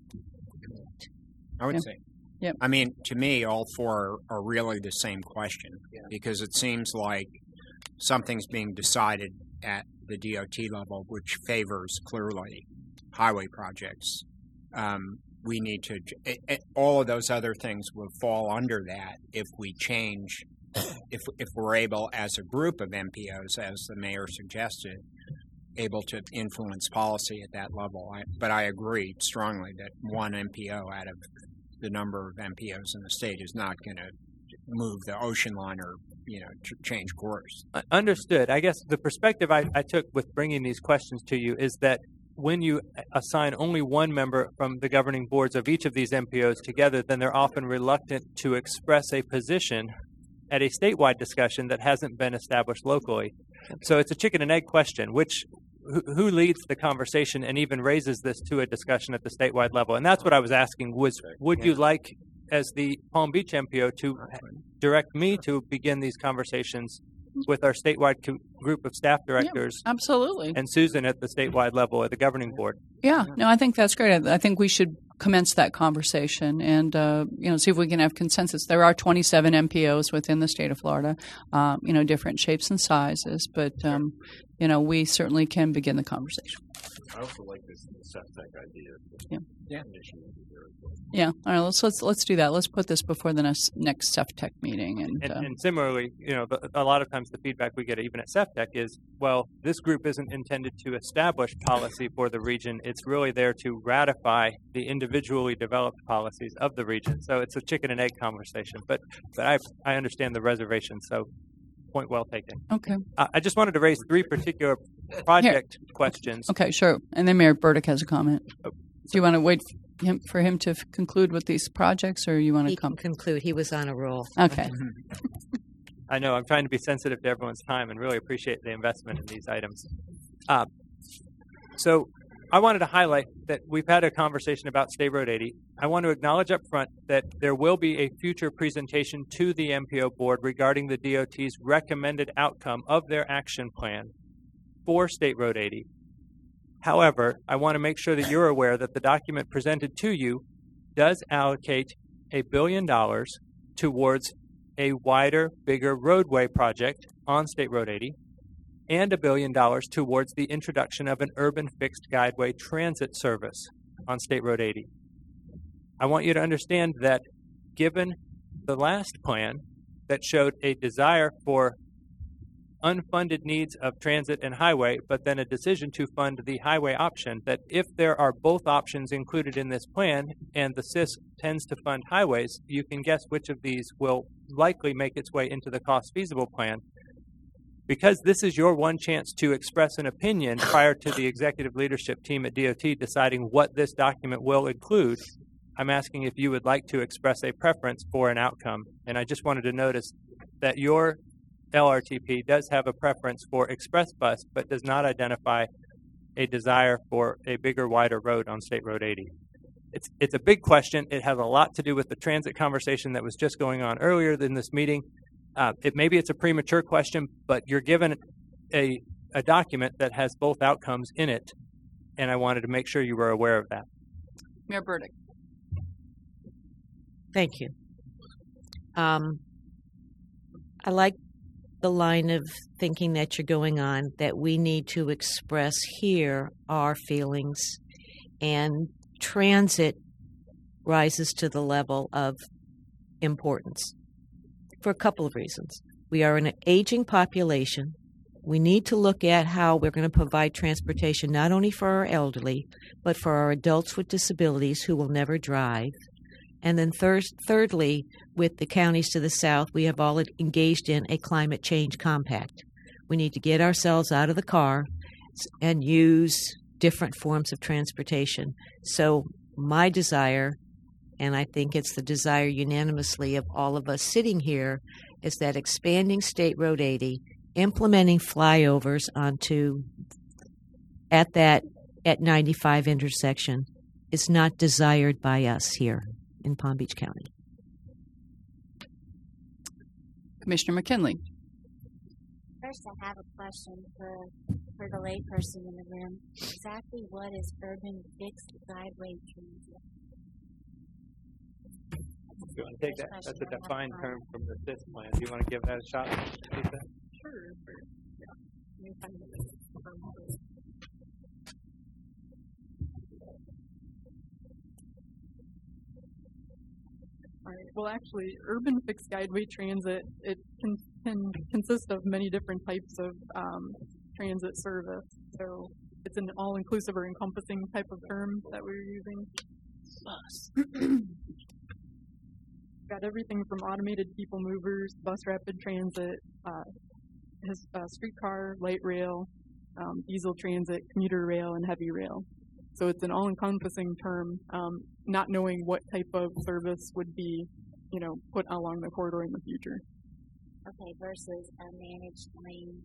I would yeah. say. Yep. I mean, to me, all four are really the same question yeah. because it seems like something's being decided at the D O T level, which favors clearly highway projects. Um, we need to it, it, all of those other things will fall under that if we change, if if we're able as a group of M P Os, as the mayor suggested, able to influence policy at that level. I, but I agree strongly that one M P O out of the number of M P Os in the state is not going to move the ocean liner, you know, ch- change course. Understood. I guess the perspective I, I took with bringing these questions to you is that when you assign only one member from the governing boards of each of these M P Os together, then they're often reluctant to express a position at a statewide discussion that hasn't been established locally. So it's a chicken and egg question, which who leads the conversation and even raises this to a discussion at the statewide level? And that's what I was asking was, would you like, as the Palm Beach M P O, to direct me to begin these conversations with our statewide co- group of staff directors? Yeah, absolutely. And Susan at the statewide level at the governing board? Yeah, no, I think that's great. I think we should commence that conversation and, uh, you know, see if we can have consensus. There are twenty-seven M P Os within the state of Florida, um, you know, different shapes and sizes, but, um, you know, we certainly can begin the conversation. I also like this SEPTEC idea. Yeah. Yeah. Yeah. All right. Let's let's let's do that. Let's put this before the next next SEPTEC meeting. And and, uh, and similarly, you know, the, a lot of times the feedback we get even at SEPTEC is, well, this group isn't intended to establish policy for the region. It's really there to ratify the individually developed policies of the region. So it's a chicken and egg conversation. But but I I understand the reservation. So point well taken. Okay. Uh, I just wanted to raise three particular project Here. questions. Okay, sure. And then Mayor Burdick has a comment. Oh, do you want to wait for him, for him to f- conclude with these projects, or you want to he come? Can conclude. He was on a roll. Okay. I know. I'm trying to be sensitive to everyone's time and really appreciate the investment in these items. Uh, so I wanted to highlight that we've had a conversation about State Road eighty. I want to acknowledge up front that there will be a future presentation to the M P O board regarding the D O T's recommended outcome of their action plan for State Road eighty. However, I want to make sure that you're aware that the document presented to you does allocate a billion dollars towards a wider, bigger roadway project on State Road eighty, and a billion dollars towards the introduction of an urban fixed guideway transit service on State Road eighty. I want you to understand that given the last plan that showed a desire for unfunded needs of transit and highway, but then a decision to fund the highway option, that if there are both options included in this plan and the C I S tends to fund highways, you can guess which of these will likely make its way into the cost feasible plan. Because this is your one chance to express an opinion prior to the executive leadership team at D O T deciding what this document will include, I'm asking if you would like to express a preference for an outcome. And I just wanted to notice that your L R T P does have a preference for express bus, but does not identify a desire for a bigger, wider road on State Road eighty. It's it's a big question. It has a lot to do with the transit conversation that was just going on earlier in this meeting. Uh, it maybe it's a premature question, but you're given a a document that has both outcomes in it, and I wanted to make sure you were aware of that. Mayor Burdick. Thank you. Um, I like the line of thinking that you're going on, that we need to express here our feelings, and transit rises to the level of importance for a couple of reasons. We are an aging population. We need to look at how we're going to provide transportation not only for our elderly, but for our adults with disabilities who will never drive, And then third, thirdly, with the counties to the south, we have all engaged in a climate change compact. We need to get ourselves out of the car and use different forms of transportation. So my desire, and I think it's the desire unanimously of all of us sitting here, is that expanding State Road eighty, implementing flyovers onto at that at ninety-five intersection is not desired by us here in Palm Beach County. Commissioner McKinley. First, I have a question for, for the layperson in the room. Exactly what is urban fixed guideway transit? You want to take that? That's a defined term from the C I S plan. Do you want to give that a shot, Lisa? Sure. Yeah. Let me find it. All right. Well, actually, urban fixed guideway transit, it can, can consist of many different types of um, transit service. So it's an all-inclusive or encompassing type of term that we're using. Bus. Got everything from automated people movers, bus rapid transit, uh, his, uh, streetcar, light rail, um, diesel transit, commuter rail, and heavy rail. So it's an all-encompassing term, um, not knowing what type of service would be, you know, put along the corridor in the future. Okay, versus a managed lane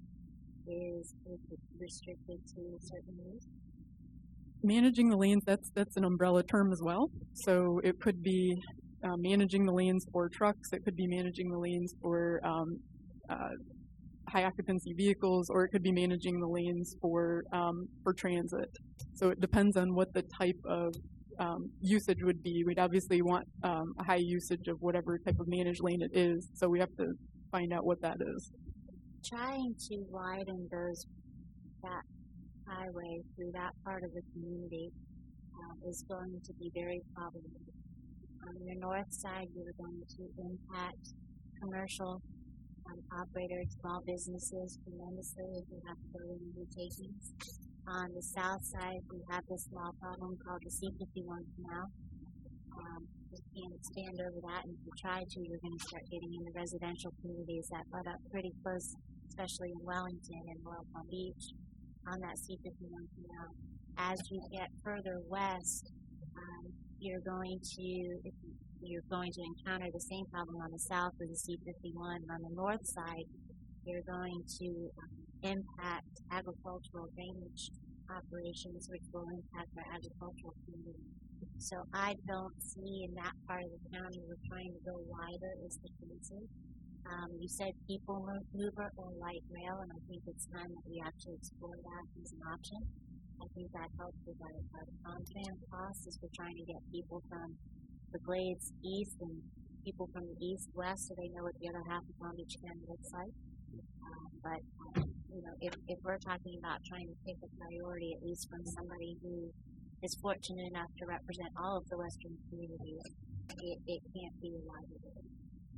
is restricted to certain routes? Managing the lanes, that's that's an umbrella term as well. So it could be uh, managing the lanes for trucks, it could be managing the lanes for um, uh, high occupancy vehicles, or it could be managing the lanes for um, for transit. So it depends on what the type of um, usage would be. We'd obviously want um, a high usage of whatever type of managed lane it is. So we have to find out what that is. Trying to widen those that highway through that part of the community um, is going to be very problematic. On the north side, you're going to impact commercial um, operators, small businesses tremendously if you have to go in and do takings. On the south side, we have this small problem called the C fifty-one canal. Um, you can't expand over that, and if you try to, you're going to start getting into residential communities that butt up pretty close, especially in Wellington and Royal Palm Beach, on that C fifty-one canal. As you get further west, um, you're going to if you're going to encounter the same problem on the south with the C fifty-one. And on the north side, you're going to um, impact agricultural drainage operations, which will impact our agricultural community. So I don't see in that part of the county we're trying to go wider is the transit. Um, you said people mover or light rail, and I think it's time that we actually explore that as an option. I think that helps with our, our on-tram costs as we're trying to get people from the Glades east and people from the east west so they know what the other half of Palm Beach County looks like. Um, but, um, you know, if, if we're talking about trying to pick a priority, at least from somebody who is fortunate enough to represent all of the western communities, it, it can't be a lot of it.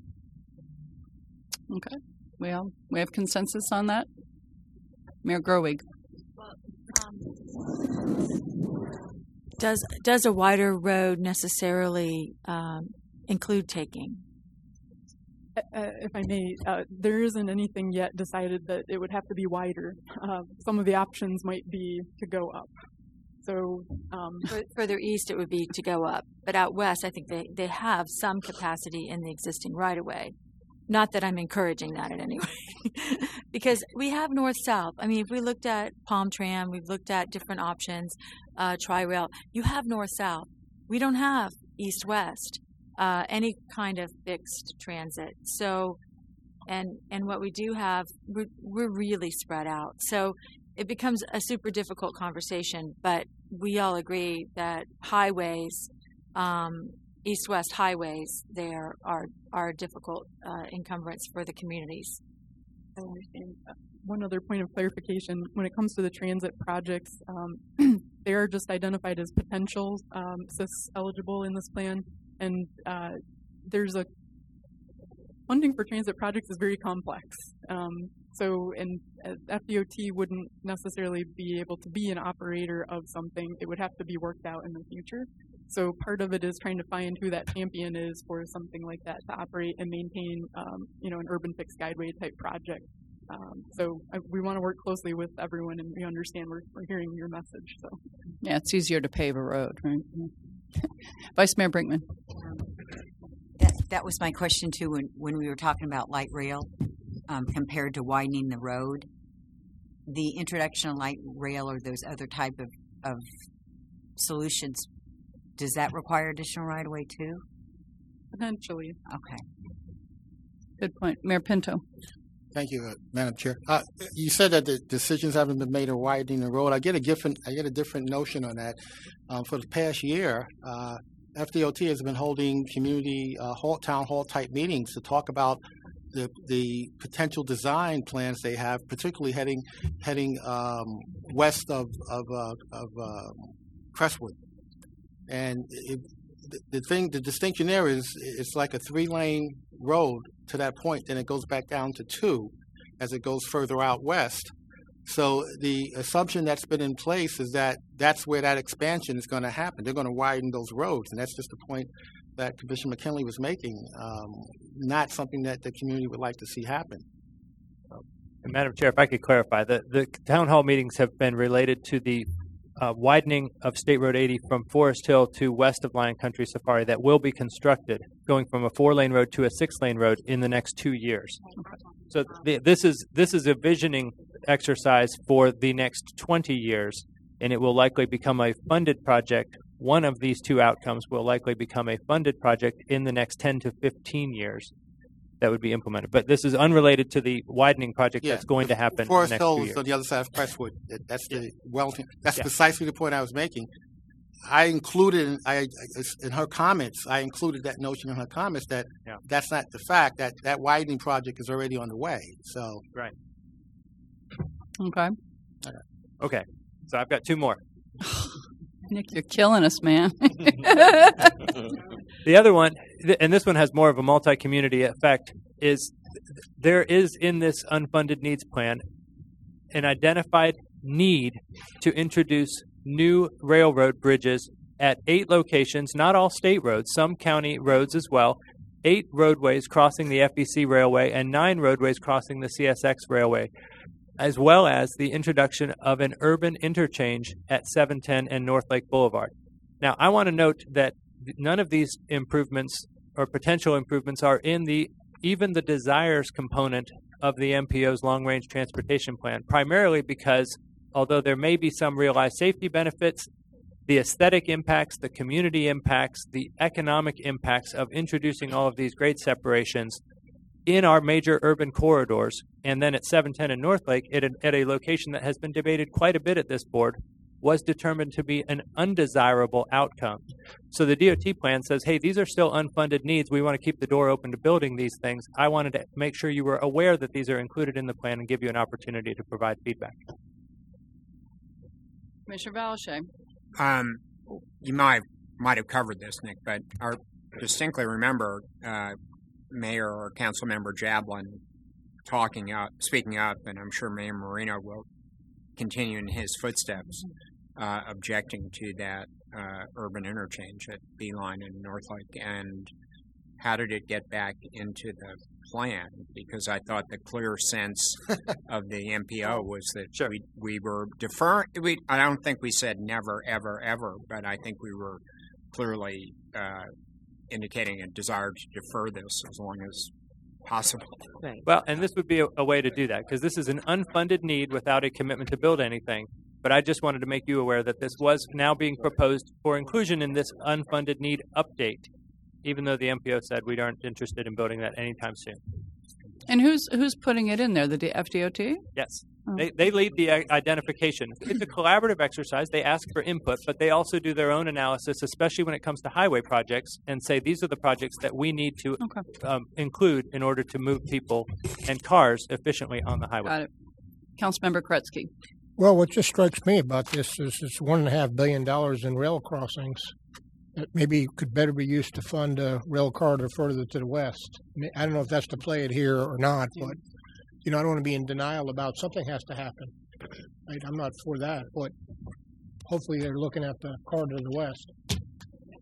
Okay. Well, we have consensus on that. Mayor Gerwig. Does does a wider road necessarily um, include taking? Uh, if I may, uh, there isn't anything yet decided that it would have to be wider. Uh, some of the options might be to go up. So um, further east, it would be to go up, but out west, I think they, they have some capacity in the existing right of way. Not that I'm encouraging that in any way, because we have north-south. I mean, if we looked at Palm Tram, we've looked at different options, uh, Tri-Rail. You have north-south. We don't have east-west, uh, any kind of fixed transit. So, and and what we do have, we're, we're really spread out. So it becomes a super difficult conversation, but we all agree that highways, um, east-west highways there are are a difficult uh, encumbrance for the communities. I understand. One other point of clarification, when it comes to the transit projects, um, they are just identified as potential um, C I S eligible in this plan, and uh, there's a funding for transit projects is very complex. Um, so, and uh, F D O T wouldn't necessarily be able to be an operator of something. It would have to be worked out in the future. so part of it is trying to find who that champion is for something like that to operate and maintain, um, you know, an urban fixed guideway type project. Um, so I, we want to work closely with everyone, and we understand we're, we're hearing your message. So yeah, it's easier to pave a road, right? Vice Mayor Brinkman. That, that was my question too when, when we were talking about light rail um, compared to widening the road. The introduction of light rail or those other type of, of solutions, does that require additional right of way too? Potentially. Okay. Good point. Mayor Pinto. Thank you, uh, Madam Chair. Uh, you said that the decisions haven't been made on widening the road. I get a different, I get a different notion on that. Um, for the past year, uh, F D O T has been holding community uh, hall, town hall type meetings to talk about the the potential design plans they have, particularly heading heading um, west of of, uh, of uh, Crestwood. And it, the, the thing, the distinction there is, it's like a three lane road to that point, then it goes back down to two as it goes further out west. So the assumption that's been in place is that that's where that expansion is going to happen. They're going to widen those roads, and that's just the point that Commissioner McKinley was making, um, not something that the community would like to see happen. And Madam Chair, if I could clarify, the, the town hall meetings have been related to the uh, widening of State Road eighty from Forest Hill to west of Lion Country Safari that will be constructed, going from a four-lane road to a six-lane road in the next two years. So the, this is this is a visioning exercise for the next twenty years, and it will likely become a funded project. One of these two outcomes will likely become a funded project in the next ten to fifteen years that would be implemented. But this is unrelated to the widening project Yeah, that's going to happen Forest in the next Hill few is years. on the other side of Crestwood. That- That's the Wellington. That's Yeah. precisely the point I was making. I included I in her comments. I included that notion in her comments that Yeah. that's not the fact that that widening project is already on the way. So Right. Okay. Okay. So I've got two more. Nick, you're killing us, man. The other one, th- and this one has more of a multi-community effect, is there is in this unfunded needs plan an identified need to introduce new railroad bridges at eight locations, not all state roads, some county roads as well, eight roadways crossing the F E C railway and nine roadways crossing the C S X railway, as well as the introduction of an urban interchange at seven ten and North Lake Boulevard. Now, I want to note that none of these improvements or potential improvements are in the even the desires component of the M P O's long-range transportation plan, primarily because although there may be some realized safety benefits, the aesthetic impacts, the community impacts, the economic impacts of introducing all of these grade separations in our major urban corridors, and then at seven ten and North Lake, at a, at a location that has been debated quite a bit at this board, was determined to be an undesirable outcome. So the D O T plan says, hey, these are still unfunded needs. We want to keep the door open to building these things. I wanted to make sure you were aware that these are included in the plan and give you an opportunity to provide feedback. Commissioner Valashay. Um, you might might have covered this, Nick, but I distinctly remember uh, Mayor or Council Member Jablin talking up, speaking up, and I'm sure Mayor Marino will continue in his footsteps, uh, objecting to that uh, urban interchange at Beeline and North Lake. And how did it get back into the plan? Because I thought the clear sense of the M P O was that sure. we we were deferring. We I don't think we said never, ever, ever, but I think we were clearly uh, indicating a desire to defer this as long as possible. Right. Well, and this would be a, a way to do that, because this is an unfunded need without a commitment to build anything. But I just wanted to make you aware that this was now being proposed for inclusion in this unfunded need update, even though the M P O said we aren't interested in building that anytime soon. And who's who's putting it in there? The F D O T? Yes. Oh. They they lead the uh, identification. It's a collaborative exercise. They ask for input, but they also do their own analysis, especially when it comes to highway projects, and say these are the projects that we need to okay. um, include in order to move people and cars efficiently on the highway. Got it. Councilmember Kretzky. Well, what just strikes me about this is it's one and a half billion dollars in rail crossings that maybe could better be used to fund a rail corridor further to the west. I don't know if that's to play it here or not, but you know, I don't want to be in denial about something has to happen. Right? I'm not for that, but hopefully they're looking at the corridor to the west.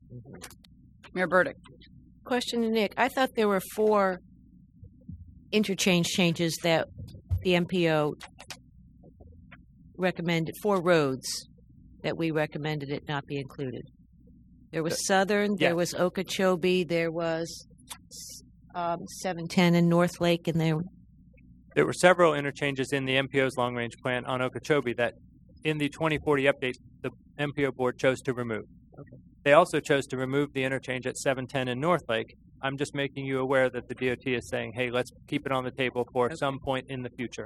Mayor Burdick. Question to Nick. I thought there were four interchange changes that the M P O recommended, four roads that we recommended it not be included. There was Southern, there Yes. was Okeechobee, there was um, seven ten and North Lake, and there There were several interchanges in the M P O's long-range plan on Okeechobee that, in the twenty forty update, the M P O board chose to remove. Okay. They also chose to remove the interchange at seven ten and North Lake. I'm just making you aware that the D O T is saying, hey, let's keep it on the table for Okay. some point in the future.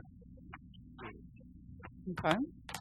Okay.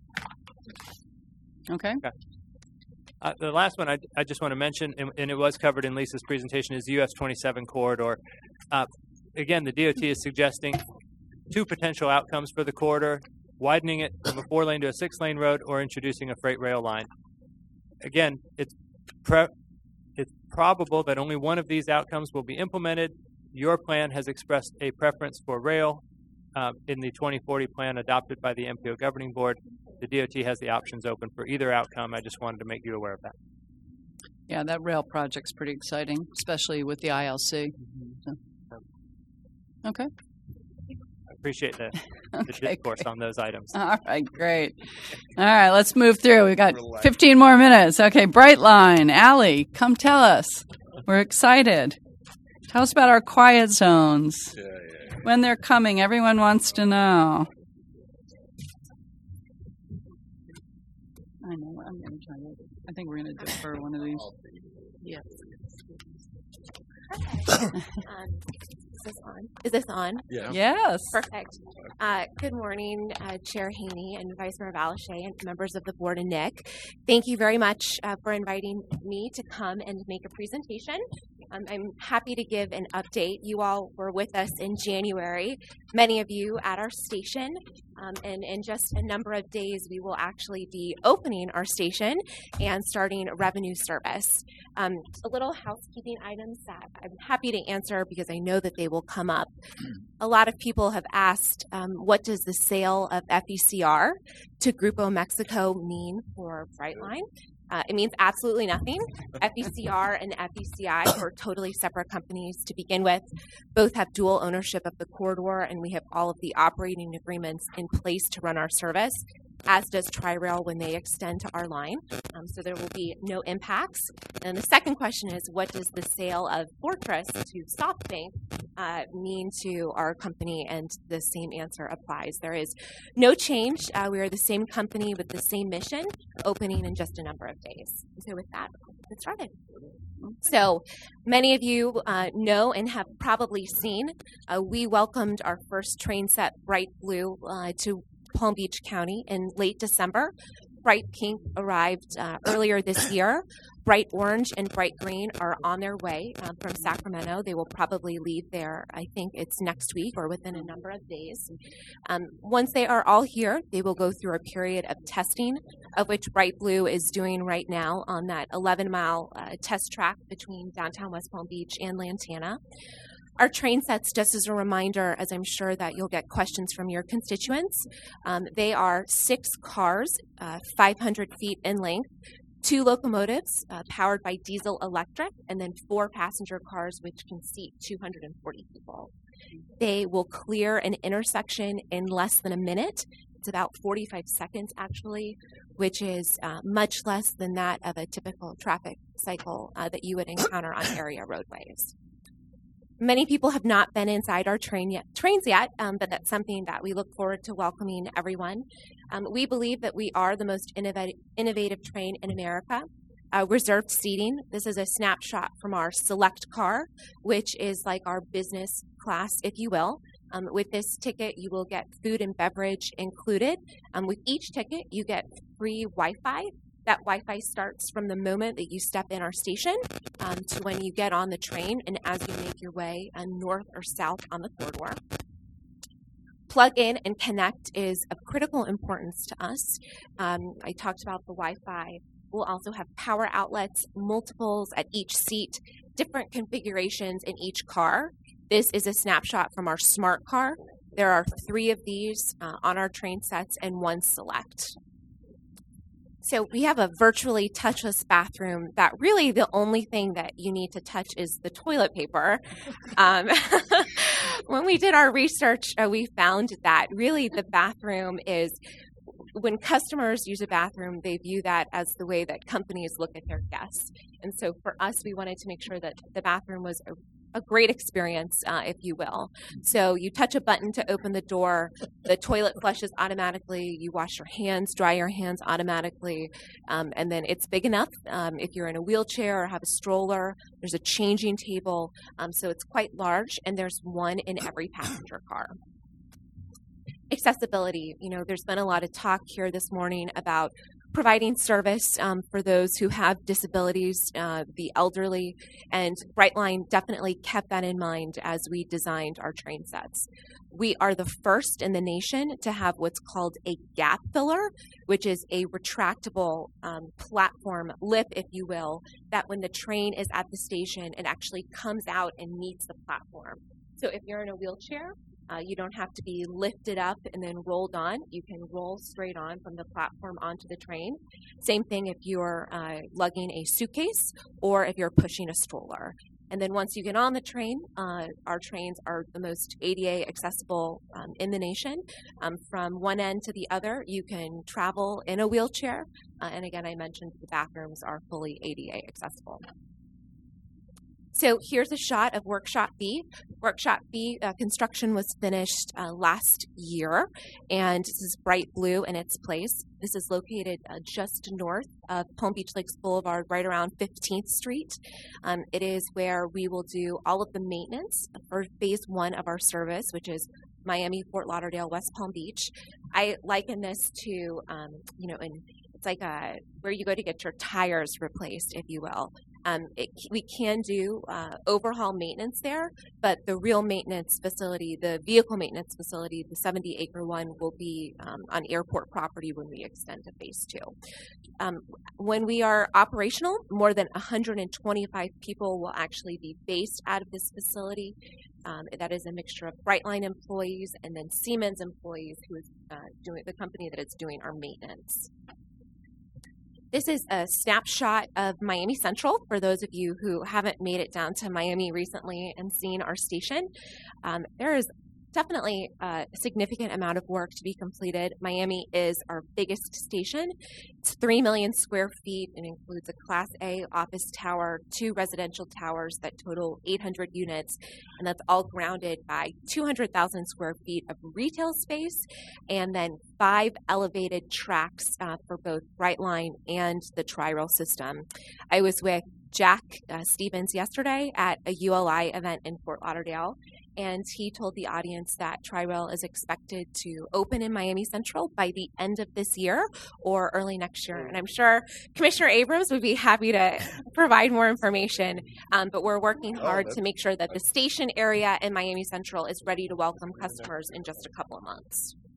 Okay. Okay. Uh, the last one I, I just want to mention, and, and it was covered in Lisa's presentation, is the U S twenty-seven corridor. Uh, again, the D O T is suggesting two potential outcomes for the corridor: widening it from a four-lane to a six-lane road, or introducing a freight rail line. Again, it's pre- it's probable that only one of these outcomes will be implemented. Your plan has expressed a preference for rail uh, in the twenty forty plan adopted by the M P O governing board. The D O T has the options open for either outcome. I just wanted to make you aware of that. Yeah, that rail project's pretty exciting, especially with the I L C. So. Okay. I appreciate the, the Okay, discourse on those items. All right, great. All right, let's move through. We've got fifteen more minutes. Okay, Brightline, Allie, come tell us. We're excited. Tell us about our quiet zones. Yeah, yeah, yeah. When they're coming, everyone wants to know. I know. I'm going to try to. I think we're going to defer one of these. Yes. um, is this on? Is this on? Yeah. Yes. Perfect. Uh, good morning, uh, Chair Haney and Vice Mayor Valashay and members of the board and Nick. Thank you very much uh, for inviting me to come and make a presentation. Um, I'm happy to give an update. You all were with us in January, many of you at our station, um, and in just a number of days, we will actually be opening our station and starting revenue service. Um, a little housekeeping items that I'm happy to answer because I know that they will come up. A lot of people have asked, um, what does the sale of F E C R to Grupo Mexico mean for Brightline? Uh, it means absolutely nothing. F E C R and F E C I are totally separate companies to begin with. Both have dual ownership of the corridor, and we have all of the operating agreements in place to run our service, as does Tri-Rail when they extend to our line. Um, so there will be no impacts. And the second question is, what does the sale of Fortress to SoftBank uh, mean to our company? And the same answer applies. There is no change. Uh, we are the same company with the same mission, opening in just a number of days. So with that, let's get started. So many of you uh, know and have probably seen, uh, we welcomed our first train set, Bright Blue, uh, to Palm Beach County in late December. Bright Pink arrived uh, earlier this year. Bright Orange and Bright Green are on their way um, from Sacramento. They will probably leave there, I think it's next week or within a number of days. Um, once they are all here, they will go through a period of testing, of which Bright Blue is doing right now on that eleven mile uh, test track between downtown West Palm Beach and Lantana. Our train sets, just as a reminder, as I'm sure that you'll get questions from your constituents, um, they are six cars, uh, five hundred feet in length, two locomotives uh, powered by diesel electric, and then four passenger cars which can seat two hundred forty people. They will clear an intersection in less than a minute. It's about forty-five seconds, actually, which is uh, much less than that of a typical traffic cycle uh, that you would encounter on area roadways. Many people have not been inside our train yet, trains yet, um, but that's something that we look forward to welcoming everyone. Um, we believe that we are the most innovative, innovative train in America. Uh, reserved seating. This is a snapshot from our select car, which is like our business class, if you will. Um, with this ticket, you will get food and beverage included. Um, with each ticket, you get free Wi-Fi. That Wi-Fi starts from the moment that you step in our station um, to when you get on the train and as you make your way uh, north or south on the corridor. Plug in and connect is of critical importance to us. Um, I talked about the Wi-Fi. We'll also have power outlets, multiples at each seat, different configurations in each car. This is a snapshot from our smart car. There are three of these uh, on our train sets and one select. So we have a virtually touchless bathroom that really the only thing that you need to touch is the toilet paper. Um, when we did our research, uh, we found that really the bathroom is, when customers use a bathroom, they view that as the way that companies look at their guests. And so for us, we wanted to make sure that the bathroom was a a great experience, uh, if you will. So you touch a button to open the door, the toilet flushes automatically, you wash your hands, dry your hands automatically, um, and then it's big enough. Um, if you're in a wheelchair or have a stroller, there's a changing table, um, so it's quite large, and there's one in every passenger car. Accessibility, you know, there's been a lot of talk here this morning about providing service um, for those who have disabilities, uh, the elderly, and Brightline definitely kept that in mind as we designed our train sets. We are the first in the nation to have what's called a gap filler, which is a retractable um, platform lip, if you will, that when the train is at the station, it actually comes out and meets the platform. So if you're in a wheelchair, Uh, you don't have to be lifted up and then rolled on. You can roll straight on from the platform onto the train. Same thing if you're uh, lugging a suitcase or if you're pushing a stroller. And then once you get on the train, uh, our trains are the most A D A accessible um, in the nation. Um, from one end to the other, you can travel in a wheelchair. Uh, and again, I mentioned the bathrooms are fully A D A accessible. So here's a shot of Workshop B. Workshop B uh, construction was finished uh, last year, and this is bright blue in its place. This is located uh, just north of Palm Beach Lakes Boulevard, right around fifteenth Street. Um, it is where we will do all of the maintenance for phase one of our service, which is Miami, Fort Lauderdale, West Palm Beach. I liken this to, um, you know, in, it's like a, where you go to get your tires replaced, if you will. Um, it, we can do uh, overhaul maintenance there, but the real maintenance facility, the vehicle maintenance facility, the seventy acre one, will be um, on airport property when we extend to phase two. Um, when we are operational, more than one hundred twenty-five people will actually be based out of this facility. Um, that is a mixture of Brightline employees and then Siemens employees, who is uh, doing the company that is doing our maintenance. This is a snapshot of Miami Central for those of you who haven't made it down to Miami recently and seen our station. Um, there is definitely a significant amount of work to be completed. Miami is our biggest station. It's three million square feet and includes a Class A office tower, two residential towers that total eight hundred units, and that's all grounded by two hundred thousand square feet of retail space, and then five elevated tracks uh, for both Brightline and the Tri-Rail system. I was with Jack uh, Stevens yesterday at a U L I event in Fort Lauderdale, and he told the audience that Tri-Rail is expected to open in Miami Central by the end of this year or early next year. And I'm sure Commissioner Abrams would be happy to provide more information, um, but we're working hard to make sure that the station area in Miami Central is ready to welcome customers in just a couple of months.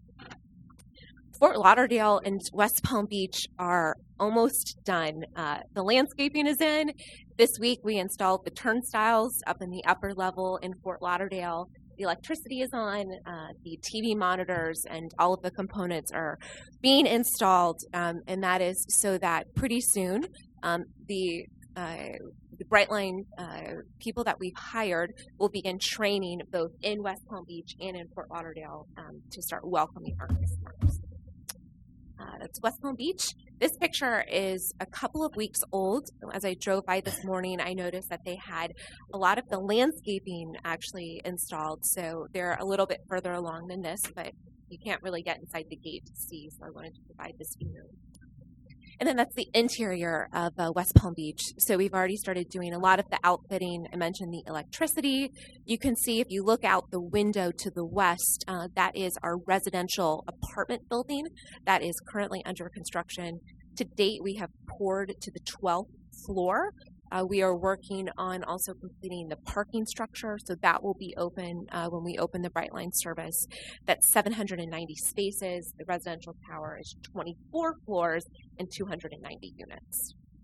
Fort Lauderdale and West Palm Beach are almost done. Uh, the landscaping is in. This week we installed the turnstiles up in the upper level in Fort Lauderdale. The electricity is on, uh, the T V monitors and all of the components are being installed, um, and that is so that pretty soon um, the uh, the Brightline uh, people that we've hired will begin training both in West Palm Beach and in Fort Lauderdale um, to start welcoming our customers. Uh, that's West Palm Beach. This picture is a couple of weeks old. As I drove by this morning, I noticed that they had a lot of the landscaping actually installed, so they're a little bit further along than this, but you can't really get inside the gate to see, so I wanted to provide this view. And then that's the interior of uh, West Palm Beach. So we've already started doing a lot of the outfitting. I mentioned the electricity. You can see if you look out the window to the west, uh, that is our residential apartment building that is currently under construction. To date, we have poured to the twelfth floor. Uh, we are working on also completing the parking structure, so that will be open uh, when we open the Brightline service. That's seven hundred ninety spaces. The residential tower is twenty-four floors and two hundred ninety units.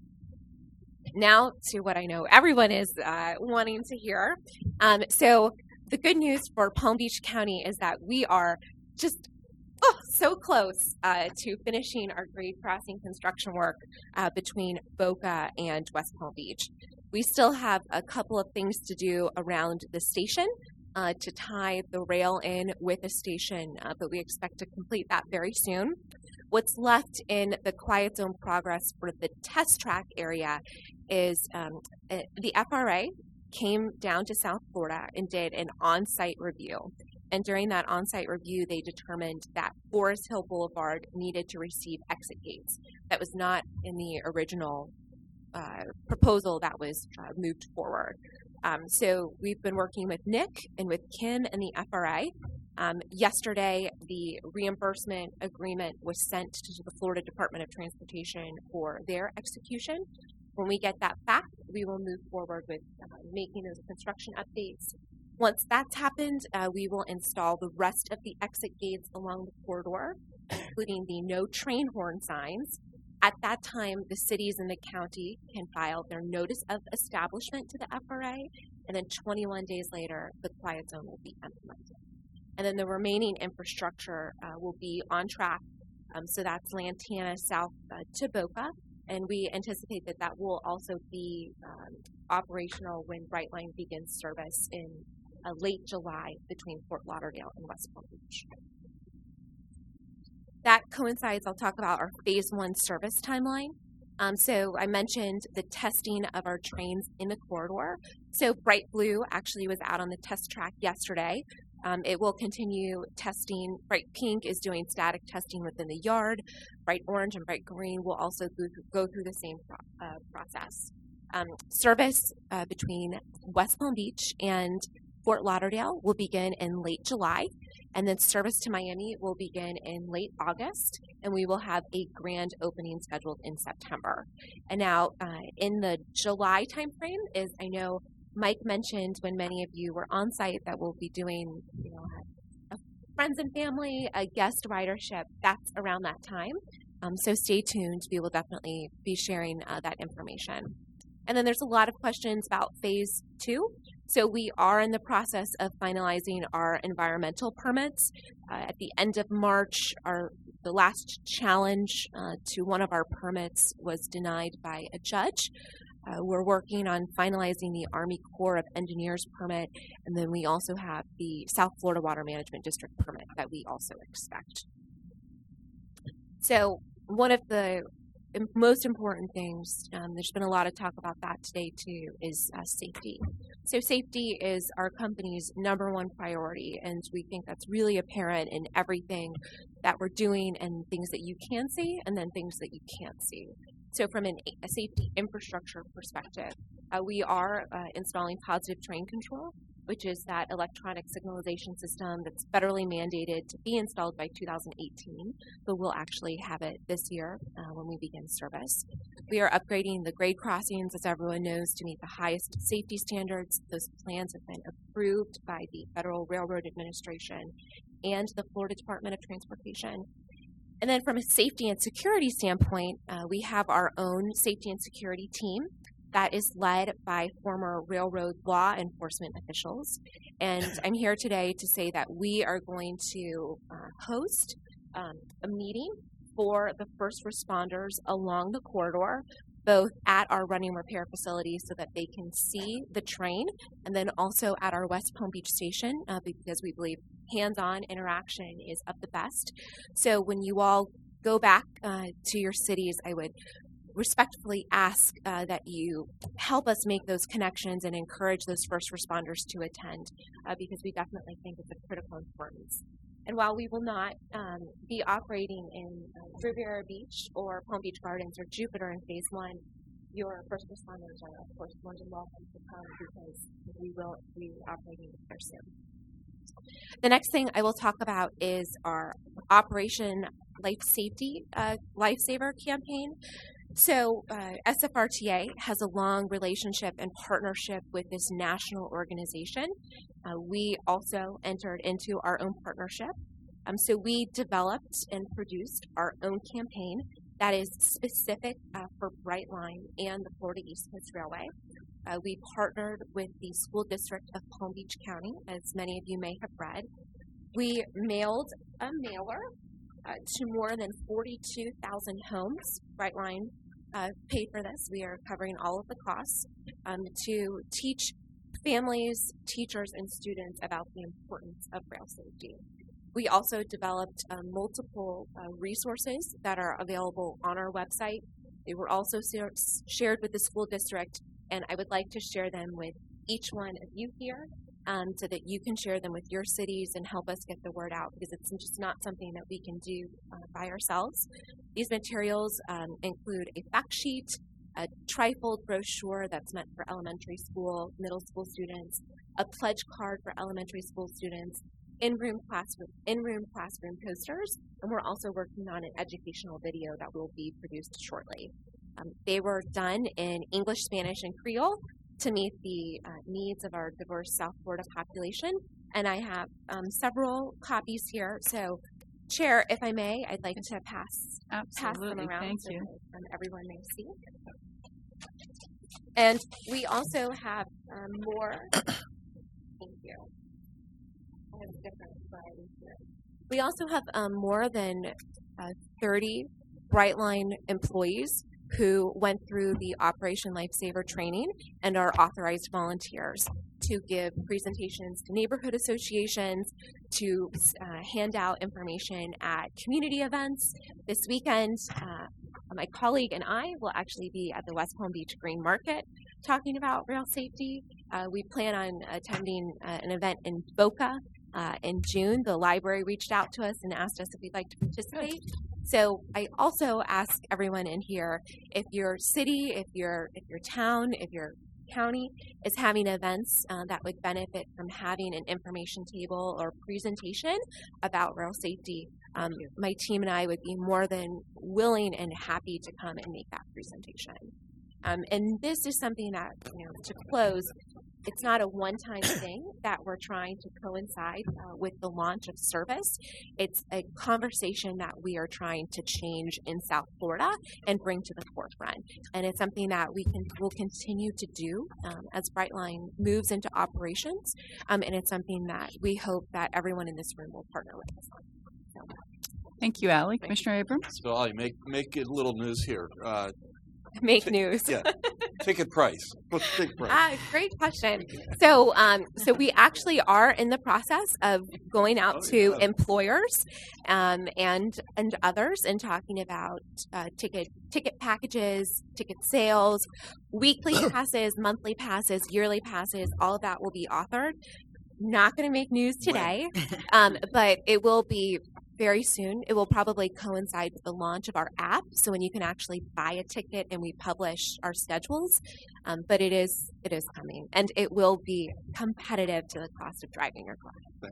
Now to what I know everyone is uh, wanting to hear. Um, so the good news for Palm Beach County is that we are just oh, so close uh, to finishing our grade crossing construction work uh, between Boca and West Palm Beach. We still have a couple of things to do around the station uh, to tie the rail in with the station, uh, but we expect to complete that very soon. What's left in the quiet zone progress for the test track area is um, uh, the F R A came down to South Florida and did an on-site review. And during that on-site review, they determined that Forest Hill Boulevard needed to receive exit gates. That was not in the original uh, proposal that was uh, moved forward. Um, so we've been working with Nick and with Kim and the F R A. Um, yesterday, the reimbursement agreement was sent to the Florida Department of Transportation for their execution. When we get that back, we will move forward with uh, making those construction updates. Once that's happened, uh, we will install the rest of the exit gates along the corridor, including the no train horn signs. At that time, the cities and the county can file their notice of establishment to the F R A, and then twenty-one days later, the quiet zone will be implemented. And then the remaining infrastructure uh, will be on track. Um, so that's Lantana south uh, to Boca, and we anticipate that that will also be um, operational when Brightline begins service in uh, late July between Fort Lauderdale and West Palm Beach. That coincides, I'll talk about our phase one service timeline. Um, so I mentioned the testing of our trains in the corridor. So Bright Blue actually was out on the test track yesterday. Um, it will continue testing. Bright Pink is doing static testing within the yard. Bright Orange and Bright Green will also go through, go through the same pro- uh, process. Um, service uh, between West Palm Beach and Fort Lauderdale will begin in late July, and then service to Miami will begin in late August, and we will have a grand opening scheduled in September. And now, uh, in the July timeframe, is I know Mike mentioned when many of you were on site that we'll be doing, you know, a, a friends and family, a guest ridership. That's around that time. Um, so stay tuned. We will definitely be sharing uh, that information. And then there's a lot of questions about phase two. So we are in the process of finalizing our environmental permits. Uh, at the end of March, our the last challenge uh, to one of our permits was denied by a judge. Uh, we're working on finalizing the Army Corps of Engineers permit, and then we also have the South Florida Water Management District permit that we also expect. So one of the most important things, um, there's been a lot of talk about that today too, is uh, safety. So safety is our company's number one priority, and we think that's really apparent in everything that we're doing and things that you can see and then things that you can't see. So from an, a safety infrastructure perspective, uh, we are uh, installing positive train control, which is that electronic signalization system that's federally mandated to be installed by two thousand eighteen, but we'll actually have it this year uh, when we begin service. We are upgrading the grade crossings, as everyone knows, to meet the highest safety standards. Those plans have been approved by the Federal Railroad Administration and the Florida Department of Transportation. And then from a safety and security standpoint, uh, we have our own safety and security team that is led by former railroad law enforcement officials. And I'm here today to say that we are going to uh, host um, a meeting for the first responders along the corridor, both at our running repair facility so that they can see the train, and then also at our West Palm Beach station uh, because we believe hands-on interaction is of the best. So when you all go back uh, to your cities, I would respectfully ask uh, that you help us make those connections and encourage those first responders to attend uh, because we definitely think it's of critical importance. And while we will not um, be operating in uh, Riviera Beach or Palm Beach Gardens or Jupiter in phase one, your first responders are, of course, more than welcome to come because we will be operating there soon. The next thing I will talk about is our Operation Life Safety uh, Lifesaver campaign. So uh, S F R T A has a long relationship and partnership with this national organization. Uh, we also entered into our own partnership. Um, so we developed and produced our own campaign that is specific uh, for Brightline and the Florida East Coast Railway. Uh, we partnered with the School District of Palm Beach County, as many of you may have read. We mailed a mailer uh, to more than forty-two thousand homes. Brightline uh, paid for this. We are covering all of the costs um, to teach families, teachers, and students about the importance of rail safety. We also developed uh, multiple uh, resources that are available on our website. They were also ser- shared with the school district, and I would like to share them with each one of you here um, so that you can share them with your cities and help us get the word out, because it's just not something that we can do uh, by ourselves. These materials um, include a fact sheet, a trifold brochure that's meant for elementary school, middle school students, a pledge card for elementary school students, in-room classroom, in-room classroom posters, and we're also working on an educational video that will be produced shortly. Um, they were done in English, Spanish, and Creole to meet the uh, needs of our diverse South Florida population, and I have um, several copies here. So, Chair, if I may, I'd like to pass pass them Absolutely. around Thank so you. that um, everyone may see. And we also have um, more. Thank you. I have a different slide here. We also have um, more than uh, thirty Brightline employees who went through the Operation Lifesaver training and are authorized volunteers to give presentations to neighborhood associations, to uh, hand out information at community events. This weekend, uh, my colleague and I will actually be at the West Palm Beach Green Market talking about rail safety. Uh, we plan on attending uh, an event in Boca uh, in June. The library reached out to us and asked us if we'd like to participate. So I also ask everyone in here, if your city, if your if your town, if your county is having events uh, that would benefit from having an information table or presentation about rail safety, um, my team and I would be more than willing and happy to come and make that presentation. Um, and this is something that, you know, to close, it's not a one-time thing that we're trying to coincide uh, with the launch of service. It's a conversation that we are trying to change in South Florida and bring to the forefront. And it's something that we can will continue to do um, as Brightline moves into operations. Um, and it's something that we hope that everyone in this room will partner with us on. So. Thank you, Allie. Commissioner Abrams? So, Ollie, make make a little news here. Uh, Make t- news. Yeah. Ticket price. What's the ticket price? Ah, great question. So, um, so we actually are in the process of going out Oh, to yeah. employers um, and and others and talking about uh, ticket ticket packages, ticket sales, weekly passes, monthly passes, yearly passes. All of that will be authored. Not going to make news today, um, but it will be very soon. It will probably coincide with the launch of our app, so when you can actually buy a ticket and we publish our schedules. Um, but it is it is coming, and it will be competitive to the cost of driving your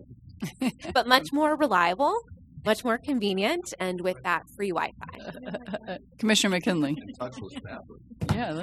car, but much more reliable, much more convenient, and with that free Wi-Fi. Commissioner McKinley. Touchless map. Yeah.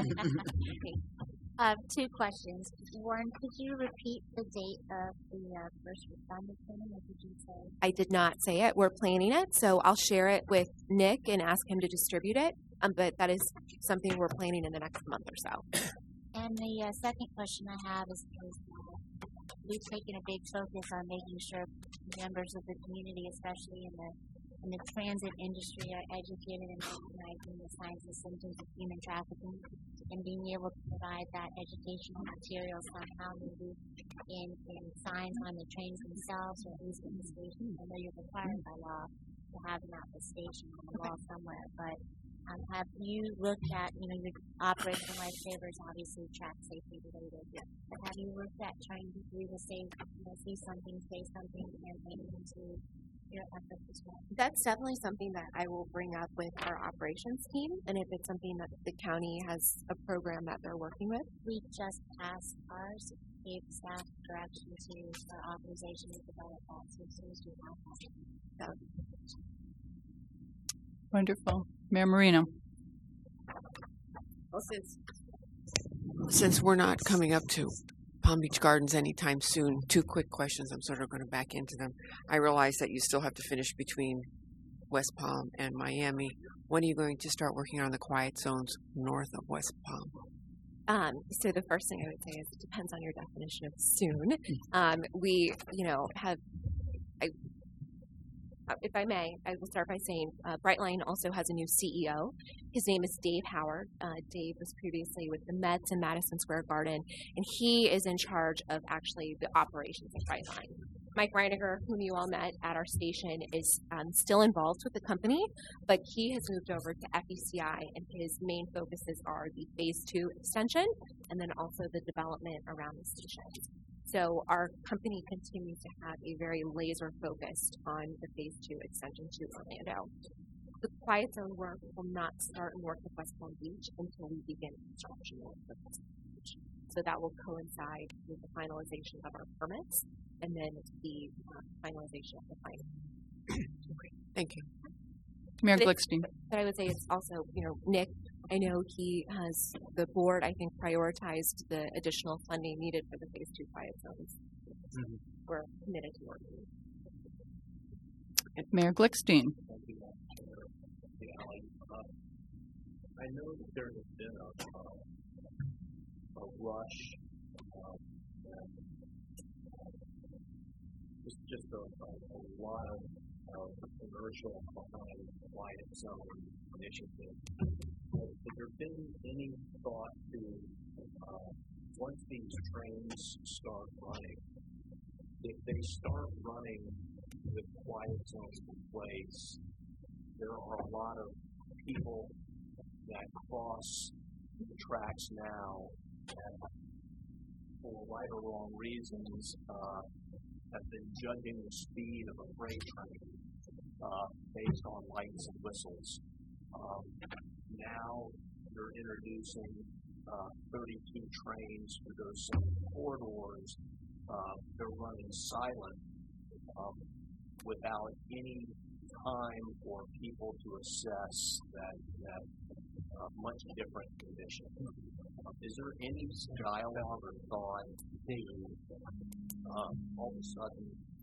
Uh, two questions. One, could you repeat the date of the uh, first responder training? Or did you say? I did not say it. We're planning it, so I'll share it with Nick and ask him to distribute it. Um, but that is something we're planning in the next month or so. And the uh, second question I have is, is uh, we've taken a big focus on making sure members of the community, especially in the in the transit industry, are educated in recognizing the signs and symptoms of human trafficking, and being able to provide that educational material somehow, maybe in, in signs on the trains themselves or at least in the station. I know you're required by law to have them at the station on the wall somewhere, but um, have you looked at, you know, your Operation Lifesavers obviously track safety related, but have you looked at trying to do the same, you know, see something, say something, campaign into your efforts as well? That's definitely something that I will bring up with our operations team, and if it's something that the county has a program that they're working with. We just passed ours, gave staff direction to our authorization to develop that, so as soon as we have that. So, Wonderful. Mayor Marino. Well, since since we're not coming up to Palm Beach Gardens anytime soon, two quick questions. I'm sort of going to back into them. I realize that you still have to finish between West Palm and Miami. When are you going to start working on the quiet zones north of West Palm? Um, so the first thing I would say is it depends on your definition of soon. Um, we, you know, have I, uh, if I may, I will start by saying uh, Brightline also has a new C E O. His name is Dave Howard. Uh, Dave was previously with the Mets and Madison Square Garden, and he is in charge of actually the operations of Brightline. Mike Reiniger, whom you all met at our station, is um, still involved with the company, but he has moved over to F E C I, and his main focuses are the Phase two extension and then also the development around the station. So our company continues to have a very laser focused on the Phase two extension to Orlando. The quiet zone work will not start north of West Palm Beach until we begin construction north of West Palm Beach. So that will coincide with the finalization of our permits and then the uh, finalization of the final. Thank you. Mayor But it- Glickstein. But I would say it's also, you know, Nick, I know he has, the board, I think, prioritized the additional funding needed for the Phase two quiet zones. Mhm. We're committed to working. Mayor Glickstein. I know that there has been a, uh, a rush, um, and just just a, a, a lot of uh, commercial behind quiet zone initiative. Has there been any thought to uh, once these trains start running, if they start running with quiet zones in place, there are a lot of people that cross the tracks now and for right or wrong reasons uh, have been judging the speed of a freight train uh, based on lights and whistles. Um, now you're introducing uh, thirty-two trains for those same corridors. Uh, they're running silent um, without any time for people to assess that that uh, much different condition. Uh, is there any dialogue or thought to uh, all of a sudden?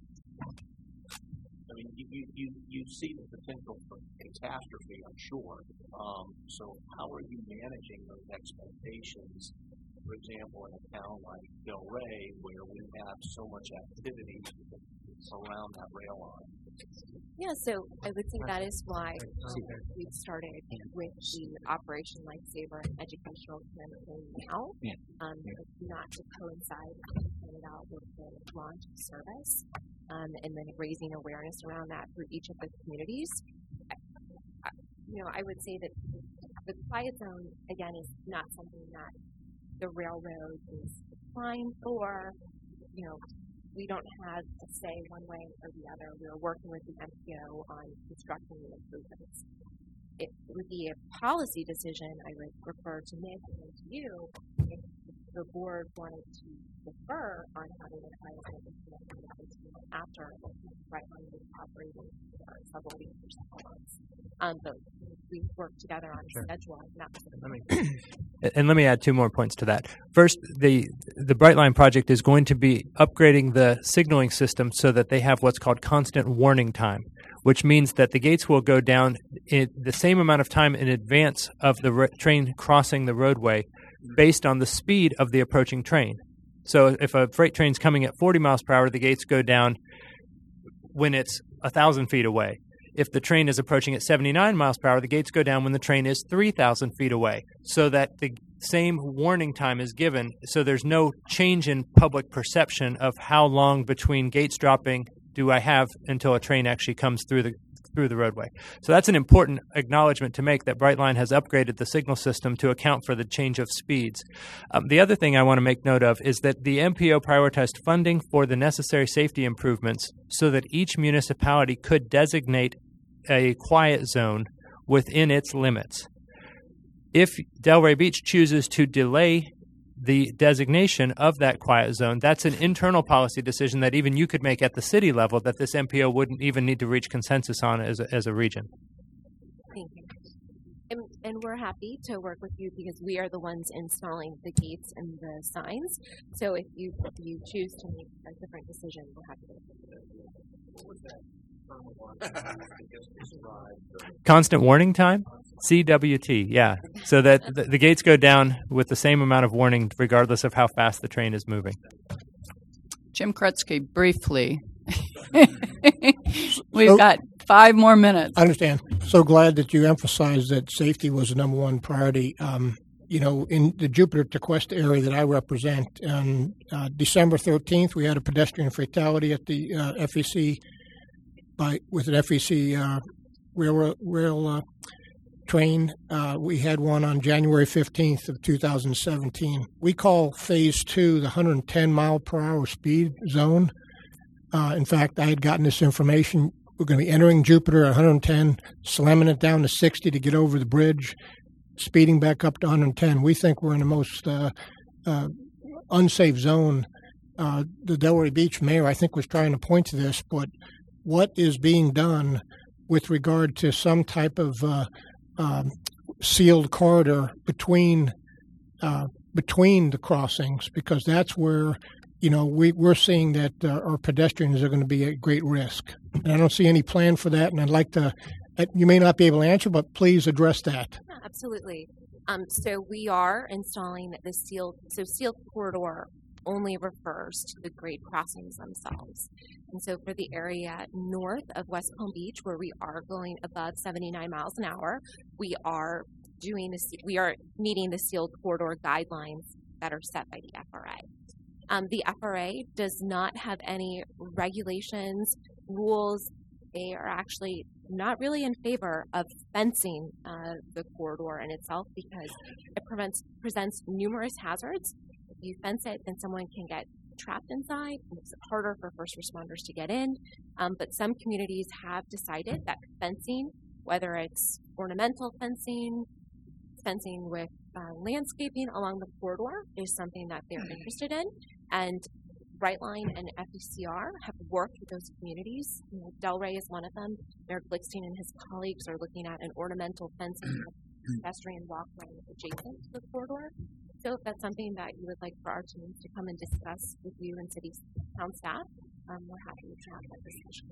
I mean, you, you, you, you see the potential for catastrophe, I'm sure. Um, so how are you managing those expectations? For example, in a town like Del Rey, where we have so much activity around that rail line. Yeah, so I would say that is why um, we've started with the Operation Lifesaver and educational campaign now, um, not to coincide out with the launch of service, um, and then raising awareness around that through each of the communities. I, I, you know, I would say that the quiet zone, again, is not something that the railroad is applying for. You know, we don't have a say one way or the other. We're working with the M P O on constructing the improvements. It would be a policy decision. I would refer to Nick and to you if the board wanted to defer on having a quiet zone after Brightline was operating for several weeks or several months. Um, but we worked together on a Sure. schedule. Not Let me, and let me add two more points to that. First, the the Brightline project is going to be upgrading the signaling system so that they have what's called constant warning time, which means that the gates will go down in the same amount of time in advance of the r- train crossing the roadway based on the speed of the approaching train. So if a freight train's coming at forty miles per hour, the gates go down when it's one thousand feet away. If the train is approaching at seventy-nine miles per hour, the gates go down when the train is three thousand feet away, so that the same warning time is given, so there's no change in public perception of how long between gates dropping do I have until a train actually comes through the through the roadway. So that's an important acknowledgement to make, that Brightline has upgraded the signal system to account for the change of speeds. Um, the other thing I want to make note of is that the M P O prioritized funding for the necessary safety improvements so that each municipality could designate a quiet zone within its limits. If Delray Beach chooses to delay the designation of that quiet zone, that's an internal policy decision that even you could make at the city level, that this M P O wouldn't even need to reach consensus on as a, as a region. Thank you. And, and we're happy to work with you because we are the ones installing the gates and the signs. So if you if you choose to make a different decision, we're happy to. Constant warning time? C W T, yeah. So that the, the gates go down with the same amount of warning regardless of how fast the train is moving. Jim Krutsky, briefly. We've So- got five more minutes. I understand. So glad that you emphasized that safety was the number one priority. Um, you know, in the Jupiter Tequesta area that I represent, on uh, December thirteenth, we had a pedestrian fatality at the uh, F E C by with an F E C uh, rail rail uh, train. Uh, we had one on January fifteenth of two thousand seventeen. We call Phase Two the one hundred ten mile per hour speed zone. Uh, in fact, I had gotten this information. We're going to be entering Jupiter at one hundred ten, slamming it down to sixty to get over the bridge, speeding back up to one hundred ten. We think we're in the most uh, uh, unsafe zone. Uh, the Delray Beach mayor, I think, was trying to point to this, but what is being done with regard to some type of uh, um, sealed corridor between uh, between the crossings? Because that's where, you know, we, we're seeing that uh, our pedestrians are going to be at great risk. And I don't see any plan for that, and I'd like to, you may not be able to answer, but please address that. Yeah, absolutely. Um, so we are installing the sealed, so sealed corridor only refers to the grade crossings themselves. And so for the area north of West Palm Beach, where we are going above seventy-nine miles an hour, we are doing the, we are meeting the sealed corridor guidelines that are set by the F R A. Um, the F R A does not have any regulations, rules. They are actually not really in favor of fencing uh, the corridor in itself because it prevents, presents numerous hazards. If you fence it, then someone can get trapped inside. It makes it harder for first responders to get in. Um, but some communities have decided that fencing, whether it's ornamental fencing, fencing with uh, landscaping along the corridor, is something that they're interested in. And Brightline and F E C R have worked with those communities. You know, Delray is one of them. Mayor Glickstein and his colleagues are looking at an ornamental fencing pedestrian walkway adjacent to the corridor. So if that's something that you would like for our team to come and discuss with you and city town staff, um, we're happy to have that discussion.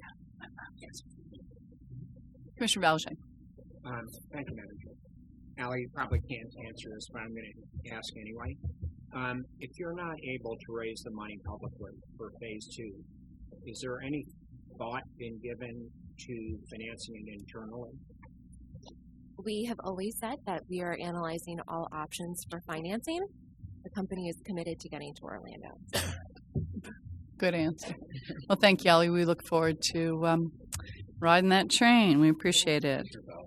Commissioner Valichet. Um, thank you, Madam Chair. Allie, you probably can't answer this, but I'm going to ask anyway. Um, if you're not able to raise the money publicly for phase two, is there any thought been given to financing it internally? We have always said that we are analyzing all options for financing. The company is committed to getting to Orlando. Good answer. Well, thank you, Allie. We look forward to um, riding that train. We appreciate it.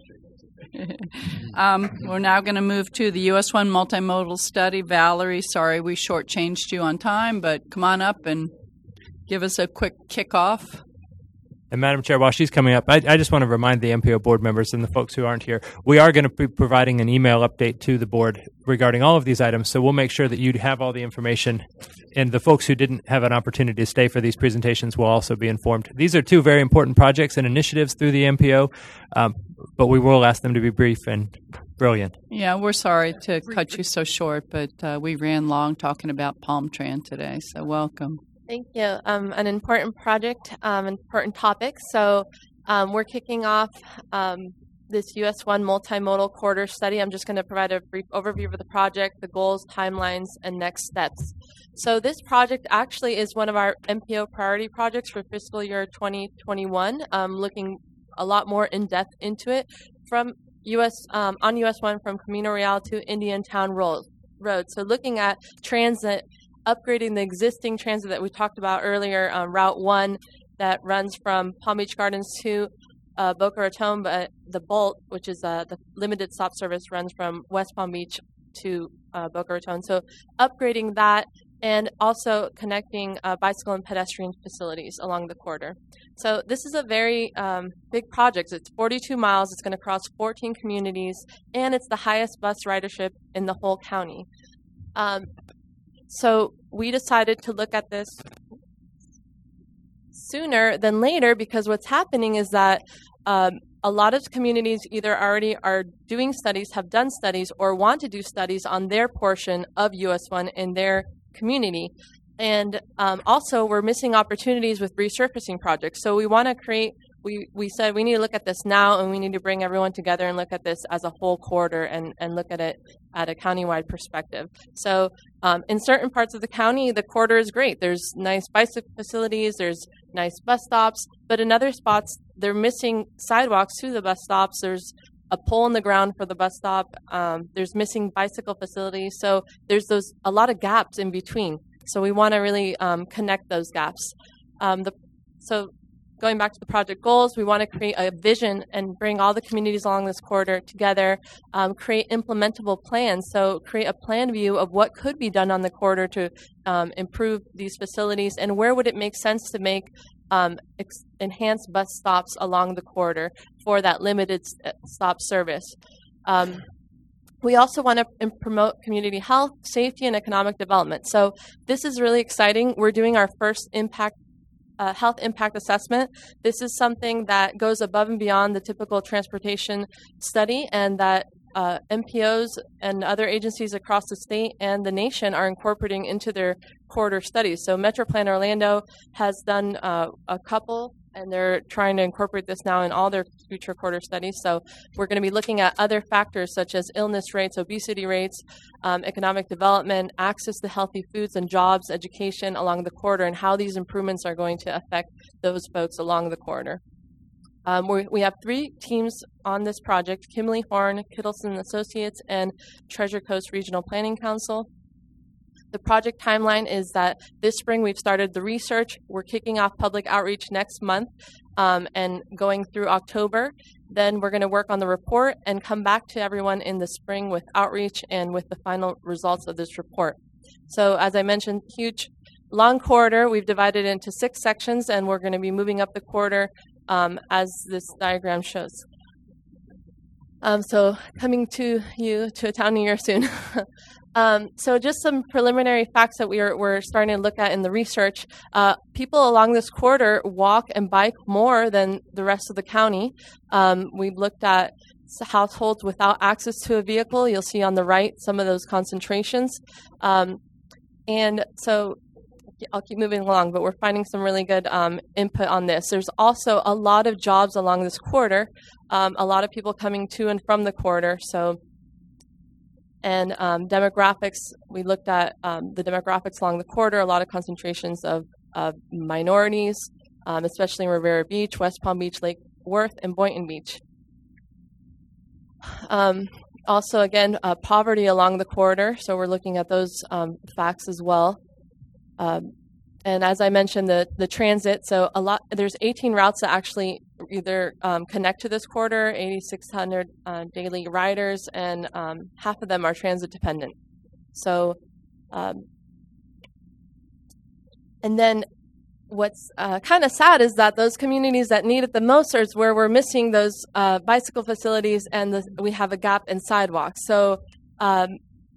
um, we're now going to move to the U S one multimodal study. Valerie, sorry we shortchanged you on time, but come on up and give us a quick kickoff. And Madam Chair, while she's coming up, I, I just want to remind the M P O board members and the folks who aren't here, we are going to be providing an email update to the board regarding all of these items, so we'll make sure that you have all the information, and the folks who didn't have an opportunity to stay for these presentations will also be informed. These are two very important projects and initiatives through the M P O, um, but we will ask them to be brief and brilliant. Yeah, we're sorry to cut you so short, but uh, we ran long talking about Palm Tran today, so welcome. Thank you. Um, an important project, um, important topic. So um, we're kicking off um, this U S one multimodal corridor study. I'm just going to provide a brief overview of the project, the goals, timelines, and next steps. So this project actually is one of our M P O priority projects for fiscal year twenty twenty-one, um, looking a lot more in depth into it from U S um, on U S one from Camino Real to Indian Town Road. Road. So looking at transit, upgrading the existing transit that we talked about earlier, um, Route one that runs from Palm Beach Gardens to uh, Boca Raton, but the Bolt, which is uh, the limited stop service, runs from West Palm Beach to uh, Boca Raton. So upgrading that and also connecting uh, bicycle and pedestrian facilities along the corridor. So this is a very um, big project. It's forty-two miles. It's going to cross fourteen communities, and it's the highest bus ridership in the whole county. Um, So we decided to look at this sooner than later because what's happening is that um, a lot of communities either already are doing studies, have done studies, or want to do studies on their portion of U S one in their community. And um, also we're missing opportunities with resurfacing projects. So we want to create, we, we said we need to look at this now, and we need to bring everyone together and look at this as a whole corridor and, and look at it at a countywide perspective. So um, in certain parts of the county, the corridor is great. There's nice bicycle facilities, there's nice bus stops. But in other spots, they're missing sidewalks to the bus stops. There's a pole in the ground for the bus stop. Um, there's missing bicycle facilities. So there's those a lot of gaps in between. So we want to really um, connect those gaps. Um, the, so going back to the project goals, we want to create a vision and bring all the communities along this corridor together, um, create implementable plans. So create a plan view of what could be done on the corridor to um, improve these facilities, and where would it make sense to make um, ex- enhanced bus stops along the corridor for that limited st- stop service. Um, We also want to promote community health, safety, and economic development. So this is really exciting. We're doing our first impact uh, health impact assessment. This is something that goes above and beyond the typical transportation study, and that uh, M P Os and other agencies across the state and the nation are incorporating into their corridor studies. So MetroPlan Orlando has done uh, a couple, and they're trying to incorporate this now in all their future corridor studies. So we're going to be looking at other factors such as illness rates, obesity rates, um, economic development, access to healthy foods and jobs, education along the corridor, and how these improvements are going to affect those folks along the corridor. Um, we, we have three teams on this project: Kimley Horn, Kittleson Associates, and Treasure Coast Regional Planning Council. The project timeline is that this spring we've started the research. We're kicking off public outreach next month um, and going through October. Then we're going to work on the report and come back to everyone in the spring with outreach and with the final results of this report. So as I mentioned, huge, long corridor. We've divided it into six sections, and we're going to be moving up the corridor um, as this diagram shows. Um, so coming to you to a town near you soon. Um, so just some preliminary facts that we are, we're starting to look at in the research. Uh, people along this corridor walk and bike more than the rest of the county. Um, we've looked at households without access to a vehicle. You'll see on the right some of those concentrations. Um, and so I'll keep moving along, but we're finding some really good um, input on this. There's also a lot of jobs along this corridor, um, a lot of people coming to and from the corridor. So And um, demographics, we looked at um, the demographics along the corridor, a lot of concentrations of, of minorities, um, especially in Rivera Beach, West Palm Beach, Lake Worth, and Boynton Beach. Um, also, again, uh, poverty along the corridor, so we're looking at those um, facts as well. Um, and as I mentioned, the, the transit, so a lot, there's eighteen routes that actually either um, connect to this corridor, eighty-six hundred uh, daily riders, and um, half of them are transit dependent. So, um, and then what's uh, kind of sad is that those communities that need it the most is where we're missing those uh, bicycle facilities, and the, we have a gap in sidewalks. So um,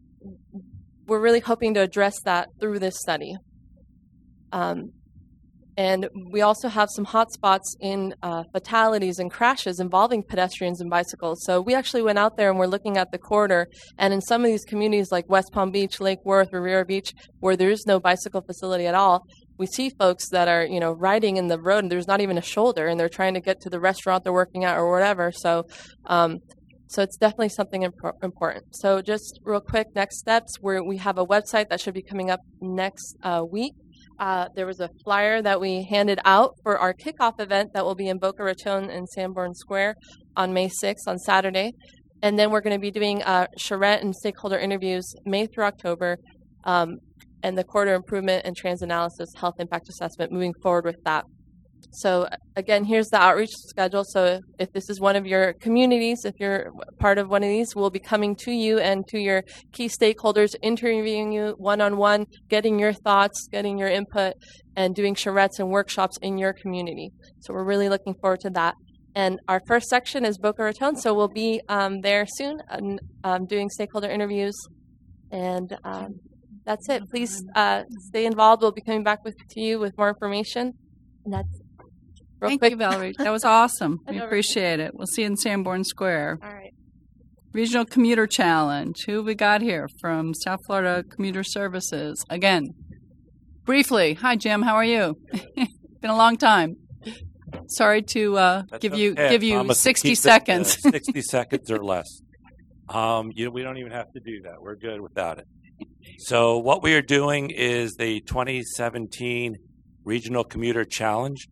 we're really hoping to address that through this study. Um, And we also have some hot spots in uh, fatalities and crashes involving pedestrians and bicycles. So we actually went out there and we're looking at the corridor. And in some of these communities like West Palm Beach, Lake Worth, Rivera Beach, where there's no bicycle facility at all, we see folks that are, you know, riding in the road and there's not even a shoulder, and they're trying to get to the restaurant they're working at or whatever. So, um, so it's definitely something imp- important. So just real quick, next steps, where we have a website that should be coming up next uh, week. Uh, there was a flyer that we handed out for our kickoff event that will be in Boca Raton and Sanborn Square on May sixth on Saturday. And then we're going to be doing uh, charrette and stakeholder interviews May through October, um, and the corridor improvement and trans analysis health impact assessment, moving forward with that. So again, here's the outreach schedule. So if this is one of your communities, if you're part of one of these, we'll be coming to you and to your key stakeholders, interviewing you one-on-one, getting your thoughts, getting your input, and doing charrettes and workshops in your community. So we're really looking forward to that. And our first section is Boca Raton, so we'll be um, there soon and um, doing stakeholder interviews. And um, that's it. Please uh, stay involved. We'll be coming back with to you with more information. And that's Real Thank quick. you, Valerie. That was awesome. We appreciate it. We'll see you in Sanborn Square. All right. Regional Commuter Challenge. Who we got here from South Florida Commuter Services? Again, briefly. Hi, Jim. How are you? Been a long time. Sorry to uh, give you okay. give you Promise to sixty keep it, seconds. uh, sixty seconds or less. Um, you know, we don't even have to do that. We're good without it. So what we are doing is the twenty seventeen Regional Commuter Challenge.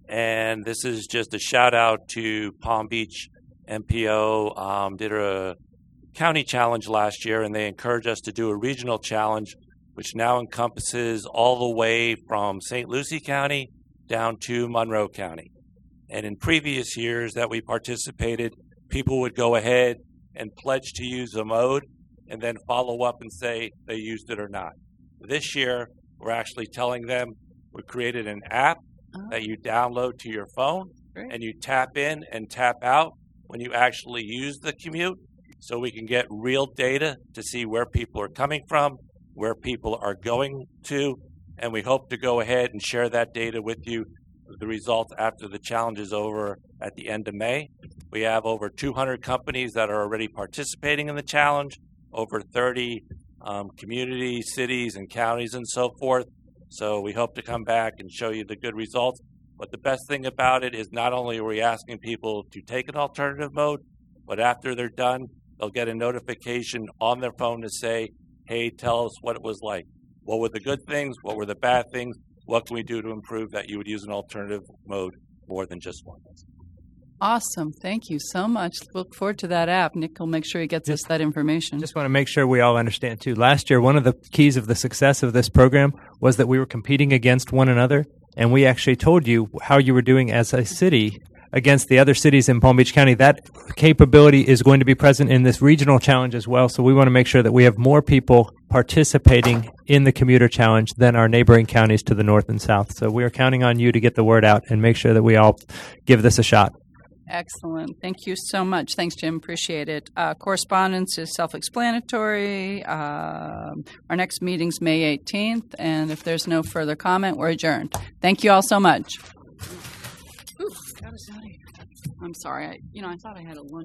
And this is just a shout out to Palm Beach M P O. Um, did a county challenge last year, and they encouraged us to do a regional challenge, which now encompasses all the way from Saint Lucie County down to Monroe County. And in previous years that we participated, people would go ahead and pledge to use a mode and then follow up and say they used it or not. This year, we're actually telling them we created an app that you download to your phone, and you tap in and tap out when you actually use the commute, so we can get real data to see where people are coming from, where people are going to, and we hope to go ahead and share that data with you, the results after the challenge is over at the end of May. We have over two hundred companies that are already participating in the challenge, over thirty um, communities, cities, and counties, and so forth. So we hope to come back and show you the good results. But the best thing about it is not only are we asking people to take an alternative mode, but after they're done, they'll get a notification on their phone to say, hey, tell us what it was like. What were the good things? What were the bad things? What can we do to improve that you would use an alternative mode more than just one? Awesome. Thank you so much. Look forward to that app. Nick will make sure he gets us that information. Just want to make sure we all understand, too. Last year, one of the keys of the success of this program was that we were competing against one another, and we actually told you how you were doing as a city against the other cities in Palm Beach County. That capability is going to be present in this regional challenge as well, so we want to make sure that we have more people participating in the commuter challenge than our neighboring counties to the north and south. So we are counting on you to get the word out and make sure that we all give this a shot. Excellent. Thank you so much. Thanks, Jim. Appreciate it. Uh, correspondence is self-explanatory. Um, our next meeting's May eighteenth, and if there's no further comment, we're adjourned. Thank you all so much. Ooh, got us out of here. I'm sorry. I, you know, I thought I had a lunch.